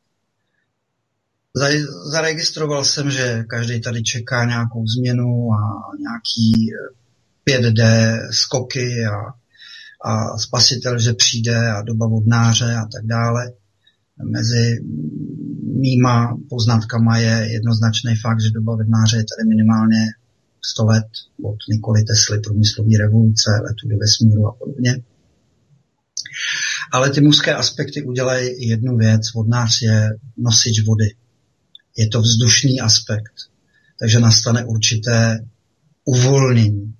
Zaregistroval jsem, že každý tady čeká nějakou změnu a nějaký pět dé skoky a, a spasitel, že přijde a doba vodnáře a tak dále. Mezi mýma poznatkama je jednoznačný fakt, že doba vodnáře je tady minimálně sto let od Nikoli Tesly, průmyslové revoluce, letu do vesmíru a podobně. Ale ty mužské aspekty udělají jednu věc. Vodnář je nosič vody. Je to vzdušný aspekt, takže nastane určité uvolnění.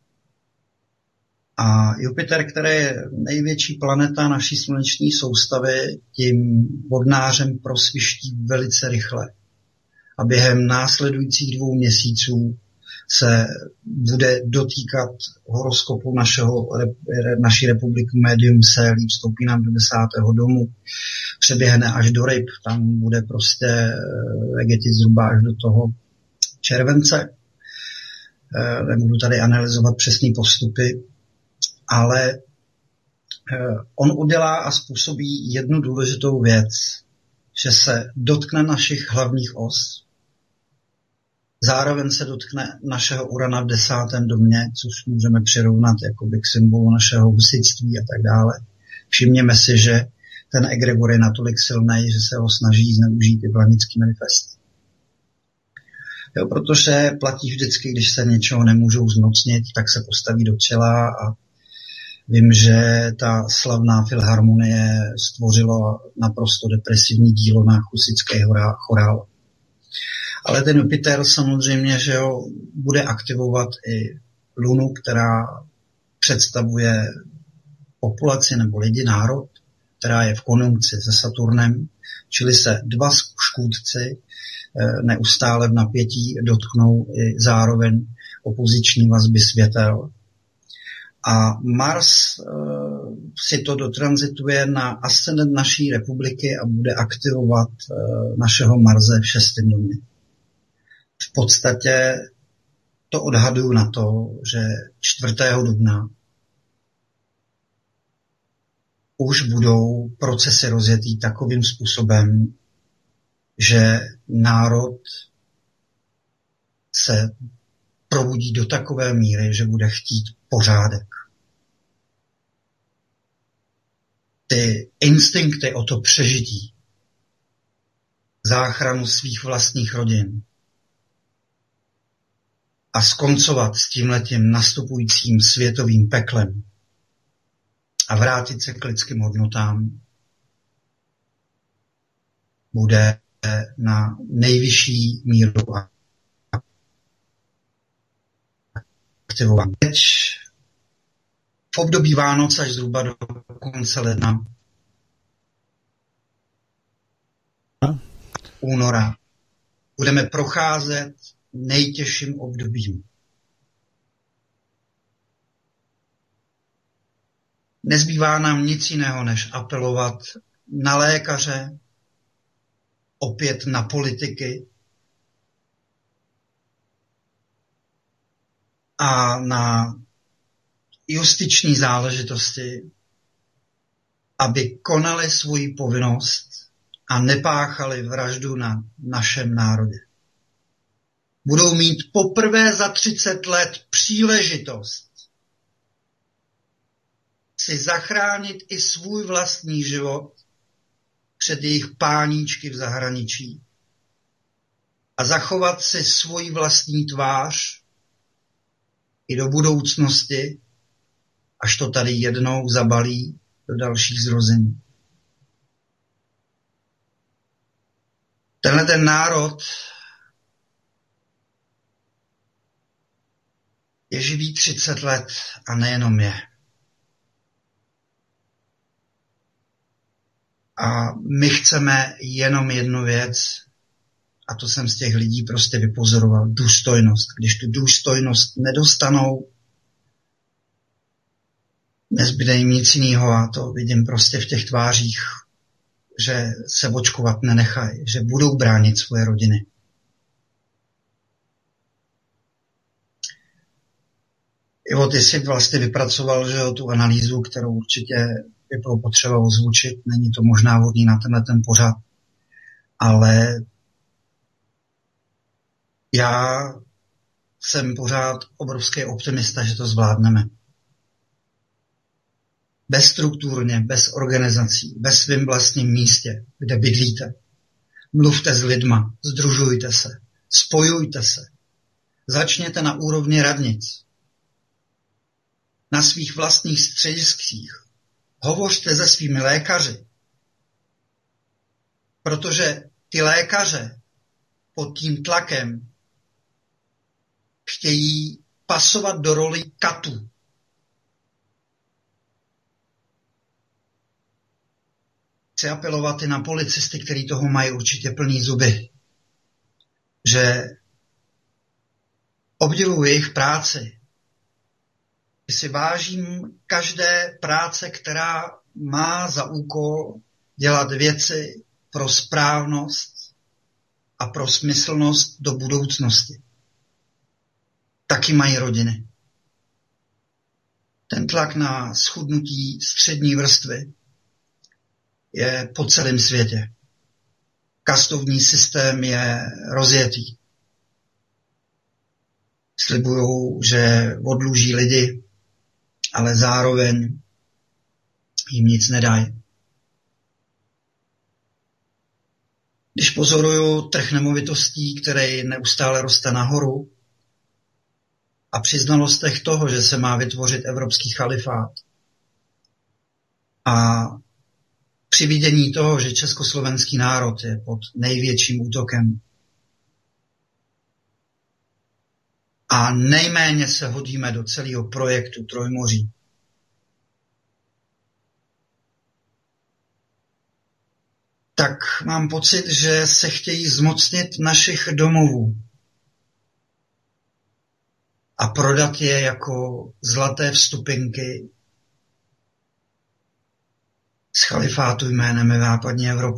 A Jupiter, který je největší planeta naší sluneční soustavy, tím vodnářem prosviští velice rychle. A během následujících dvou měsíců se bude dotýkat horoskopu našeho, naší republiky Medium Selí, vstoupí nám do desátého domu, přeběhne až do Ryb, tam bude prostě vegetit zhruba až do toho července. Nebudu tady analyzovat přesné postupy, ale on udělá a způsobí jednu důležitou věc, že se dotkne našich hlavních os, zároveň se dotkne našeho Urana v desátém domě, což můžeme přirovnat jakoby k symbolu našeho husitství a tak dále. Všimněme si, že ten egregor je natolik silný, že se ho snaží zneužít i blanický manifest. Jo, protože platí vždycky, když se něčeho nemůžou zmocnit, tak se postaví do čela a vím, že ta slavná filharmonie stvořila naprosto depresivní dílo na husický chorál. Ale ten Jupiter samozřejmě, že ho bude aktivovat i Lunu, která představuje populaci nebo lidi, národ, která je v konjunkci se Saturnem, čili se dva škůdci neustále v napětí dotknou i zároveň opoziční vazby světel. A Mars e, si to dotranzituje na ascendent naší republiky a bude aktivovat e, našeho Marse v šestém domě. V podstatě to odhaduju na to, že čtvrtého dubna už budou procesy rozjetý takovým způsobem, že národ se probudí do takové míry, že bude chtít pořádek. Ty instinkty o to přežití, záchranu svých vlastních rodin a skoncovat s tímhletím nastupujícím světovým peklem a vrátit se k lidským hodnotám bude na nejvyšší míru aktivován. Teď v období Vánoc až zhruba do konce ledna, února, budeme procházet nejtěžším obdobím. Nezbývá nám nic jiného, než apelovat na lékaře, opět na politiky a na justiční záležitosti, aby konali svoji povinnost a nepáchali vraždu na našem národě. Budou mít poprvé za třicet let příležitost si zachránit i svůj vlastní život před jejich páníčky v zahraničí a zachovat si svoji vlastní tvář i do budoucnosti, až to tady jednou zabalí do dalších zrození. Tenhle ten národ je živý třicet let a nejenom je. A my chceme jenom jednu věc, a to jsem z těch lidí prostě vypozoroval, důstojnost. Když tu důstojnost nedostanou, nezbyde jim nic jiného, a to vidím prostě v těch tvářích, že se očkovat nenechají, že budou bránit svoje rodiny. Jo, ty jsi vlastně vypracoval, že jo, tu analýzu, kterou určitě by bylo potřeba ozvučit. Není to možná vhodný na tenhle ten pořad, ale já jsem pořád obrovský optimista, že to zvládneme. Bezstrukturně, bez organizací, ve svém vlastním místě, kde bydlíte. Mluvte s lidma, sdružujte se, spojujte se. Začněte na úrovni radnic, na svých vlastních střediscích. Hovořte se svými lékaři, protože ty lékaře pod tím tlakem chtějí pasovat do roli katů. Chci apelovat i na policisty, kteří toho mají určitě plný zuby, že obdivuji jejich práci. Že si vážím každé práce, která má za úkol dělat věci pro správnost a pro smyslnost do budoucnosti. Taky mají rodiny. Ten tlak na schudnutí střední vrstvy je po celém světě. Kastovní systém je rozjetý. Slibujou, že odluží lidi, ale zároveň jim nic nedají. Když pozoruju trh nemovitostí, který neustále roste nahoru, a při znalostech toho, že se má vytvořit evropský chalifát, a při vidění toho, že československý národ je pod největším útokem a nejméně se hodíme do celého projektu Trojmoří, tak mám pocit, že se chtějí zmocnit našich domovů a prodat je jako zlaté vstupenky z chalifátu jménem Západní Evropa.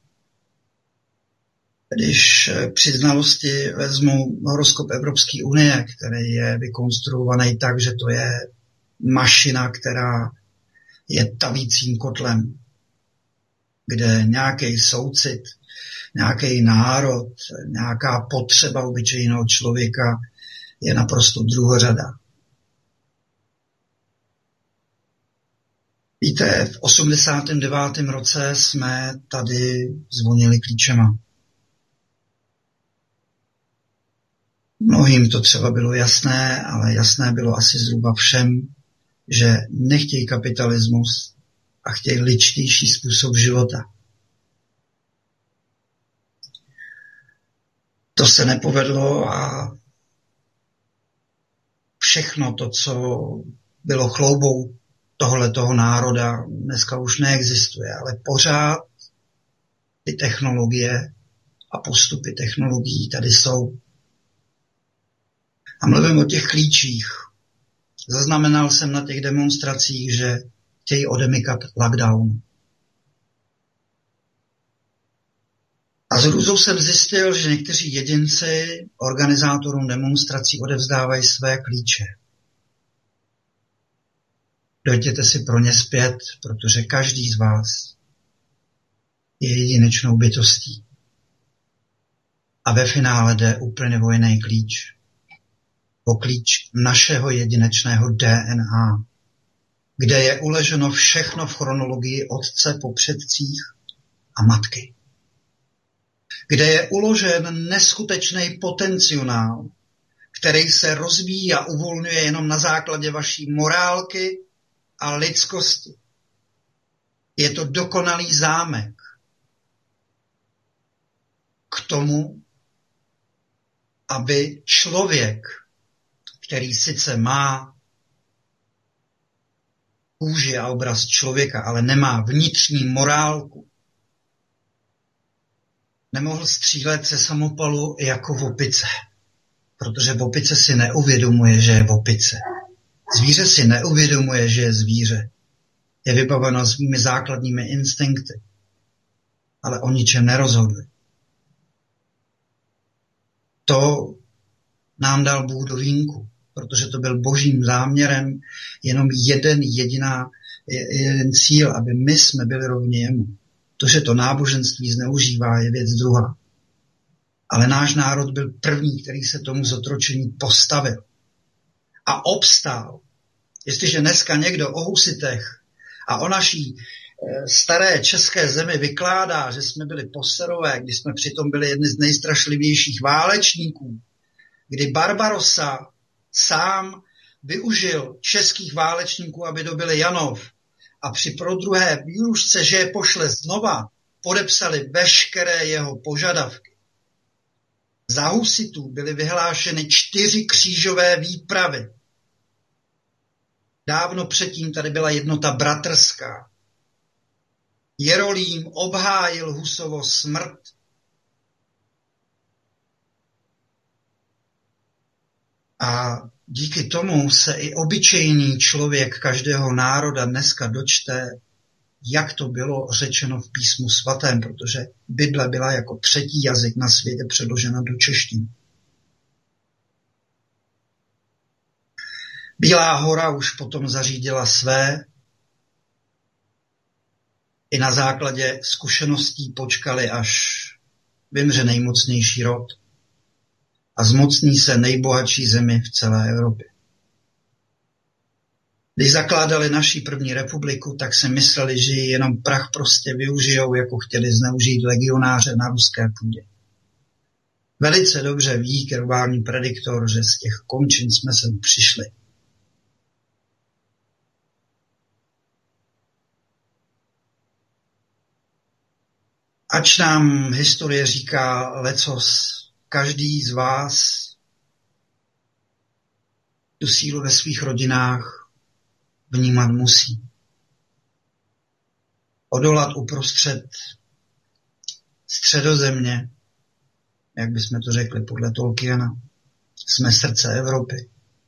Když při znalosti vezmu horoskop Evropské unie, který je vykonstruovaný tak, že to je mašina, která je tavícím kotlem, kde nějaký soucit, nějaký národ, nějaká potřeba obyčejného člověka je naprosto druhořada. Víte, v osmdesátém devátém roce jsme tady zvonili klíčema. Mnohým to třeba bylo jasné, ale jasné bylo asi zhruba všem, že nechtějí kapitalismus a chtějí ličtější způsob života. To se nepovedlo a všechno to, co bylo chloubou tohletoho národa, dneska už neexistuje, ale pořád ty technologie a postupy technologií tady jsou. A mluvím o těch klíčích. Zaznamenal jsem na těch demonstracích, že chtějí odemykat lockdown. A s hrůzou jsem zjistil, že někteří jedinci organizátorům demonstrací odevzdávají své klíče. Dojděte si pro ně zpět, protože každý z vás je jedinečnou bytostí. A ve finále jde úplně o jiný klíč. O klíč našeho jedinečného D N A. kde je uleženo všechno v chronologii otce po předcích a matky. Kde je uložen neskutečný potenciál, který se rozvíjí a uvolňuje jenom na základě vaší morálky a lidskosti. Je to dokonalý zámek k tomu, aby člověk, který sice má kůži a obraz člověka, ale nemá vnitřní morálku, nemohl střílet se samopalu jako v opice. Protože opice si neuvědomuje, že je opice. Zvíře si neuvědomuje, že je zvíře. Je vybaveno svými základními instinkty. Ale o ničem nerozhoduje. To nám dal Bůh do vínku, protože to byl božím záměrem jenom jeden jediná, jeden cíl, aby my jsme byli rovni jemu. To, že to náboženství zneužívá, je věc druhá. Ale náš národ byl první, který se tomu zotročení postavil. A obstál. Jestliže dneska někdo o husitech a o naší e, staré české zemi vykládá, že jsme byli poserové, když jsme přitom byli jedni z nejstrašlivějších válečníků, kdy Barbarossa sám využil českých válečníků, aby dobili Janov, a při prodruhé výrušce, že je pošle znova, podepsali veškeré jeho požadavky. Za husitů byly vyhlášeny čtyři křížové výpravy. Dávno předtím tady byla jednota bratrská. Jerolím obhájil Husovo smrt. A díky tomu se i obyčejný člověk každého národa dneska dočte, jak to bylo řečeno v písmu svatém, protože Bible byla jako třetí jazyk na světě předložena do češtiny. Bílá hora už potom zařídila své. I na základě zkušeností počkali, až vymře nejmocnější rod a zmocní se nejbohatší zemi v celé Evropě. Když zakládali naši první republiku, tak si mysleli, že jenom prach prostě využijou, jako chtěli zneužít legionáře na ruské půdě. Velice dobře ví kerbální prediktor, že z těch končin jsme sem přišli. Ač nám historie říká lecos, každý z vás tu sílu ve svých rodinách vnímat musí. Odolat uprostřed středozemě, jak bychom to řekli podle Tolkiena, jsme srdce Evropy.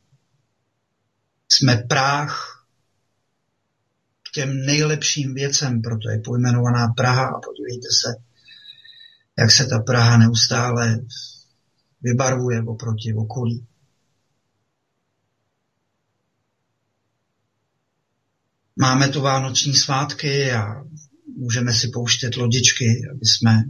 Jsme práh k těm nejlepším věcem, proto je pojmenovaná Praha. A podívejte se, jak se ta Praha neustále vybarvuje oproti okolí. Máme tu vánoční svátky a můžeme si pouštět lodičky, aby jsme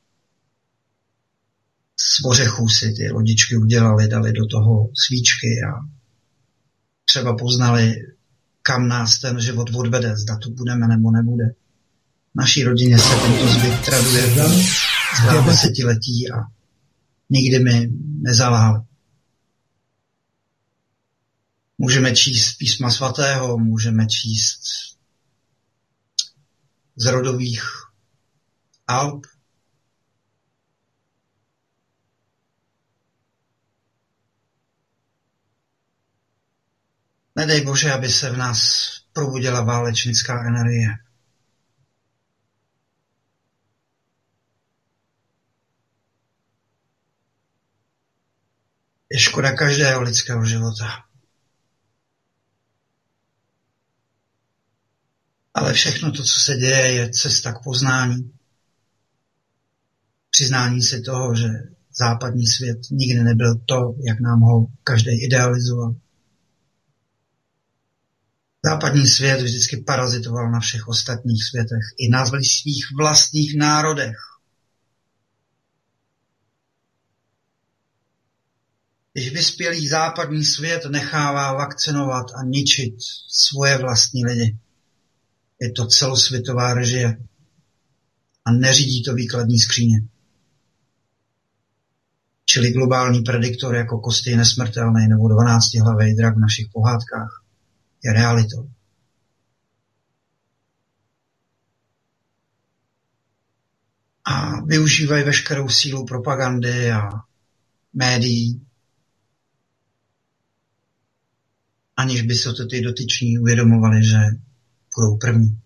z ořechů si ty lodičky udělali, dali do toho svíčky a třeba poznali, kam nás ten život odvede, zda tu budeme nebo nebude. V naší rodině se tento zvyk traduje z desetiletí a nikdy mi nezalhal. Můžeme číst písma svatého, můžeme číst z rodových alb. Nedej Bože, aby se v nás probudila válečnická energie. Je škoda každého lidského života. Ale všechno to, co se děje, je cesta k poznání. Přiznání si toho, že západní svět nikdy nebyl to, jak nám ho každý idealizoval. Západní svět vždycky parazitoval na všech ostatních světech, i na svých vlastních národech. když vyspělý západní svět nechává vakcinovat a ničit svoje vlastní lidi. Je to celosvětová režie a neřídí to výkladní skříně. Čili globální prediktor jako Kostěj nesmrtelný nebo dvanáctihlavý drak v našich pohádkách je realitou. A využívají veškerou sílu propagandy a médií, aniž by se to ty dotyční uvědomovali, že budou první.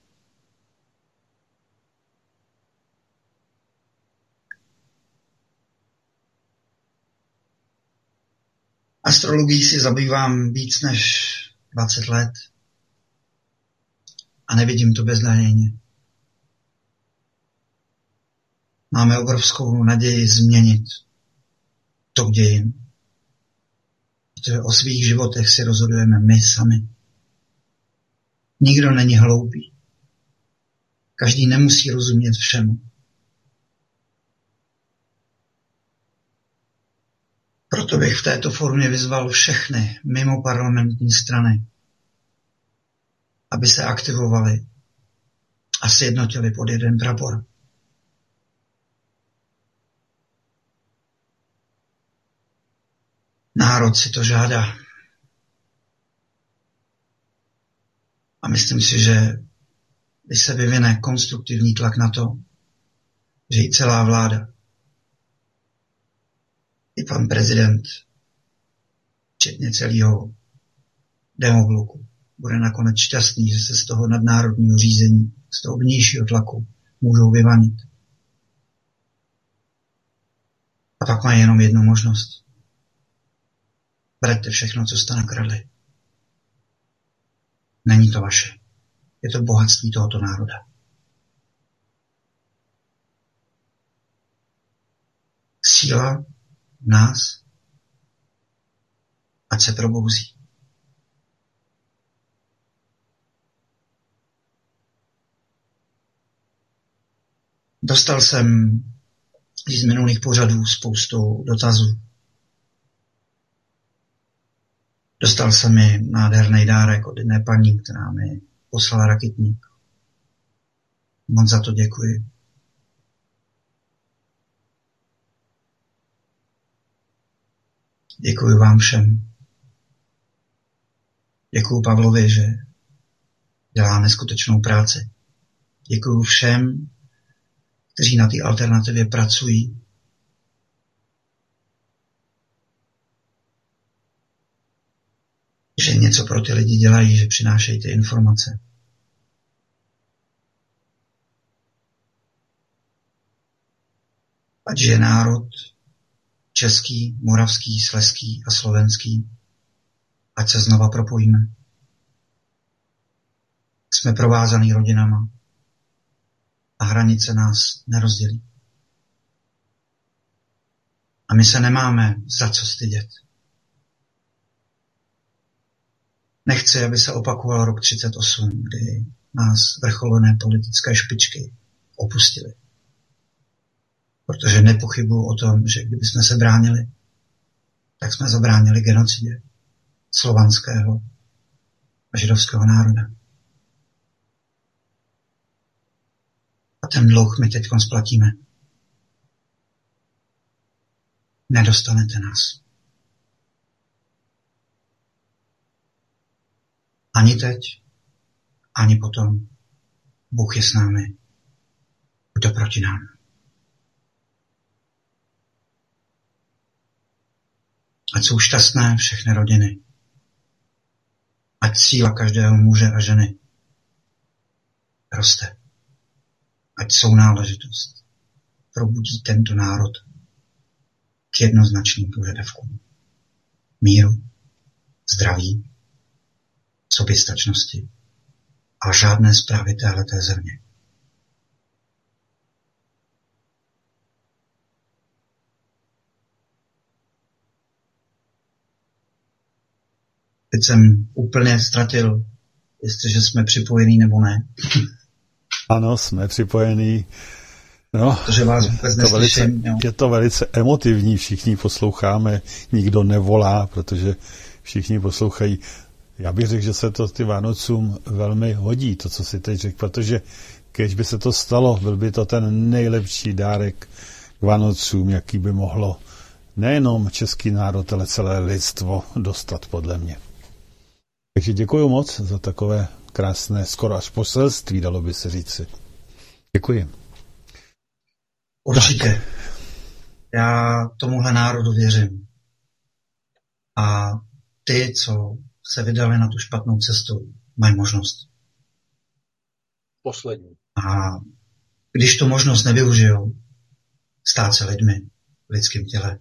Astrologií si zabývám víc než dvacet let a nevidím to beznadějně. Máme obrovskou naději změnit tok dějin. Protože o svých životech si rozhodujeme my sami. Nikdo není hloupý. Každý nemusí rozumět všemu. Proto bych v této formě vyzval všechny mimo parlamentní strany, aby se aktivovali a sjednotili pod jeden prapor. Národ si to žádá. A myslím si, že když se vyvine konstruktivní tlak na to, že i celá vláda, i pan prezident, včetně celého demobloku, bude nakonec šťastný, že se z toho nadnárodního řízení, z toho vnějšího tlaku můžou vyvanit. A pak mají jenom jednu možnost. Berte všechno, co jste nakradli. Není to vaše. Je to bohatství tohoto národa. Síla v nás, ať se probouzí. Dostal jsem z minulých pořadů spoustu dotazů. Dostal jsem mi nádherný dárek od jedné paní, která mi poslala rakitník. Moc za to děkuji. Děkuji vám všem. Děkuji Pavlovi, že dělá neskutečnou práci. Děkuji všem, kteří na té alternativě pracují. Že něco pro ty lidi dělají, že přinášejí ty informace. Ať je národ český, moravský, slezský a slovenský, ať se znova propojíme. Jsme provázaný rodinama a hranice nás nerozdělí. A my se nemáme za co stydět. Nechci, aby se opakoval rok třicet osm, kdy nás vrcholné politické špičky opustily. Protože nepochybuji o tom, že kdyby jsme se bránili, tak jsme zabránili genocidě slovanského a židovského národa. A ten dluh my teď splatíme. Nedostanete nás. Ani teď, ani potom. Bůh je s námi. Kdo proti nám? Ať jsou šťastné všechny rodiny. Ať síla každého muže a ženy roste. Ať sounáležitost probudí tento národ k jednoznačným požadavkům. Míru, zdraví, soběstačnosti a žádné zprávy téhleté země. Teď jsem úplně ztratil, jestliže jsme připojení nebo ne. Ano, jsme připojení. No, protože vás vůbec neslyším. Je to velice emotivní, všichni posloucháme, nikdo nevolá, protože všichni poslouchají. Já bych řekl, že se to ty Vánocům velmi hodí, to, co si teď řekl, protože když by se to stalo, byl by to ten nejlepší dárek k Vánocům, jaký by mohlo nejenom český národ, ale celé lidstvo dostat, podle mě. Takže děkuji moc za takové krásné, skoro až poselství, dalo by se říci. Děkuji. Určitě. Já tomuhle národu věřím. A ty, co se vydali na tu špatnou cestu, mají možnost. Poslední. A když tu možnost nevyužijou, stát se lidmi v lidském těle,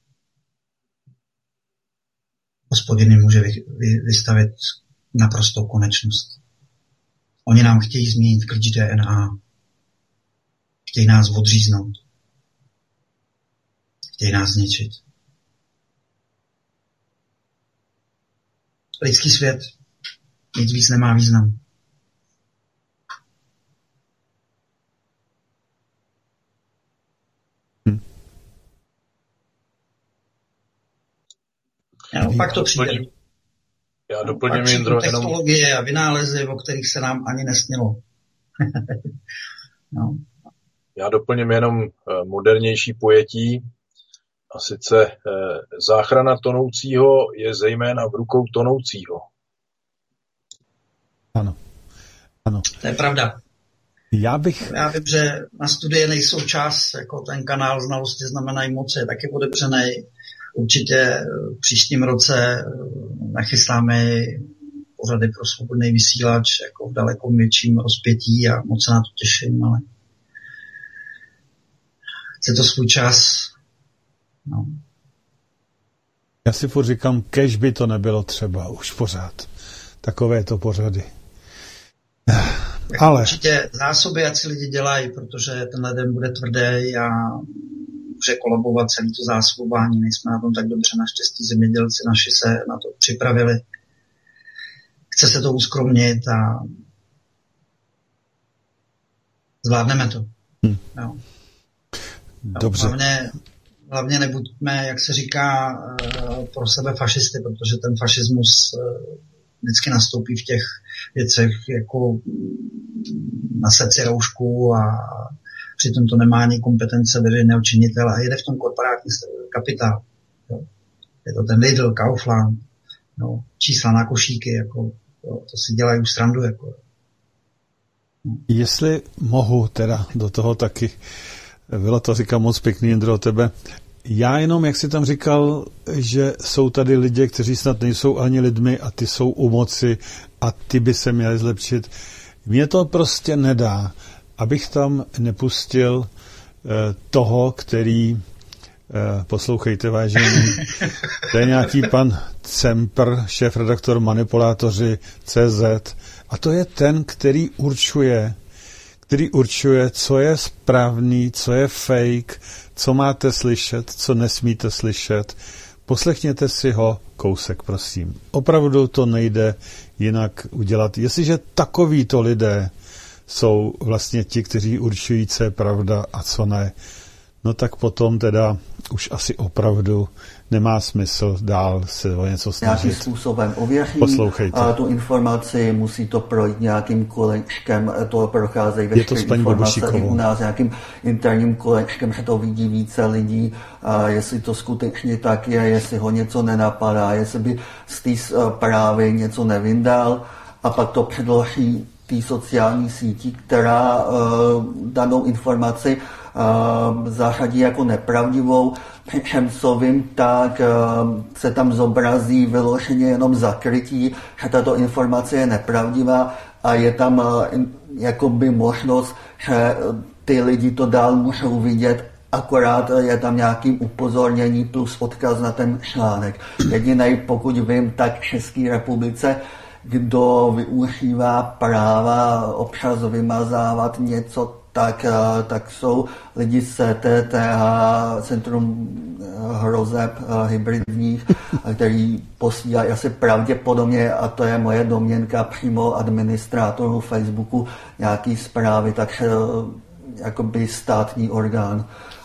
Hospodin jim může vystavit naprostou konečnost. Oni nám chtějí změnit klíč D N A. Chtějí nás odříznout. Chtějí nás zničit. Lidský svět nic víc nemá význam. Hm. No, pak to přijde. Já doplním, no, Jindro, technologie jenom... a vynálezy, o kterých se nám ani nesnilo. No. Já doplním jenom modernější pojetí, a sice eh, záchrana tonoucího je zejména v rukou tonoucího. Ano. Ano. To je pravda. Já bych... Já vím, že na studie nejsou čas, jako ten kanál Znalosti znamenají moc, je taky otevřený. Určitě v příštím roce nachystáme pořady pro svobodný vysílač jako v daleko větším rozpětí a moc se na to těším, ale chce to svůj čas. No. Já si furt říkám, kež by to nebylo třeba už pořád. Takové to pořady. Tak ale... Určitě zásoby, ať si lidi dělají, protože tenhle den bude tvrdý a může kolabovat celý to zásobování. Nejsme na tom tak dobře, naštěstí zemědělci naši se na to připravili. Chce se to uskromnit a zvládneme to. Hm. Jo. Dobře. Hlavně, hlavně nebuďme, jak se říká, pro sebe fašisty, protože ten fašismus vždycky nastoupí v těch věcech jako na srdci roušku a přitom to nemá ani kompetence veřejného činitele a jede v tom korporátní kapitál. Jo. Je to ten Lidl, Kaufland, no, čísla na košíky, jako, jo, to si dělají už srandu. Jako. No. Jestli mohu teda do toho taky, bylo to, říkám, moc pěkný, Jindro, o tebe. Já jenom, jak jsi tam říkal, že jsou tady lidi, kteří snad nejsou ani lidmi a ty jsou u moci a ty by se měli zlepšit. Mně to prostě nedá, abych tam nepustil eh, toho, který, eh, poslouchejte vážení, to je nějaký pan Cempr, šéfredaktor Manipulátoři C Z, a to je ten, který určuje, který určuje, co je správný, co je fake, co máte slyšet, co nesmíte slyšet. Poslechněte si ho kousek, prosím. Opravdu to nejde jinak udělat. Jestliže takovýto lidé jsou vlastně ti, kteří určují, co je pravda a co ne, no tak potom teda už asi opravdu nemá smysl dál se o něco snažit. Nějakým způsobem ověří Poslouchejte. tu informaci, musí to projít nějakým kolečkem, to procházejí veškeré informace i u nás nějakým interním kolečkem, že to vidí více lidí, a jestli to skutečně tak je, jestli ho něco nenapadá, jestli by z té zprávy něco nevyndal a pak to předloží té sociální síti, která uh, danou informaci uh, zařadí jako nepravdivou, přičem co vím, tak uh, se tam zobrazí vyloženě jenom zakrytí, že tato informace je nepravdivá a je tam uh, jakoby možnost, že ty lidi to dál můžou vidět, akorát je tam nějaký upozornění plus odkaz na ten článek. Jedinej, pokud vím, tak v České republice kdo využívá práva občas vymazávat něco, tak, tak jsou lidi z C T T H, Centrum hrozeb hybridních, který posílají asi pravděpodobně, a to je moje domněnka, přímo administrátorů Facebooku nějaký zprávy, takže jakoby státní orgán,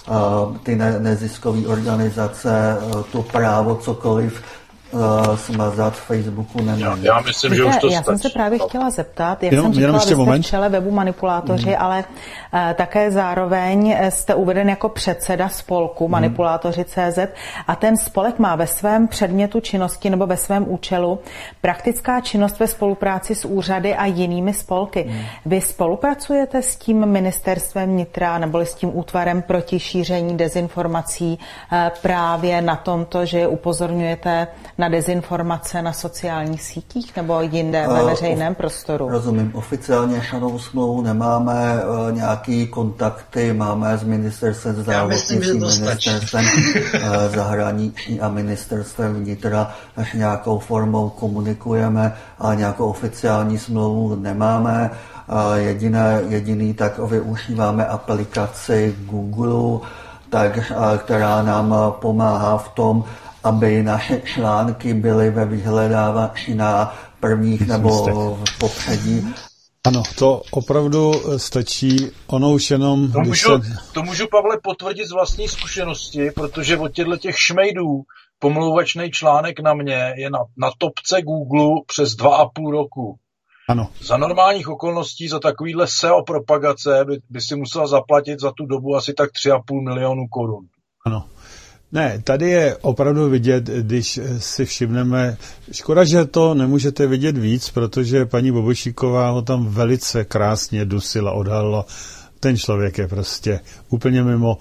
ty ne, neziskové organizace, to právo cokoliv Uh, smazat v Facebooku nemají. Já, já myslím, Víte, že už to Já stačí. jsem se právě chtěla zeptat, jak jenom, jsem říkala, vy jste moment. v čele webu Manipulátoři, mm. ale uh, také zároveň jste uveden jako předseda spolku Manipulátoři tečka cé zet a ten spolek má ve svém předmětu činnosti nebo ve svém účelu praktická činnost ve spolupráci s úřady a jinými spolky. Mm. Vy spolupracujete s tím ministerstvem vnitra nebo s tím útvarem proti šíření dezinformací uh, právě na tomto, že upozorňujete na dezinformace na sociálních sítích nebo jinde ve veřejném prostoru? Rozumím. Oficiálně šanou smlouvu nemáme, uh, nějaký kontakty máme s ministerstvem zdravotnictví, ministerstvem uh, zahraničí a ministerstvem vnitra, až nějakou formou komunikujeme, ale nějakou oficiální smlouvu nemáme. Uh, jediné, jediný tak využíváme aplikaci Google, tak, uh, která nám pomáhá v tom, aby naše články byly ve vyhledávači na prvních nebo v popředí. Ano, to opravdu stačí. Ono už jenom... To můžu, se... to můžu, Pavle, potvrdit z vlastní zkušenosti, protože od těchto těch šmejdů pomlouvačný článek na mě je na, na topce Google přes dva a půl roku. Ano. Za normálních okolností, za takovýhle S E O propagace by, by si musela zaplatit za tu dobu asi tak tři a půl milionu korun. Ano. Ne, tady je opravdu vidět, když si všimneme, škoda, že to nemůžete vidět víc, protože paní Bobošíková ho tam velice krásně dusila, odhalila. Ten člověk je prostě úplně mimo,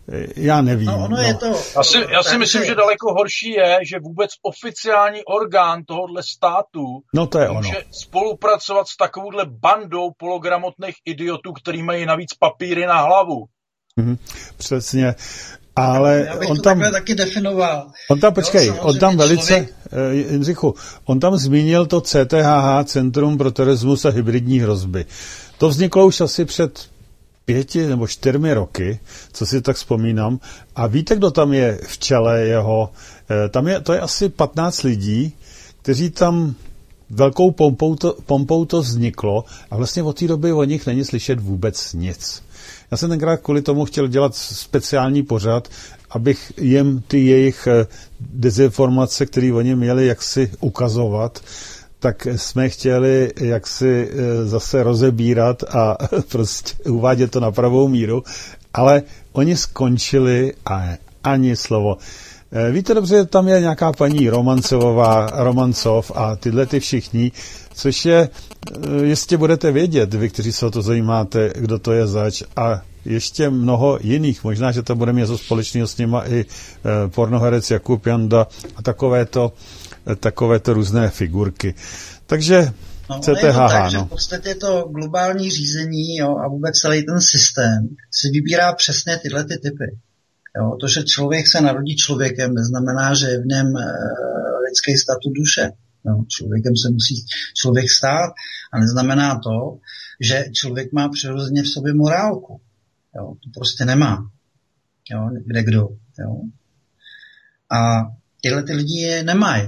já nevím. No, ono no. je to, já si, já si myslím, že daleko horší je, že vůbec oficiální orgán tohohle státu no, to je může ono. spolupracovat s takovouhle bandou pologramotných idiotů, který mají navíc papíry na hlavu. Mhm, přesně. Ale já bych on to tam taky definoval. On tam, počkej, jo, on tam velice, člověk... Jindřichu, on tam zmínil to C T H H, Centrum pro terorismus a hybridní hrozby. To vzniklo už asi před pěti nebo čtyřmi roky, co si tak vzpomínám. A víte, kdo tam je v čele jeho? Tam je, to je asi patnáct lidí, kteří tam velkou pompou to, pompou to vzniklo a vlastně od té doby o nich není slyšet vůbec nic. Já jsem tenkrát kvůli tomu chtěl dělat speciální pořad, abych jim ty jejich dezinformace, které oni měli jaksi ukazovat, tak jsme chtěli jaksi zase rozebírat a prostě uvádět to na pravou míru, ale oni skončili a ani slovo. Víte dobře, tam je nějaká paní Romancová, Romancov a tyhle ty všichni, což je, jestli budete vědět, vy, kteří se o to zajímáte, kdo to je zač, a ještě mnoho jiných, možná, že to bude něco společného s nima i pornoherec Jakub Janda a takovéto, takovéto různé figurky. Takže no, C T H H, tak, no. V podstatě to globální řízení, jo, a vůbec celý ten systém si vybírá přesně tyhle ty typy. Jo, to, že člověk se narodí člověkem, neznamená, že je v něm e, lidský statut duše. Jo, člověkem se musí člověk stát a neznamená to, že člověk má přirozeně v sobě morálku. Jo, to prostě nemá. Jo, kde kdo. Jo. A tyhle ty lidi je nemají.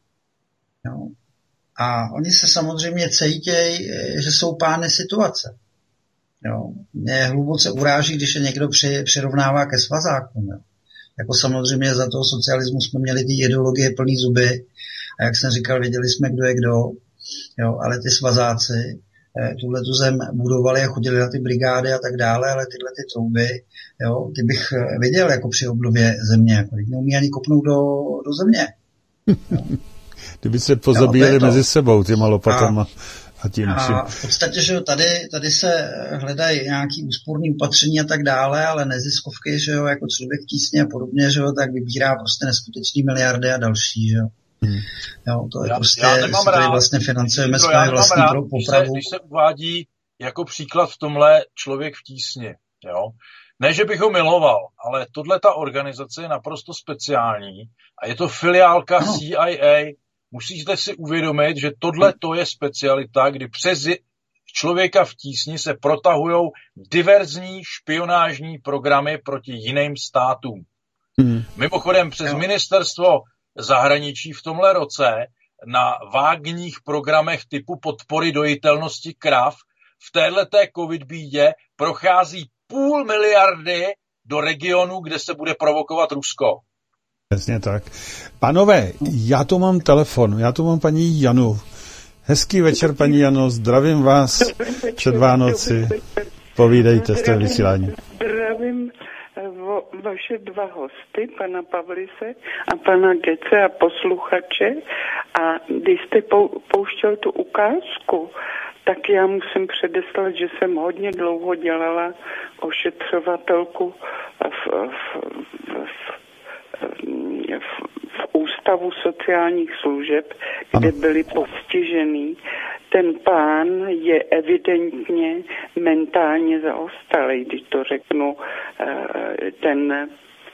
Jo. A oni se samozřejmě cítějí, že jsou pány situace. Jo. Mě hluboce uráží, když je někdo při, přirovnává ke svazákům. Jo. Jako samozřejmě za toho socialismu jsme měli ty ideologie plný zuby a jak jsem říkal, věděli jsme, kdo je kdo, jo, ale ty svazáci eh, tuhle tu zem budovali a chodili na ty brigády a tak dále, ale tyhle ty trouby, jo, ty bych viděl jako při obnově země, jako neumí ani kopnout do, do země. Jo. Kdyby se pozabíjeli jo, mezi sebou těma lopatama. A... A, tím a v podstatě, že jo, tady, tady se hledají nějaký úsporný opatření a tak dále, ale neziskovky, že jo, jako Člověk v tísni a podobně, že jo, tak vybírá prostě neskutečný miliardy a další, že jo. Hmm. Jo, to je já, prostě, já nemám tady rád, vlastně financujeme své vlastní rád, popravu. Když se, když se uvádí jako příklad v tomhle Člověk v tísni, jo. Ne, že bych ho miloval, ale tohle ta organizace je naprosto speciální a je to filiálka no. C I A. Musíte si uvědomit, že tohle to je specialita, kdy přes Člověka v tísni se protahují diverzní špionážní programy proti jiným státům. Hmm. Mimochodem přes ministerstvo zahraničí v tomhle roce na vágních programech typu podpory dojitelnosti krav v téhleté covid bídě prochází půl miliardy do regionu, kde se bude provokovat Rusko. Přesně tak. Pánové, já tu mám telefon, já tu mám paní Janu. Hezký večer, paní Jano, zdravím vás před Vánoci. Povídejte, jste v vysílání. Zdravím vaše dva hosty, pana Pavlise a pana Gece a posluchače. A když jste pouštěl tu ukázku, tak já musím předeslat, že jsem hodně dlouho dělala ošetřovatelku v, v, v, v, v Ústavu sociálních služeb, kde byli postižený. Ten pán je evidentně mentálně zaostalý, když to řeknu, ten,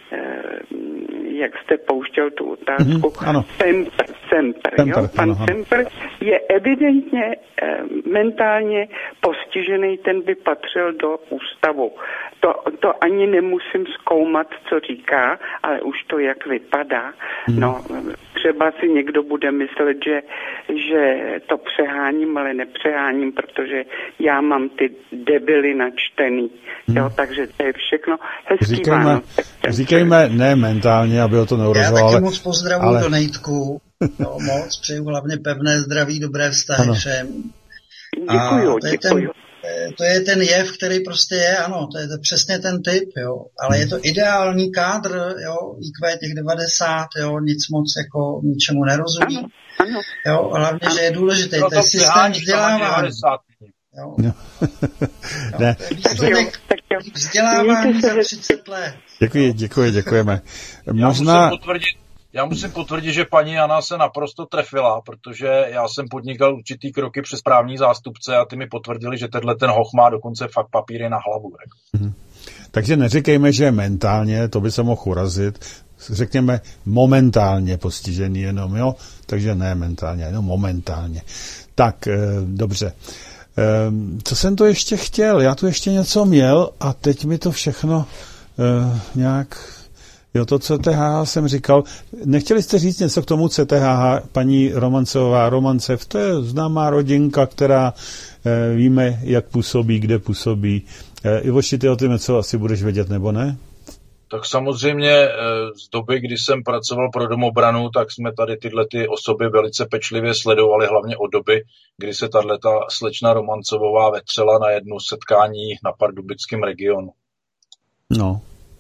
jak jste pouštěl tu otázku, mm-hmm, Semper, Semper, Semper, jo? Pan ano. Semper je evidentně mentálně postižený, ten by patřil do ústavu. To, to ani nemusím zkoumat, co říká, ale už to, jak vypadá. Mm. No, třeba si někdo bude myslet, že, že to přeháním, ale nepřeháním, protože já mám ty debily načtený. Mm. Jo, takže to je všechno. Hezký říkejme, Vánoc. Říkejme ne mentálně, aby ho to neurazilo. Já taky ale, moc pozdravuju ale... do Nejtku. No, moc přeju hlavně pevné zdraví, dobré vztahy všem. Děkuju, to je děkuju. Ten, to je ten jev, který prostě je, ano, to je to přesně ten typ, jo. Ale je to ideální kádr, jo, í kvé těch devadesát, jo, nic moc jako ničemu nerozumí. Ano, ano. Jo, hlavně, ano. Že je důležité, to je systém vzdělávání. Jo. No. Ne. Výsledek vzdělávání za třicet let. Děkuji, děkuji, děkujeme. Možná... Já musím potvrdit, já musím potvrdit, že paní Jana se naprosto trefila, protože já jsem podnikal určitý kroky přes právní zástupce a ty mi potvrdili, že tenhle ten hoch má dokonce fakt papíry na hlavu. Mhm. Takže neříkejme, že mentálně, to by se mohl urazit, řekněme momentálně postižený jenom, jo? Takže ne mentálně, jenom momentálně. Tak, e, dobře. E, co jsem to ještě chtěl? Já tu ještě něco měl a teď mi to všechno e, nějak... Jo, to C T H H jsem říkal. Nechtěli jste říct něco k tomu C T H H, paní Romancová? Romancev, to je známá rodinka, která e, víme, jak působí, kde působí. E, Ivoši, ty o tom něco asi budeš vědět, nebo ne? Tak samozřejmě z doby, kdy jsem pracoval pro Domobranu, tak jsme tady tyhle ty osoby velice pečlivě sledovali, hlavně od doby, kdy se tato slečna Romancová vetřela na jedno setkání na pardubickém regionu. No.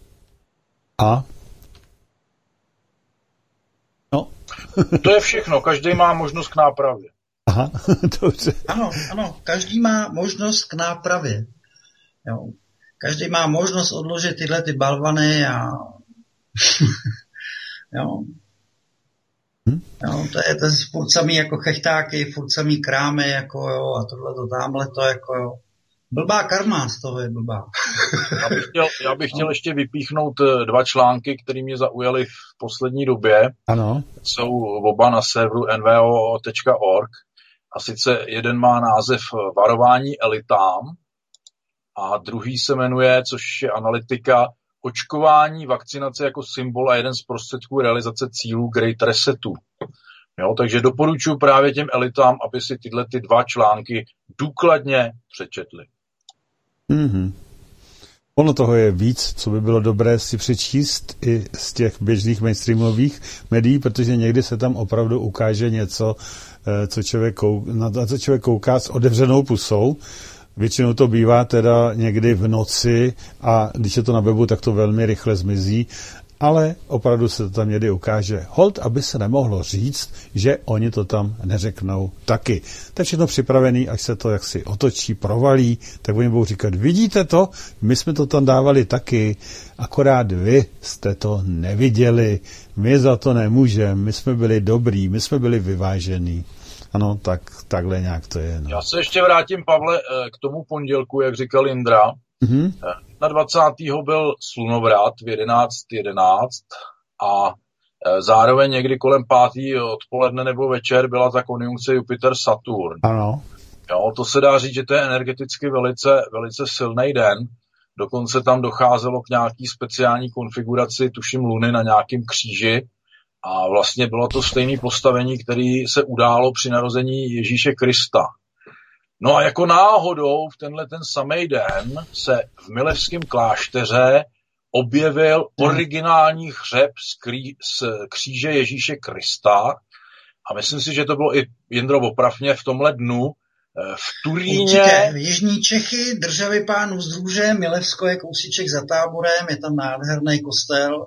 A? No. To je všechno, každý má možnost k nápravě. Aha, dobře. Ano, ano, každý má možnost k nápravě. Jo. Každý má možnost odložit tyhle ty balvany a jo. Hm? Jo, to je to furt samý jako chechtáky, furt samý krámy, jako jo, a tohleto, tamhleto, jako jo. Blbá karma z toho je blbá. Já bych chtěl, já bych chtěl ještě vypíchnout dva články, které mě zaujaly v poslední době. Ano. Jsou oba na serveru N V O tečka org. A sice jeden má název Varování elitám a druhý se jmenuje, což je analytika, očkování, vakcinace jako symbol a jeden z prostředků realizace cílů Great Resetu. Jo, takže doporučuji právě těm elitám, aby si tyhle ty dva články důkladně přečetli. Mm-hmm. Ono toho je víc, co by bylo dobré si přečíst i z těch běžných mainstreamových médií, protože někdy se tam opravdu ukáže něco, co člověk kou, na co člověk kouká s otevřenou pusou. Většinou to bývá teda někdy v noci a když je to na webu, tak to velmi rychle zmizí, ale opravdu se to tam někdy ukáže. Hold, aby se nemohlo říct, že oni to tam neřeknou taky. To je všechno připravený, až se to jaksi otočí, provalí, tak oni budou říkat, vidíte to, my jsme to tam dávali taky, akorát vy jste to neviděli, my za to nemůžeme, my jsme byli dobrý, my jsme byli vyvážení. Ano, tak takhle nějak to je. No. Já se ještě vrátím, Pavle, k tomu pondělku, jak říkal Indra. Mm-hmm. Na dvacátého byl slunovrat v jedenáct jedenáct a zároveň někdy kolem pátý odpoledne nebo večer byla ta konjunkce Jupiter-Saturn. Ano. Jo, to se dá říct, že to je energeticky velice, velice silný den. Dokonce tam docházelo k nějaký speciální konfiguraci, tuším Luny na nějakém kříži. A vlastně bylo to stejné postavení, které se událo při narození Ježíše Krista. No a jako náhodou v tenhle ten samý den se v Milevském klášteře objevil originální hřeb z, krí, z kříže Ježíše Krista a myslím si, že to bylo i Jindro opravně v tomhle dnu v Turíně. Určitě, v Jižní Čechy, Državy Pánů z Drůže, Milevsko je kousíček za Táborem, je tam nádherný kostel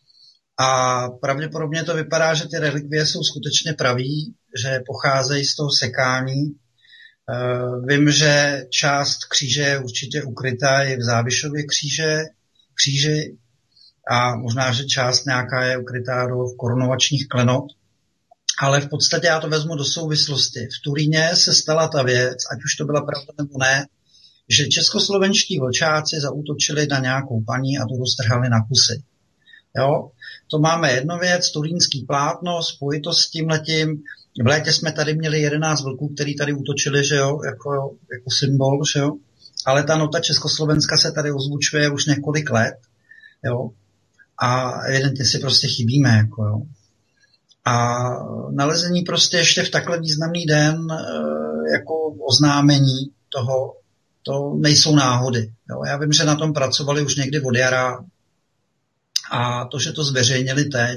a pravděpodobně to vypadá, že ty relikvie jsou skutečně praví, že pocházejí z toho sekání. Vím, že část kříže je určitě ukrytá i v Závišově kříže, kříži a možná, že část nějaká je ukrytá do korunovačních klenot. Ale v podstatě já to vezmu do souvislosti. V Turíně se stala ta věc, ať už to byla pravda nebo ne, že českoslovenští vlčáci zaútočili na nějakou paní a tu roztrhali na kusy. Jo? To máme jednu věc, turínský plátno, spojitost s tímhletím. V létě jsme tady měli jedenáct vlků, který tady útočili, že jo, jako, jako symbol, že jo. Ale ta nota Československa se tady ozvučuje už několik let, jo. A evidentně si prostě chybíme, jako jo. A nalezení prostě ještě v takhle významný den jako oznámení toho, to nejsou náhody. Jo. Já vím, že na tom pracovali už někdy od jara a to, že to zveřejnili teď,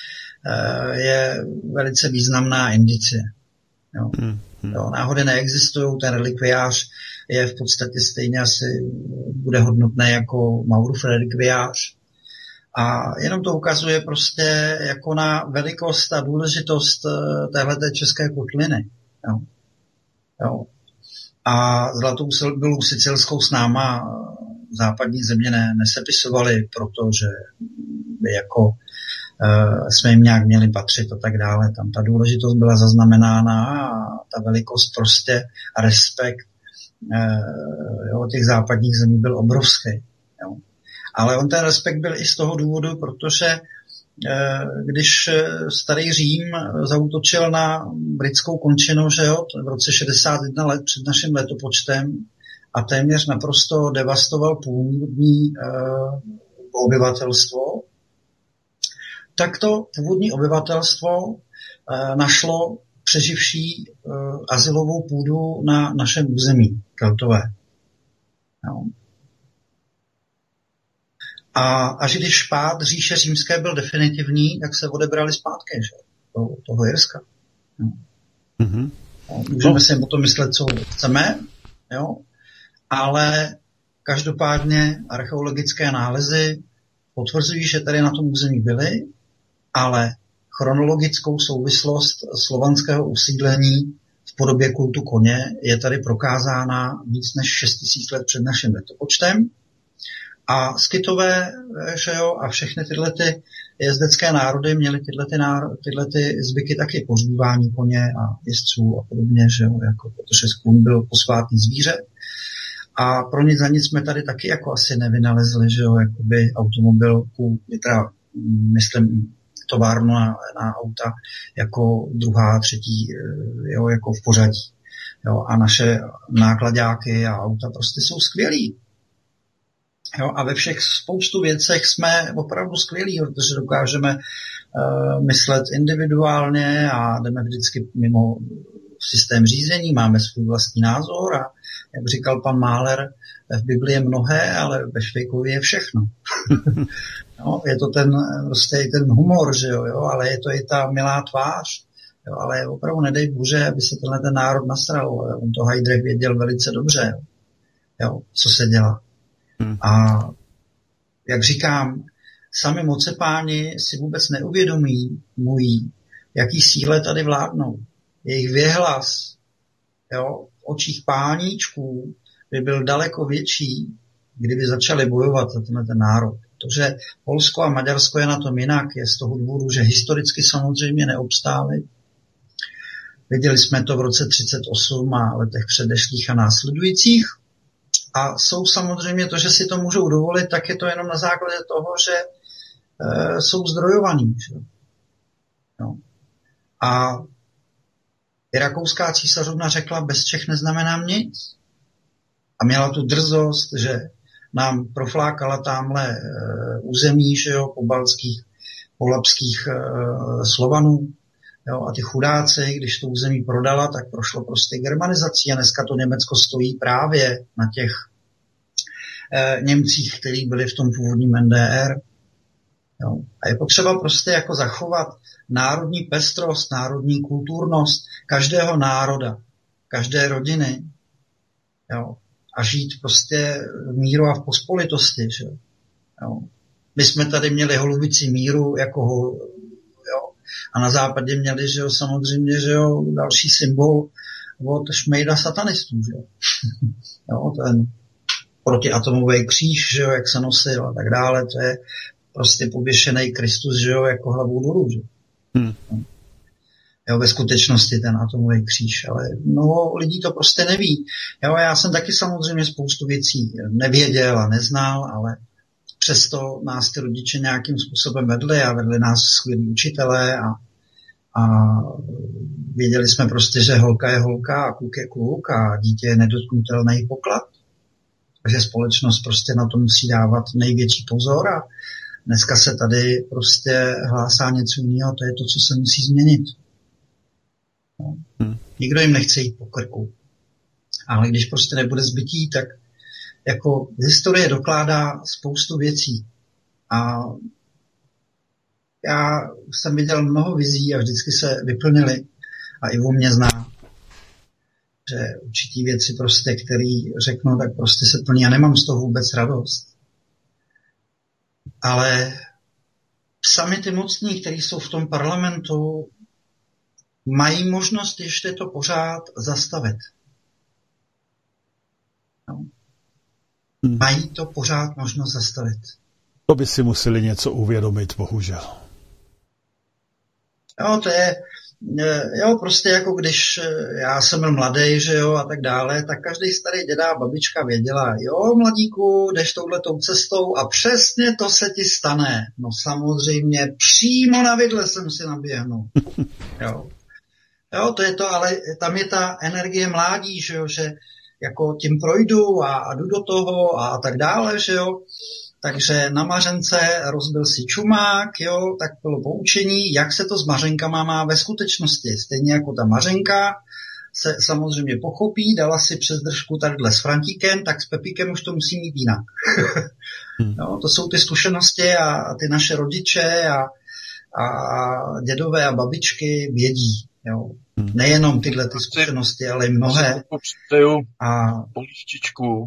je velice významná indicie. Jo. Hmm, hmm. Jo, náhody neexistují, ten relikviář je v podstatě stejně asi bude hodnotný jako Maurův relikviář. A jenom to ukazuje prostě jako na velikost a důležitost téhleté české kotliny. Jo. Jo. A Zlatou Bylu Sicilskou s náma západní země ne, nesepisovali, protože by jako uh, jsme jim nějak měli patřit a tak dále. Tam ta důležitost byla zaznamenána a ta velikost prostě a respekt uh, jo, těch západních zemí byl obrovský. Jo. Ale on ten respekt byl i z toho důvodu, protože když starý Řím zaútočil na britskou končinu, že jo, v roce šedesát jedna let před naším letopočtem a téměř naprosto devastoval původní obyvatelstvo, tak to původní obyvatelstvo našlo přeživší azylovou půdu na našem území, Keltové. Jo. A až když špát říše římské byl definitivní, tak se odebrali zpátky, že? Do toho Jirska. No. Mm-hmm. No, můžeme no. si o tom myslet, co chceme, jo? Ale každopádně archeologické nálezy potvrzují, že tady na tom území byly, ale chronologickou souvislost slovanského usídlení v podobě kultu koně je tady prokázána víc než šest tisíc let před naším letopočtem. A Skytové, že jo, a všechny tyhle ty jezdecké národy měly tyhle, ty národ, tyhle ty zvyky taky pohřbívání koně a jezdců a podobně, že jo, jako, protože kůň byl posvátný zvíře. A pro nic za nic jsme tady taky jako asi nevynalezli, že jo, jakoby automobilku, teda, myslím, továrnu na, na auta jako druhá, třetí, jo, jako v pořadí. Jo, a naše nákladáky a auta prostě jsou skvělý. Jo, a ve všech spoustu věcech jsme opravdu skvělí, protože dokážeme uh, myslet individuálně a jdeme vždycky mimo systém řízení, máme svůj vlastní názor a jak říkal pan Mahler, v Biblii je mnohé, ale ve Švejkovi je všechno. No, je to ten, prostě ten humor, že jo, jo, ale je to i ta milá tvář. Jo, ale opravdu nedej Bože, aby se tenhle ten národ nasral. On to Heydrich věděl velice dobře, jo, co se dělá. Hmm. A jak říkám, sami mocepáni si vůbec neuvědomí můj, jaký síle tady vládnou. Jejich věhlas, jo, v očích páníčků by byl daleko větší, kdyby začali bojovat za tenhle ten národ. Protože Polsko a Maďarsko je na tom jinak, je z toho důvodu, že historicky samozřejmě neobstáli. Viděli jsme to v roce třicet osm a letech předešlých a následujících. A jsou samozřejmě to, že si to můžou dovolit, tak je to jenom na základě toho, že e, jsou zdrojovaní. Že? No. A i rakouská císařovna řekla, bez Čech neznamenám nic. A měla tu drzost, že nám proflákala tamhle e, území, že jo, pobaltských, polabských e, Slovanů Jo, a ty chudáci, když to území prodala, tak prošlo prostě germanizací a dneska to Německo stojí právě na těch eh, Němcích, kteří byli v tom původním N D R. Jo. A je potřeba prostě jako zachovat národní pestrost, národní kulturnost každého národa, každé rodiny. Jo. A žít prostě v míru a v pospolitosti. Že? Jo. My jsme tady měli holubicí míru jako hol, jo. A na západě měli, že jo, samozřejmě, že jo, další symbol od šmejda satanistů, že jo. Jo, ten protiatomový kříž, že jo, jak se nosil a tak dále, to je prostě pověšený Kristus, že jo, jako hlavou dolů, že hmm. jo, ve skutečnosti ten atomový kříž, ale mnoho lidí to prostě neví. Jo, já jsem taky samozřejmě spoustu věcí nevěděl a neznal, ale přesto nás ty rodiče nějakým způsobem vedli a vedli nás skvělí učitelé a, a věděli jsme prostě, že holka je holka a kluk je kluk a dítě je nedotknutelný poklad. Takže společnost prostě na to musí dávat největší pozor a dneska se tady prostě hlásá něco jiného, to je to, co se musí změnit. No. Hmm. Nikdo jim nechce jít po krku. Ale když prostě nebude zbytí, tak jako historie dokládá spoustu věcí. A já jsem viděl mnoho vizí a vždycky se vyplnily. A i o mě zná, že určitý věci prostě, který řeknu, tak prostě se plní. Já nemám z toho vůbec radost. Ale sami ty mocní, kteří jsou v tom parlamentu, mají možnost ještě to pořád zastavit. No. Hmm. Mají to pořád možnost zastavit. To by si museli něco uvědomit, bohužel. Jo, to je, jo, prostě jako když já jsem byl mladý, že jo, a tak dále, tak každý starý děda a babička věděla, jo, mladíku, jdeš touhletou cestou a přesně to se ti stane. No samozřejmě, přímo na vidle jsem si naběhnul. Jo. Jo, to je to, ale tam je ta energie mládí, že jo, že jako tím projdu a, a jdu do toho a, a tak dále, že jo. Takže na Mařence rozbil si čumák, jo, tak bylo poučení, jak se to s mařenkama má ve skutečnosti. Stejně jako ta Mařenka se samozřejmě pochopí, dala si přes držku tadyhle s Frantíkem, tak s Pepíkem už to musí mít jinak. hmm. Jo, to jsou ty zkušenosti a, a ty naše rodiče a, a dědové a babičky vědí. Jo. Hmm. Nejenom tyhle ty zkušenosti, ale i mnohé. A polívčičku.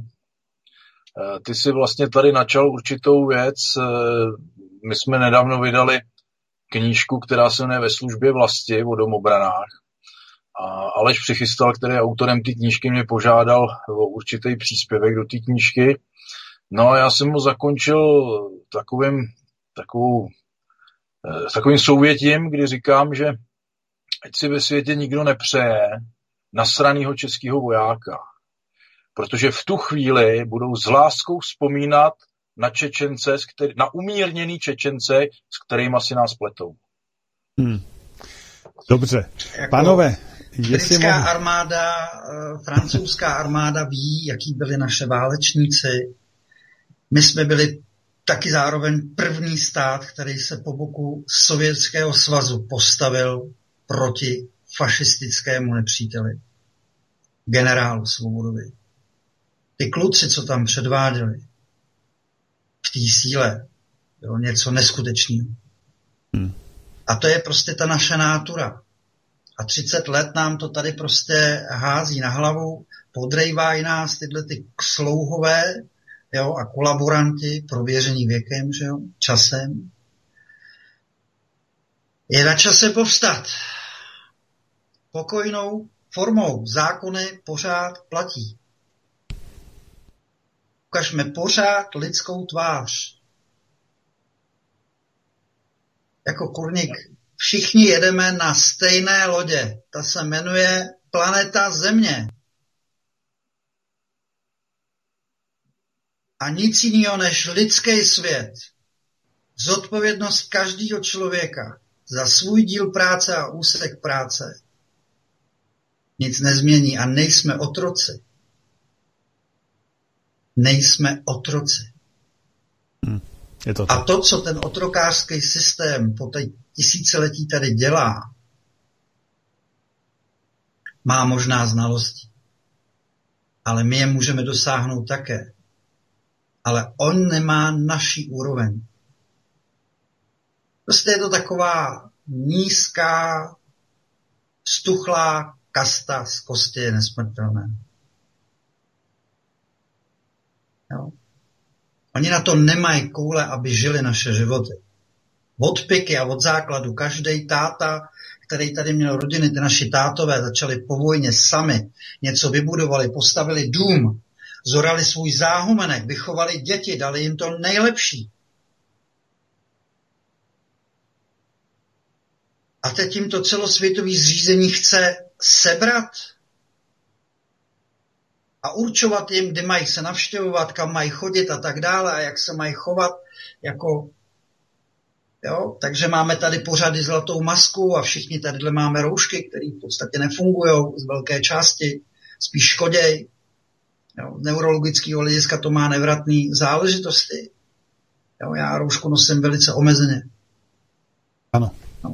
Ty jsi vlastně tady načal určitou věc. My jsme nedávno vydali knížku, která se jmenuje Ve službě vlasti o domobranách. A Aleš Přichystal, který je autorem té knížky, mě požádal o určitý příspěvek do té knížky. No a já jsem ho zakončil takovým, takovou, takovým souvětím, kdy říkám, že ať si ve světě nikdo nepřeje nasranýho českého vojáka. Protože v tu chvíli budou s láskou vzpomínat na Čečence, na umírněný Čečence, s kterými si nás pletou. Hmm. Dobře. Jako pánové, britská mohu... armáda, francouzská armáda ví, jaký byli naše válečníci. My jsme byli taky zároveň první stát, který se po boku Sovětského svazu postavil proti fašistickému nepříteli, generálu Svobodovi. Ty kluci, co tam předváděli v té síle, bylo něco neskutečného. Hmm. A to je prostě ta naše nátura. A třicet let nám to tady prostě hází na hlavu, podrejvají nás tyhle ty slouhové, jo, a kolaboranti, prověření věkem, že jo, časem. Je na čase povstat. Pokojnou formou. Zákony pořád platí. Ukažme pořád lidskou tvář. Jako kurník. Všichni jedeme na stejné lodě. Ta se jmenuje planeta Země. A nic jiného než lidský svět. Zodpovědnost každého člověka za svůj díl práce a úsek práce. Nic nezmění a nejsme otroci. Nejsme otroci. Hmm, je to a to, co ten otrokářský systém po té tisíciletí tady dělá, má možná znalosti. Ale my je můžeme dosáhnout také. Ale on nemá naší úroveň. Prostě je to taková nízká, stuchlá kasta z kosti je nesmrtelné. Jo? Oni na to nemají koule, aby žili naše životy. Od piky a od základu každý táta, který tady měl rodiny, ty naši tátové začali po vojně sami, něco vybudovali, postavili dům, zorali svůj záhumenek, vychovali děti, dali jim to nejlepší. A teď jim to celosvětové zřízení chce sebrat a určovat jim, kdy mají se navštěvovat, kam mají chodit a tak dále a jak se mají chovat. Jako, jo? Takže máme tady pořady zlatou masku a všichni tadyhle máme roušky, které v podstatě nefungují z velké části, spíš škoděj. Jo? Z neurologického hlediska to má nevratné záležitosti. Jo? Já roušku nosím velice omezeně. Ano. No.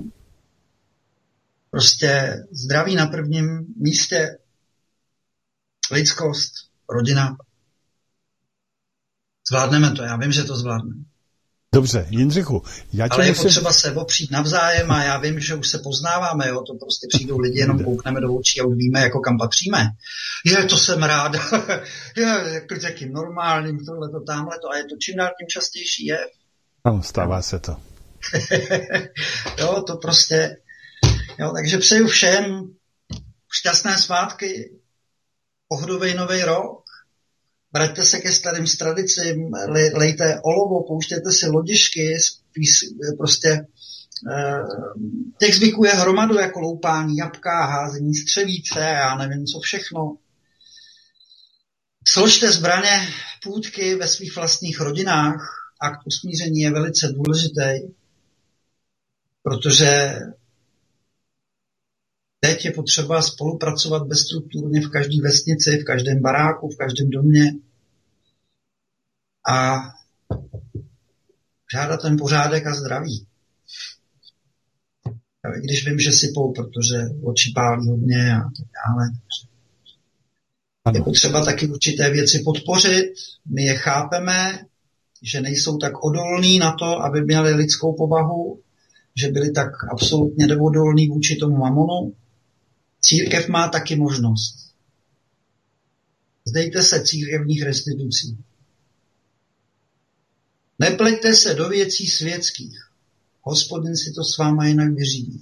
Prostě zdraví na prvním místě, lidskost, rodina. Zvládneme to, já vím, že to zvládneme. Dobře, Jindřichu, já tě Ale musím... je potřeba se opřít navzájem a já vím, že už se poznáváme, jo, to prostě přijdou lidi, jenom koukneme do očí a už víme, jako kam patříme. Je, to jsem rád, je, jako takým normálním, tohleto, tamhleto a je to čím dál tím častější, je. Ano, stává se to. Jo, to prostě... Jo, takže přeju všem šťastné svátky, pohodový nový rok, vraťte se ke starým tradicím, lejte olovo, pouštějte si lodišky, spíš prostě eh, těch zvyků je hromadu, jako loupání jabka, házení střevíce, já nevím co všechno. Složte zbraně, půtky ve svých vlastních rodinách, akt usmíření je velice důležitý, protože teď je potřeba spolupracovat bezstrukturně v každé vesnici, v každém baráku, v každém domě a žádat ten pořádek a zdraví. I když vím, že sypou, protože oči pálí hodně a tak dále. Je potřeba taky určité věci podpořit, my je chápeme, že nejsou tak odolní na to, aby měli lidskou povahu, že byli tak absolutně neodolní vůči tomu mamonu. Církev má taky možnost. Zdejte se církevních restitucí. Nepleťte se do věcí světských. Hospodin si to s váma jinak vyřídí.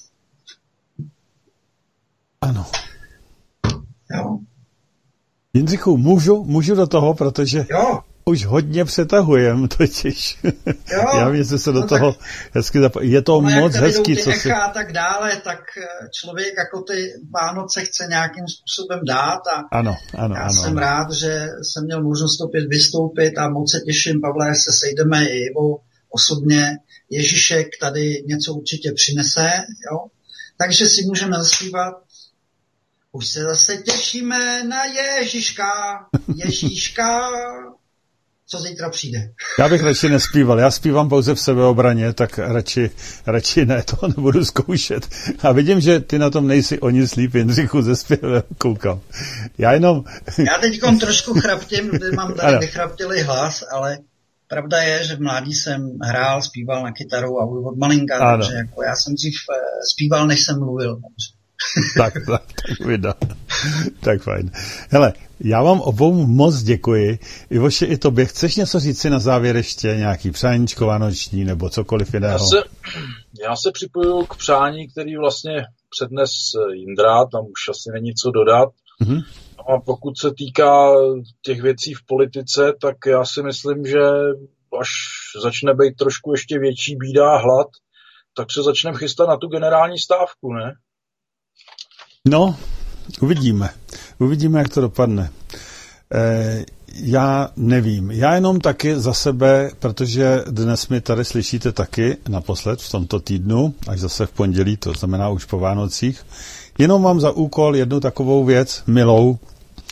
Ano. Jo. Jindřichu, můžu, můžu do toho, protože jo. Už hodně přetahujem totiž. Jo, já vím, že se do no toho tak, hezky zap... Je to no moc hezký, co co si... si... a tak dále, tak člověk jako ty Vánoce chce nějakým způsobem dát a ano, ano, já ano, jsem ano. rád, že jsem měl možnost opět vystoupit a moc se těším, Pavle, se sejdeme i Ivo osobně. Ježíšek tady něco určitě přinese, jo? Takže si můžeme zaspívat. Už se zase těšíme na Ježíška, Ježíška. Co zítra přijde? Já bych radši nespíval, já zpívám pouze v sebeobraně, tak radši, radši ne, to nebudu zkoušet. A vidím, že ty na tom nejsi o nic líp, Jindřichu, ze zpěvem koukám. Já jenom... Já teďkom trošku chraptím, mám tady vychraptilý hlas, ale pravda je, že v mládí jsem hrál, zpíval na kytaru a od malinka, ano. Takže jako já jsem dřív zpíval, než jsem mluvil. Takže. tak, tak, tak vydá. Tak fajn. Hele, já vám obou moc děkuji. Ivoši, i tobě. Chceš něco říct si na závěr ještě? Nějaký přáníčko vánoční nebo cokoliv jiného? Já se, já se připojuju k přání, který vlastně přednes Jindra, tam už asi není co dodat. Mm-hmm. A pokud se týká těch věcí v politice, tak já si myslím, že až začne být trošku ještě větší bída a hlad, tak se začneme chystat na tu generální stávku, ne? No, uvidíme. Uvidíme, jak to dopadne. E, já nevím. Já jenom taky za sebe, protože dnes mi tady slyšíte taky naposled v tomto týdnu, až zase v pondělí, to znamená už po Vánocích. Jenom mám za úkol jednu takovou věc, milou.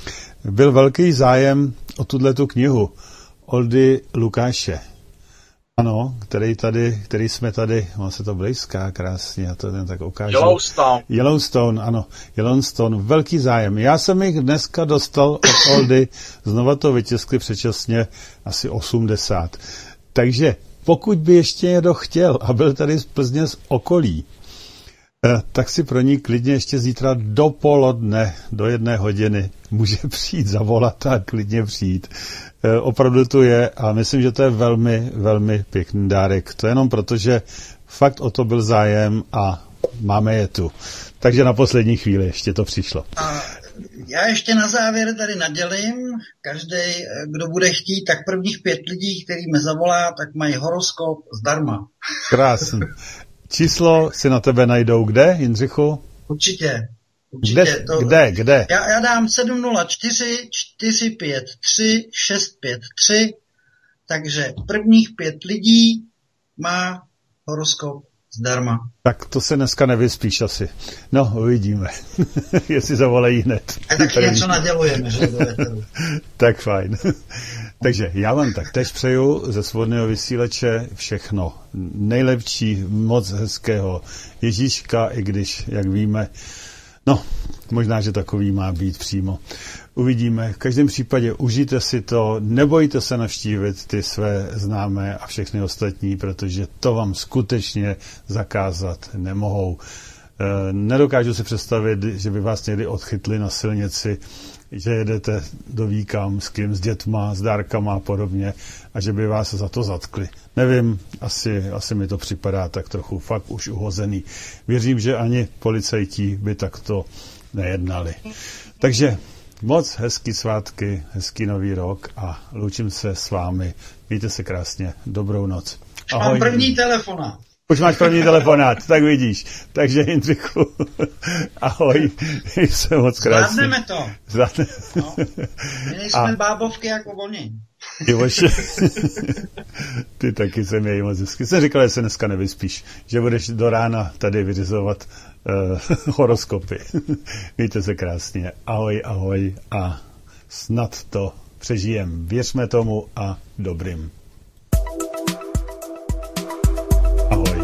Byl velký zájem o tuto knihu Oldy Lukáše. Ano, který tady, který jsme tady, on se to blízká krásně, já to ten tak ukážu. Yellowstone. Yellowstone, ano, Yellowstone, velký zájem. Já jsem jich dneska dostal od Oldy, znova to vytiskli předčasně asi osmdesát. Takže pokud by ještě někdo chtěl a byl tady z Plzně z okolí, tak si pro ní klidně ještě zítra dopoledne, do jedné hodiny může přijít zavolat a klidně přijít. Opravdu tu je a myslím, že to je velmi, velmi pěkný dárek. To je jenom proto, že fakt o to byl zájem a máme je tu. Takže na poslední chvíli ještě to přišlo. A já ještě na závěr tady nadělím. Každý, kdo bude chtít, tak prvních pět lidí, který mě zavolá, tak mají horoskop zdarma. Krásný. Číslo si na tebe najdou kde, Jindřichu? Určitě. Určitě. Kde, to, kde, kde? Já, já dám sedm nula čtyři čtyři pět tři šest pět tři, takže prvních pět lidí má horoskop zdarma. Tak to se dneska nevyspíš asi. No, uvidíme, jestli zavolají hned. A taky něco nadělujeme, že? Tak fajn. Takže já vám taktéž přeju ze Svobodného vysílače všechno nejlepší, moc hezkého Ježíška, i když, jak víme, no, možná, že takový má být přímo. Uvidíme. V každém případě užijte si to, nebojte se navštívit ty své známé a všechny ostatní, protože to vám skutečně zakázat nemohou. E, nedokážu si představit, že by vás někdy odchytli na silnici, že jedete do víkam s kým, s dětma, s dárkama a podobně a že by vás za to zatkli. Nevím, asi, asi mi to připadá tak trochu fakt už uhozený. Věřím, že ani policajti by takto nejednali. Takže moc hezký svátky, hezký nový rok a loučím se s vámi. Mějte se krásně. Dobrou noc. Ahoj. Mám první telefonát. Už máš první telefonát, tak vidíš. Takže Jindřichu, ahoj. Jsem moc krásný. Zvládneme to. Zvládneme. No. My nejsme a... bábovky jako oni. Ty taky se mějí moc hezky. Jsem říkal, že se dneska nevyspíš, že budeš do rána tady vyřizovat uh, horoskopy. Mějte se krásně. Ahoj, ahoj a snad to přežijem. Věřme tomu a dobrým. Ahoj.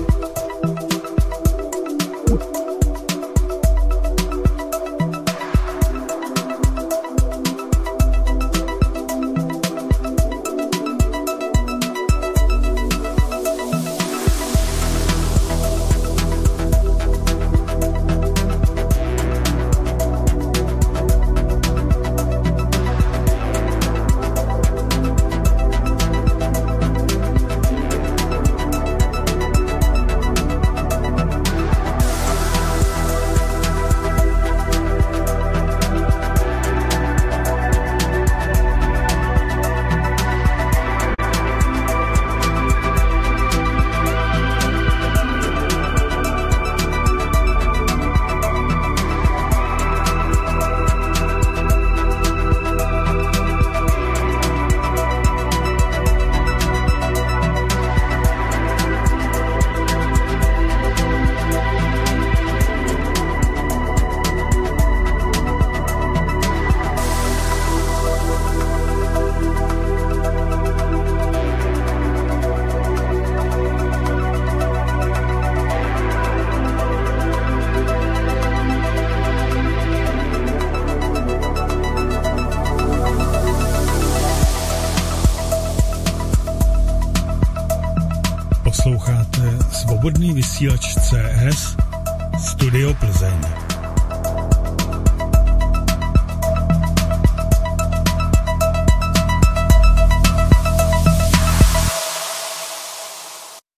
Posloucháte Svobodný vysílač C S Studio Plzeň.